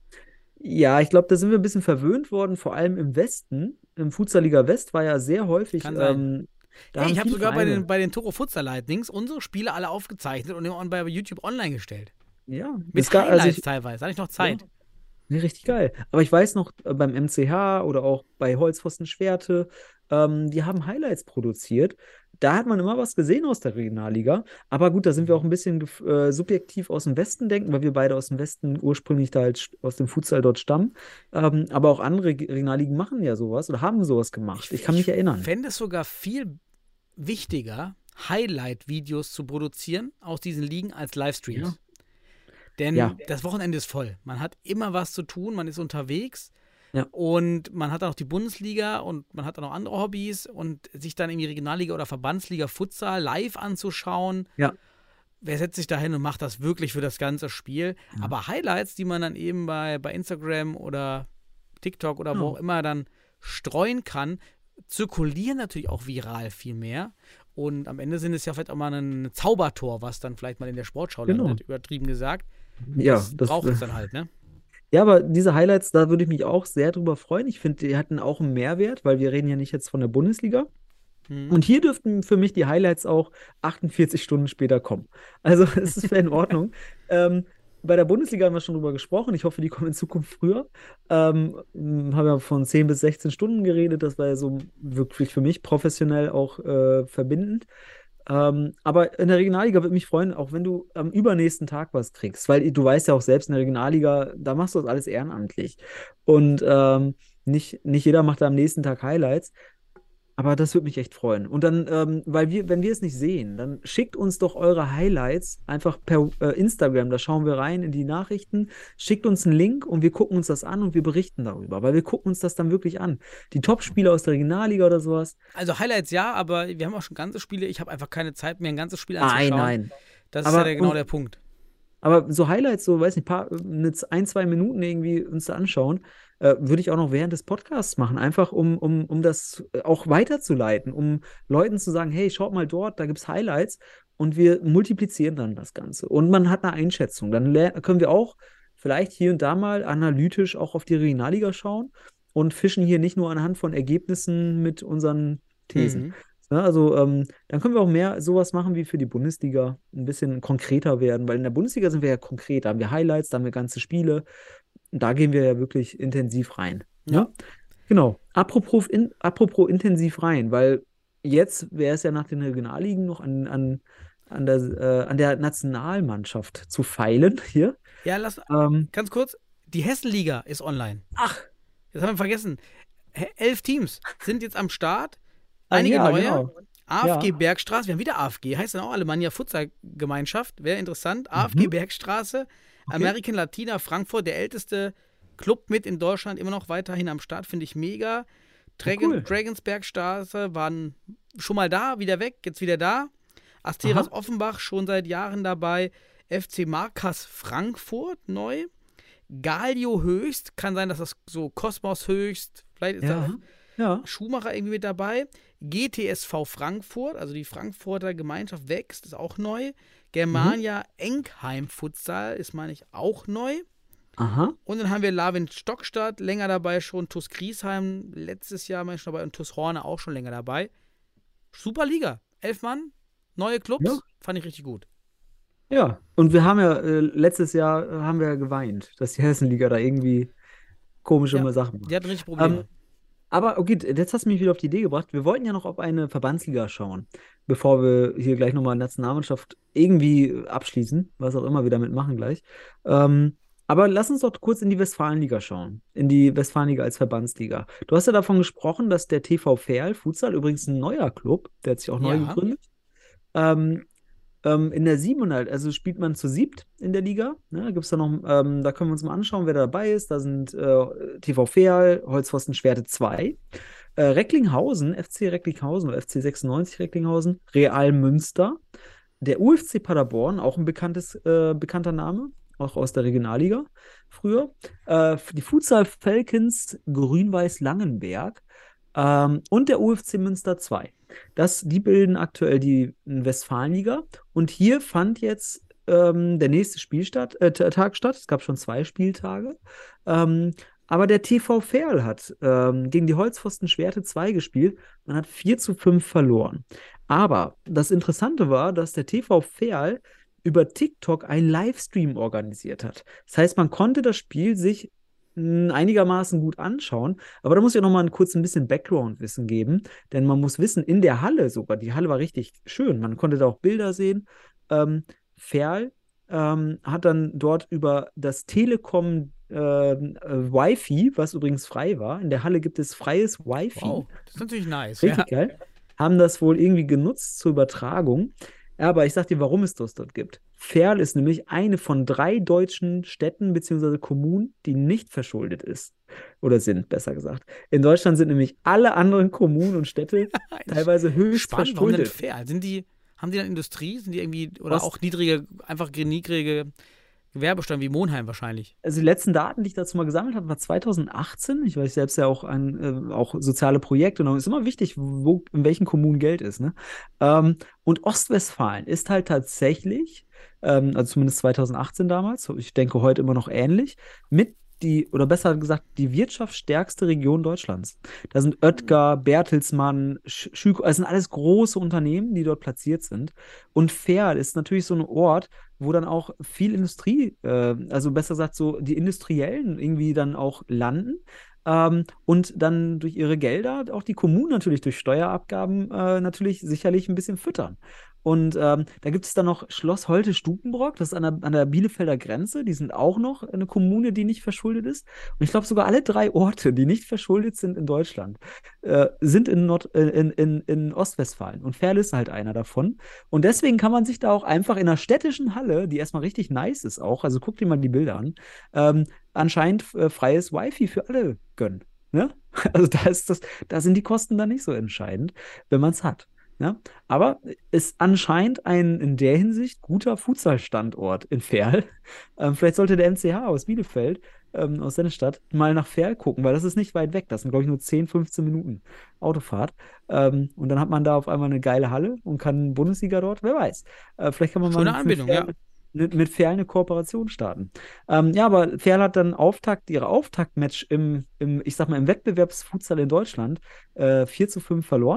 Ja, ich glaube, da sind wir ein bisschen verwöhnt worden, vor allem im Westen. Im Futsal-Liga West war ja sehr häufig. Kann sein. Ähm, Hey, ich habe sogar bei den, bei den Toro Futsal Lightnings unsere Spiele alle aufgezeichnet und bei YouTube online gestellt. Ja. Mit gar, Highlights also ich, teilweise. Hatte ich noch Zeit. Ja. Nee, richtig geil. Aber ich weiß noch, beim M C H oder auch bei Holzpfosten Schwerte, ähm, die haben Highlights produziert. Da hat man immer was gesehen aus der Regionalliga. Aber gut, da sind wir auch ein bisschen äh, subjektiv aus dem Westen denken, weil wir beide aus dem Westen ursprünglich da halt aus dem Futsal dort stammen. Ähm, aber auch andere Regionalligen machen ja sowas oder haben sowas gemacht. Ich, ich kann mich ich erinnern. Ich fände es sogar viel wichtiger, Highlight-Videos zu produzieren aus diesen Ligen als Livestreams. Ja. Denn ja. das Wochenende ist voll. Man hat immer was zu tun, man ist unterwegs ja. und man hat dann noch die Bundesliga und man hat dann noch andere Hobbys und sich dann irgendwie Regionalliga oder Verbandsliga Futsal live anzuschauen. Ja. Wer setzt sich da hin und macht das wirklich für das ganze Spiel? Ja. Aber Highlights, die man dann eben bei, bei Instagram oder TikTok oder ja. wo auch immer dann streuen kann, zirkulieren natürlich auch viral viel mehr. Und am Ende sind es ja vielleicht auch mal ein Zaubertor, was dann vielleicht mal in der Sportschau genau. landet, übertrieben gesagt. Ja, das, das braucht es dann halt, ne? Ja, aber diese Highlights, da würde ich mich auch sehr drüber freuen. Ich finde, die hatten auch einen Mehrwert, weil wir reden ja nicht jetzt von der Bundesliga. Hm. Und hier dürften für mich die Highlights auch achtundvierzig Stunden später kommen. Also es ist in Ordnung. ähm, Bei der Bundesliga haben wir schon drüber gesprochen. Ich hoffe, die kommen in Zukunft früher. Ähm, haben ja von zehn bis sechzehn Stunden geredet. Das war ja so wirklich für mich professionell auch äh, verbindend. Ähm, aber in der Regionalliga würde mich freuen, auch wenn du am übernächsten Tag was kriegst. Weil du weißt ja auch selbst, in der Regionalliga, da machst du das alles ehrenamtlich. Und ähm, nicht, nicht jeder macht da am nächsten Tag Highlights. Aber das würde mich echt freuen. Und dann, ähm, weil wir, wenn wir es nicht sehen, dann schickt uns doch eure Highlights einfach per äh, Instagram. Da schauen wir rein in die Nachrichten, schickt uns einen Link und wir gucken uns das an und wir berichten darüber. Weil wir gucken uns das dann wirklich an. Die Top-Spieler aus der Regionalliga oder sowas. Also Highlights ja, aber wir haben auch schon ganze Spiele. Ich habe einfach keine Zeit, mir ein ganzes Spiel anzuschauen. Nein, nein. Das aber, ist ja der, genau und, der Punkt. Aber so Highlights, so, weiß nicht, paar, ein, zwei Minuten irgendwie uns da anschauen, äh, würde ich auch noch während des Podcasts machen. Einfach, um, um, um das auch weiterzuleiten, um Leuten zu sagen, hey, schaut mal dort, da gibt es Highlights und wir multiplizieren dann das Ganze. Und man hat eine Einschätzung. Dann können wir auch vielleicht hier und da mal analytisch auch auf die Regionalliga schauen und fischen hier nicht nur anhand von Ergebnissen mit unseren Thesen. Mhm. Ja, also ähm, dann können wir auch mehr sowas machen wie für die Bundesliga, ein bisschen konkreter werden, weil in der Bundesliga sind wir ja konkret, da haben wir Highlights, da haben wir ganze Spiele, und da gehen wir ja wirklich intensiv rein. Ja, ja? Genau. Apropos, in, apropos intensiv rein, weil jetzt wäre es ja nach den Regionalligen noch an, an, an, der, äh, an der Nationalmannschaft zu feilen hier. Ja, lass ähm, ganz kurz, die Hessenliga ist online. Ach. Das haben wir vergessen. Elf Teams sind jetzt am Start. Einige ja, neue. Genau. A F G ja. Bergstraße, wir haben wieder A F G, heißt dann auch Alemannia Futsal Gemeinschaft, wäre interessant. A F G mhm. Bergstraße, American Latina Frankfurt, der älteste Club mit in Deutschland, immer noch weiterhin am Start, finde ich mega. Dragon, cool. Dragonsbergstraße waren schon mal da, wieder weg, jetzt wieder da. Asteras Aha. Offenbach schon seit Jahren dabei. F C Markas Frankfurt neu. Galio Höchst, kann sein, dass das so Kosmos Höchst, vielleicht ist Ja. da Ja. Schumacher irgendwie mit dabei. G T S V Frankfurt, also die Frankfurter Gemeinschaft wächst, ist auch neu. Germania Enkheim Futsal ist, meine ich, auch neu. Aha. Und dann haben wir Lavin Stockstadt, länger dabei schon. TuS Griesheim, letztes Jahr meine ich schon dabei. Und TuS Horne auch schon länger dabei. Super Liga. Elf Mann, neue Clubs, Ja. fand ich richtig gut. Ja. Und wir haben ja, äh, letztes Jahr äh, haben wir ja geweint, dass die Hessenliga da irgendwie komische Ja, Sachen macht. Die hatten richtig Probleme. Ähm, aber okay, jetzt hast du mich wieder auf die Idee gebracht. Wir wollten ja noch auf eine Verbandsliga schauen, bevor wir hier gleich nochmal Nationalmannschaft irgendwie abschließen, was auch immer wir damit machen gleich. Ähm, aber lass uns doch kurz in die Westfalenliga schauen. In die Westfalenliga als Verbandsliga. Du hast ja davon gesprochen, dass der T V Verl Futsal, übrigens ein neuer Club, der hat sich auch neu Ja. gegründet, ähm, ähm, in der siebenhundert, also spielt man zu siebt in der Liga. Ne, da gibt's da noch, ähm, da können wir uns mal anschauen, wer da dabei ist. Da sind äh, T V Verl, Holzpfosten Schwerte zwei, äh, Recklinghausen, F C Recklinghausen oder F C sechsundneunzig Recklinghausen, Real Münster, der U F C Paderborn, auch ein bekanntes, äh, bekannter Name, auch aus der Regionalliga früher. Äh, die Futsal Falcons Grün-Weiß Langenberg ähm, und der U F C Münster zwei. Das, die bilden aktuell die Westfalenliga. Und hier fand jetzt ähm, der nächste Spieltag äh, Tag statt. Es gab schon zwei Spieltage. Ähm, aber der T V Verl hat ähm, gegen die Holzpfosten Schwerte zwei gespielt. Man hat vier zu fünf verloren. Aber das Interessante war, dass der T V Verl über TikTok einen Livestream organisiert hat. Das heißt, man konnte das Spiel sich mh, einigermaßen gut anschauen. Aber da muss ich auch noch mal kurz ein bisschen Background-Wissen geben. Denn man muss wissen, in der Halle sogar, die Halle war richtig schön. Man konnte da auch Bilder sehen. Ähm, Verl ähm, hat dann dort über das Telekom äh, äh, Wi-Fi, was übrigens frei war. In der Halle gibt es freies Wi-Fi. Wow, das ist natürlich nice. Richtig Ja. geil. Haben das wohl irgendwie genutzt zur Übertragung. Ja, aber ich sag dir, warum es das dort gibt. Verl ist nämlich eine von drei deutschen Städten bzw. Kommunen, die nicht verschuldet ist. Oder sind, besser gesagt. In Deutschland sind nämlich alle anderen Kommunen und Städte teilweise höchst Spannend, warum denn verschuldet. Verl? Sind die, haben die dann Industrie? Sind die irgendwie, oder Was? auch niedrige, einfach niedrige Gewerbestand wie Monheim wahrscheinlich? Also die letzten Daten, die ich dazu mal gesammelt habe, war zweitausendachtzehn. Ich weiß selbst ja auch an äh, auch soziale Projekte und es ist immer wichtig, wo in welchen Kommunen Geld ist. Ne? Ähm, und Ostwestfalen ist halt tatsächlich, ähm, also zumindest zweitausendachtzehn damals, ich denke heute immer noch ähnlich, mit die, oder besser gesagt, die wirtschaftsstärkste Region Deutschlands. Da sind Oetker, Bertelsmann, Schüko, also sind alles große Unternehmen, die dort platziert sind. Und Verl ist natürlich so ein Ort, wo dann auch viel Industrie, äh, also besser gesagt, so die Industriellen irgendwie dann auch landen. Ähm, und dann durch ihre Gelder auch die Kommunen natürlich durch Steuerabgaben äh, natürlich sicherlich ein bisschen füttern. Und ähm, da gibt es dann noch Schloss Holte-Stukenbrock, das ist an der, an der Bielefelder Grenze. Die sind auch noch eine Kommune, die nicht verschuldet ist. Und ich glaube, sogar alle drei Orte, die nicht verschuldet sind in Deutschland, äh, sind in, Nord äh, in, in, in Ostwestfalen. Und Verl ist halt einer davon. Und deswegen kann man sich da auch einfach in einer städtischen Halle, die erstmal richtig nice ist auch, also guck dir mal die Bilder an, ähm, anscheinend äh, freies Wi-Fi für alle gönnen. Ne? Also da ist das, da sind die Kosten dann nicht so entscheidend, wenn man es hat. Ja? Aber ist anscheinend ein in der Hinsicht guter Futsal-Standort in Verl. Ähm, vielleicht sollte der M C H aus Bielefeld, ähm, aus Sennestadt, mal nach Verl gucken, weil das ist nicht weit weg. Das sind, glaube ich, nur zehn, fünfzehn Minuten Autofahrt. Ähm, und dann hat man da auf einmal eine geile Halle und kann Bundesliga dort, wer weiß. Äh, vielleicht kann man Schöne mal Anbindung, mit Verl, ja. mit, mit Verl eine Kooperation starten. Ähm, ja, aber Verl hat dann Auftakt, ihre Auftaktmatch im, im, ich sag mal, im Wettbewerbsfutsal in Deutschland äh, vier zu fünf verloren.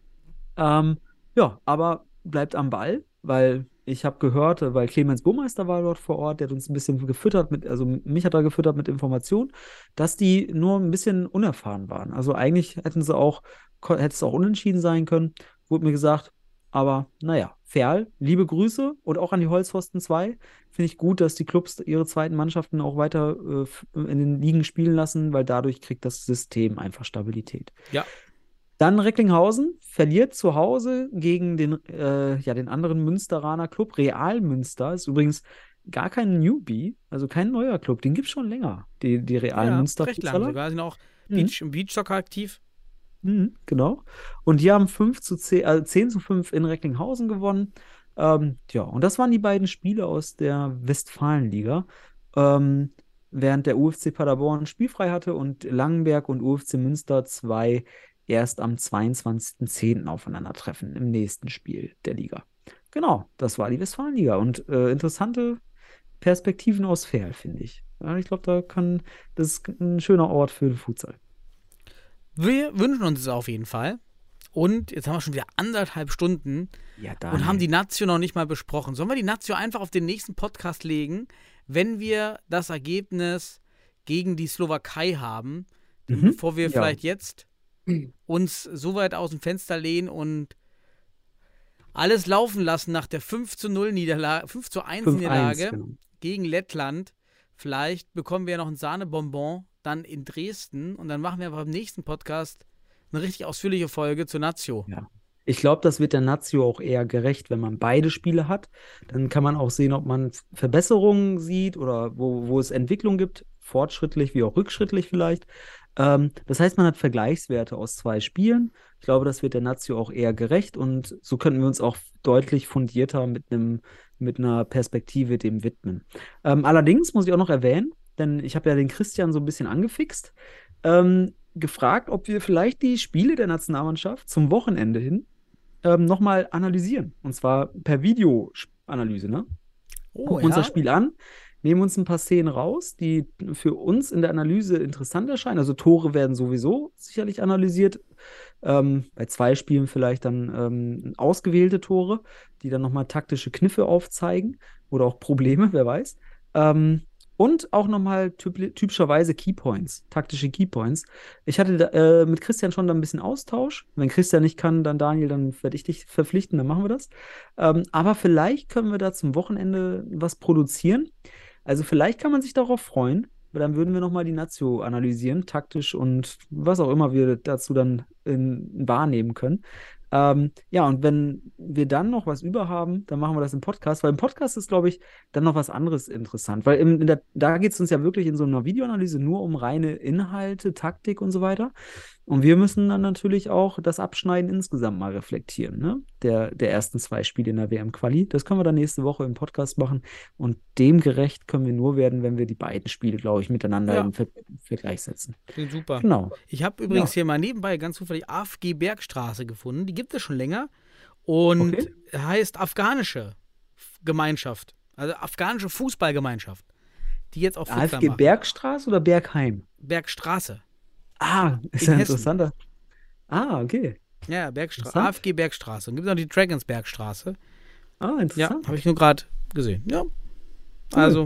Ähm, ja, aber bleibt am Ball, weil ich habe gehört, weil Clemens Burmeister war dort vor Ort, der hat uns ein bisschen gefüttert mit, also mich hat er gefüttert mit Informationen, dass die nur ein bisschen unerfahren waren. Also eigentlich hätten sie auch, hätte es auch unentschieden sein können, wurde mir gesagt. Aber naja, Verl, liebe Grüße und auch an die Holzpfosten zwei. Finde ich gut, dass die Clubs ihre zweiten Mannschaften auch weiter äh, in den Ligen spielen lassen, weil dadurch kriegt das System einfach Stabilität. Ja. Dann Recklinghausen verliert zu Hause gegen den, äh, ja, den anderen Münsteraner Club. Real Münster ist übrigens gar kein Newbie, also kein neuer Club, den gibt es schon länger, die, die realen Ja, Münster recht lang Futsaler. sogar. Sind auch Mhm. Beach, im Beachsoccer aktiv. Mhm, genau. Und die haben fünf zu zehn, äh, zehn zu fünf in Recklinghausen gewonnen. Ähm, ja, und das waren die beiden Spiele aus der Westfalenliga. Ähm, während der U F C Paderborn spielfrei hatte und Langenberg und U F C Münster zwei erst am zweiundzwanzigsten zehnten aufeinandertreffen im nächsten Spiel der Liga. Genau, das war die Westfalenliga. Und äh, interessante Perspektiven aus Verl, finde ich. Ja, ich glaube, da kann, das ist ein schöner Ort für den Futsal. Wir wünschen uns es auf jeden Fall. Und jetzt haben wir schon wieder anderthalb Stunden Ja, und haben die Nazio noch nicht mal besprochen. Sollen wir die Nazio einfach auf den nächsten Podcast legen, wenn wir das Ergebnis gegen die Slowakei haben, Mhm. bevor wir Ja. vielleicht jetzt uns so weit aus dem Fenster lehnen und alles laufen lassen nach der fünf zu null Niederlage, fünf zu eins fünf eins, Niederlage genau. gegen Lettland. Vielleicht bekommen wir ja noch ein Sahnebonbon dann in Dresden und dann machen wir beim nächsten Podcast eine richtig ausführliche Folge zur Nazio. Ja. Ich glaube, das wird der Nazio auch eher gerecht, wenn man beide Spiele hat. Dann kann man auch sehen, ob man Verbesserungen sieht oder wo, wo es Entwicklung gibt, fortschrittlich wie auch rückschrittlich vielleicht. Ähm, das heißt, man hat Vergleichswerte aus zwei Spielen. Ich glaube, das wird der Nazio auch eher gerecht und so könnten wir uns auch deutlich fundierter mit einem, mit einer Perspektive dem widmen. Ähm, allerdings muss ich auch noch erwähnen, denn ich habe ja den Christian so ein bisschen angefixt, ähm, gefragt, ob wir vielleicht die Spiele der Nationalmannschaft zum Wochenende hin ähm, nochmal analysieren. Und zwar per Videoanalyse, ne? Oh, Gucken uns das Spiel an, nehmen uns ein paar Szenen raus, die für uns in der Analyse interessant erscheinen. Also Tore werden sowieso sicherlich analysiert. Ähm, bei zwei Spielen vielleicht dann ähm, ausgewählte Tore, die dann nochmal taktische Kniffe aufzeigen oder auch Probleme, wer weiß. Ähm, und auch nochmal typ typischerweise Keypoints, taktische Keypoints. Ich hatte da, äh, mit Christian schon da ein bisschen Austausch. Wenn Christian nicht kann, dann Daniel, dann werde ich dich verpflichten, dann machen wir das. Ähm, aber vielleicht können wir da zum Wochenende was produzieren. Also vielleicht kann man sich darauf freuen, weil dann würden wir nochmal die Nazio analysieren, taktisch und was auch immer wir dazu dann in, wahrnehmen können. Ähm, ja, und wenn wir dann noch was über haben, dann machen wir das im Podcast, weil im Podcast ist, glaube ich, dann noch was anderes interessant, weil im, in der, da geht es uns ja wirklich in so einer Videoanalyse nur um reine Inhalte, Taktik und so weiter. Und wir müssen dann natürlich auch das Abschneiden insgesamt mal reflektieren, ne? Der, der ersten zwei Spiele in der W M-Quali. Das können wir dann nächste Woche im Podcast machen. Und dem gerecht können wir nur werden, wenn wir die beiden Spiele, glaube ich, miteinander Ja. im Ver Vergleich setzen. Klingt super. Genau. Ich habe übrigens Ja. hier mal nebenbei ganz zufällig A F G Bergstraße gefunden. Die gibt es schon länger und Okay. heißt afghanische Gemeinschaft, also afghanische Fußballgemeinschaft, die jetzt auch Futsal A F G machen. Bergstraße oder Bergheim? Bergstraße. Ah, ist In ja Hessen. interessanter. Ah, okay. Ja, Bergstra Interessant. A F G Bergstraße. Und gibt noch die Dragons Bergstraße. Ah, Ja, interessant. habe ich nur gerade gesehen. Ja. Also,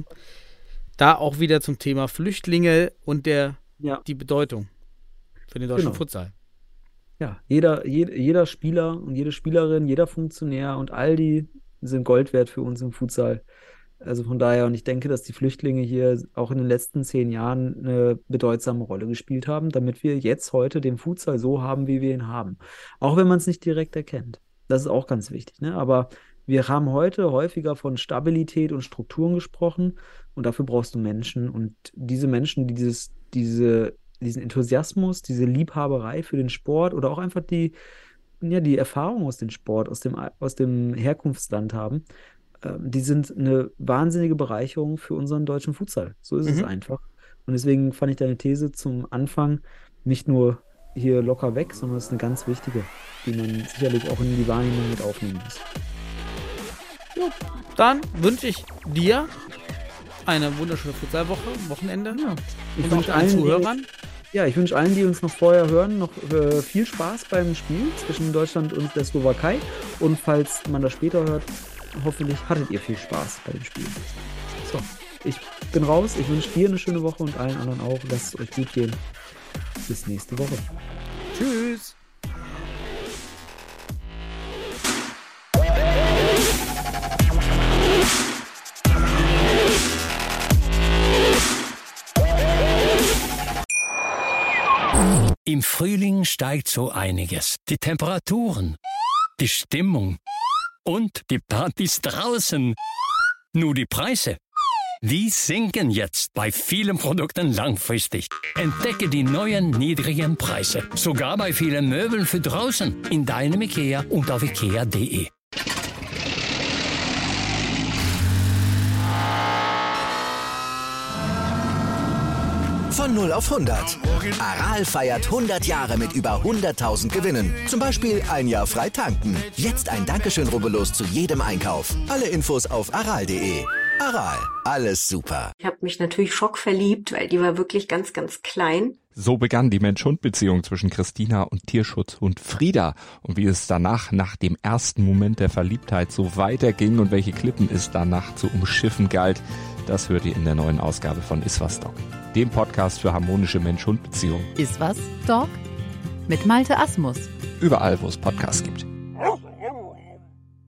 da auch wieder zum Thema Flüchtlinge und der, Ja. die Bedeutung für den deutschen Genau. Futsal. Ja, jeder, jed, jeder Spieler und jede Spielerin, jeder Funktionär und all die sind Gold wert für uns im Futsal. Also von daher, und ich denke, dass die Flüchtlinge hier auch in den letzten zehn Jahren eine bedeutsame Rolle gespielt haben, damit wir jetzt heute den Futsal so haben, wie wir ihn haben. Auch wenn man es nicht direkt erkennt. Das ist auch ganz wichtig, ne? Aber wir haben heute häufiger von Stabilität und Strukturen gesprochen und dafür brauchst du Menschen. Und diese Menschen, die dieses, diese, diesen Enthusiasmus, diese Liebhaberei für den Sport oder auch einfach die, ja, die Erfahrung aus dem Sport, aus dem, aus dem Herkunftsland haben, ähm, die sind eine wahnsinnige Bereicherung für unseren deutschen Futsal. So ist es Mhm. einfach. Und deswegen fand ich deine These zum Anfang nicht nur hier locker weg, sondern es ist eine ganz wichtige, die man sicherlich auch in die Wahrnehmung mit aufnehmen muss. Dann wünsche ich dir eine wunderschöne Futsalwoche, Wochenende. Ja, ich Und auch wünsche allen allen, die, Zuhörern. ja, ich wünsche allen, die uns noch vorher hören, noch äh, viel Spaß beim Spiel zwischen Deutschland und der Slowakei. Und falls man das später hört, hoffentlich hattet ihr viel Spaß bei dem Spiel. So, ich bin raus. Ich wünsche dir eine schöne Woche und allen anderen auch. Lasst es euch gut gehen. Bis nächste Woche. Tschüss. Im Frühling steigt so einiges. Die Temperaturen, die Stimmung und die Partys draußen. Nur die Preise, Die sinken jetzt bei vielen Produkten langfristig. Entdecke die neuen niedrigen Preise. Sogar bei vielen Möbeln für draußen. In deinem IKEA und auf ikea punkt de. Von null auf hundert. Aral feiert hundert Jahre mit über hunderttausend Gewinnen. Zum Beispiel ein Jahr frei tanken. Jetzt ein Dankeschön, rubbellos zu jedem Einkauf. Alle Infos auf aral punkt de. Aral, alles super. Ich habe mich natürlich schockverliebt, weil die war wirklich ganz, ganz klein. So begann die Mensch-Hund-Beziehung zwischen Christina und Tierschutzhund Frieda. Und wie es danach, nach dem ersten Moment der Verliebtheit, so weiterging und welche Klippen es danach zu umschiffen galt, das hört ihr in der neuen Ausgabe von Iswas Dog, dem Podcast für harmonische Mensch-Hund-Beziehungen. Iswas Dog mit Malte Asmus. Überall, wo es Podcasts gibt.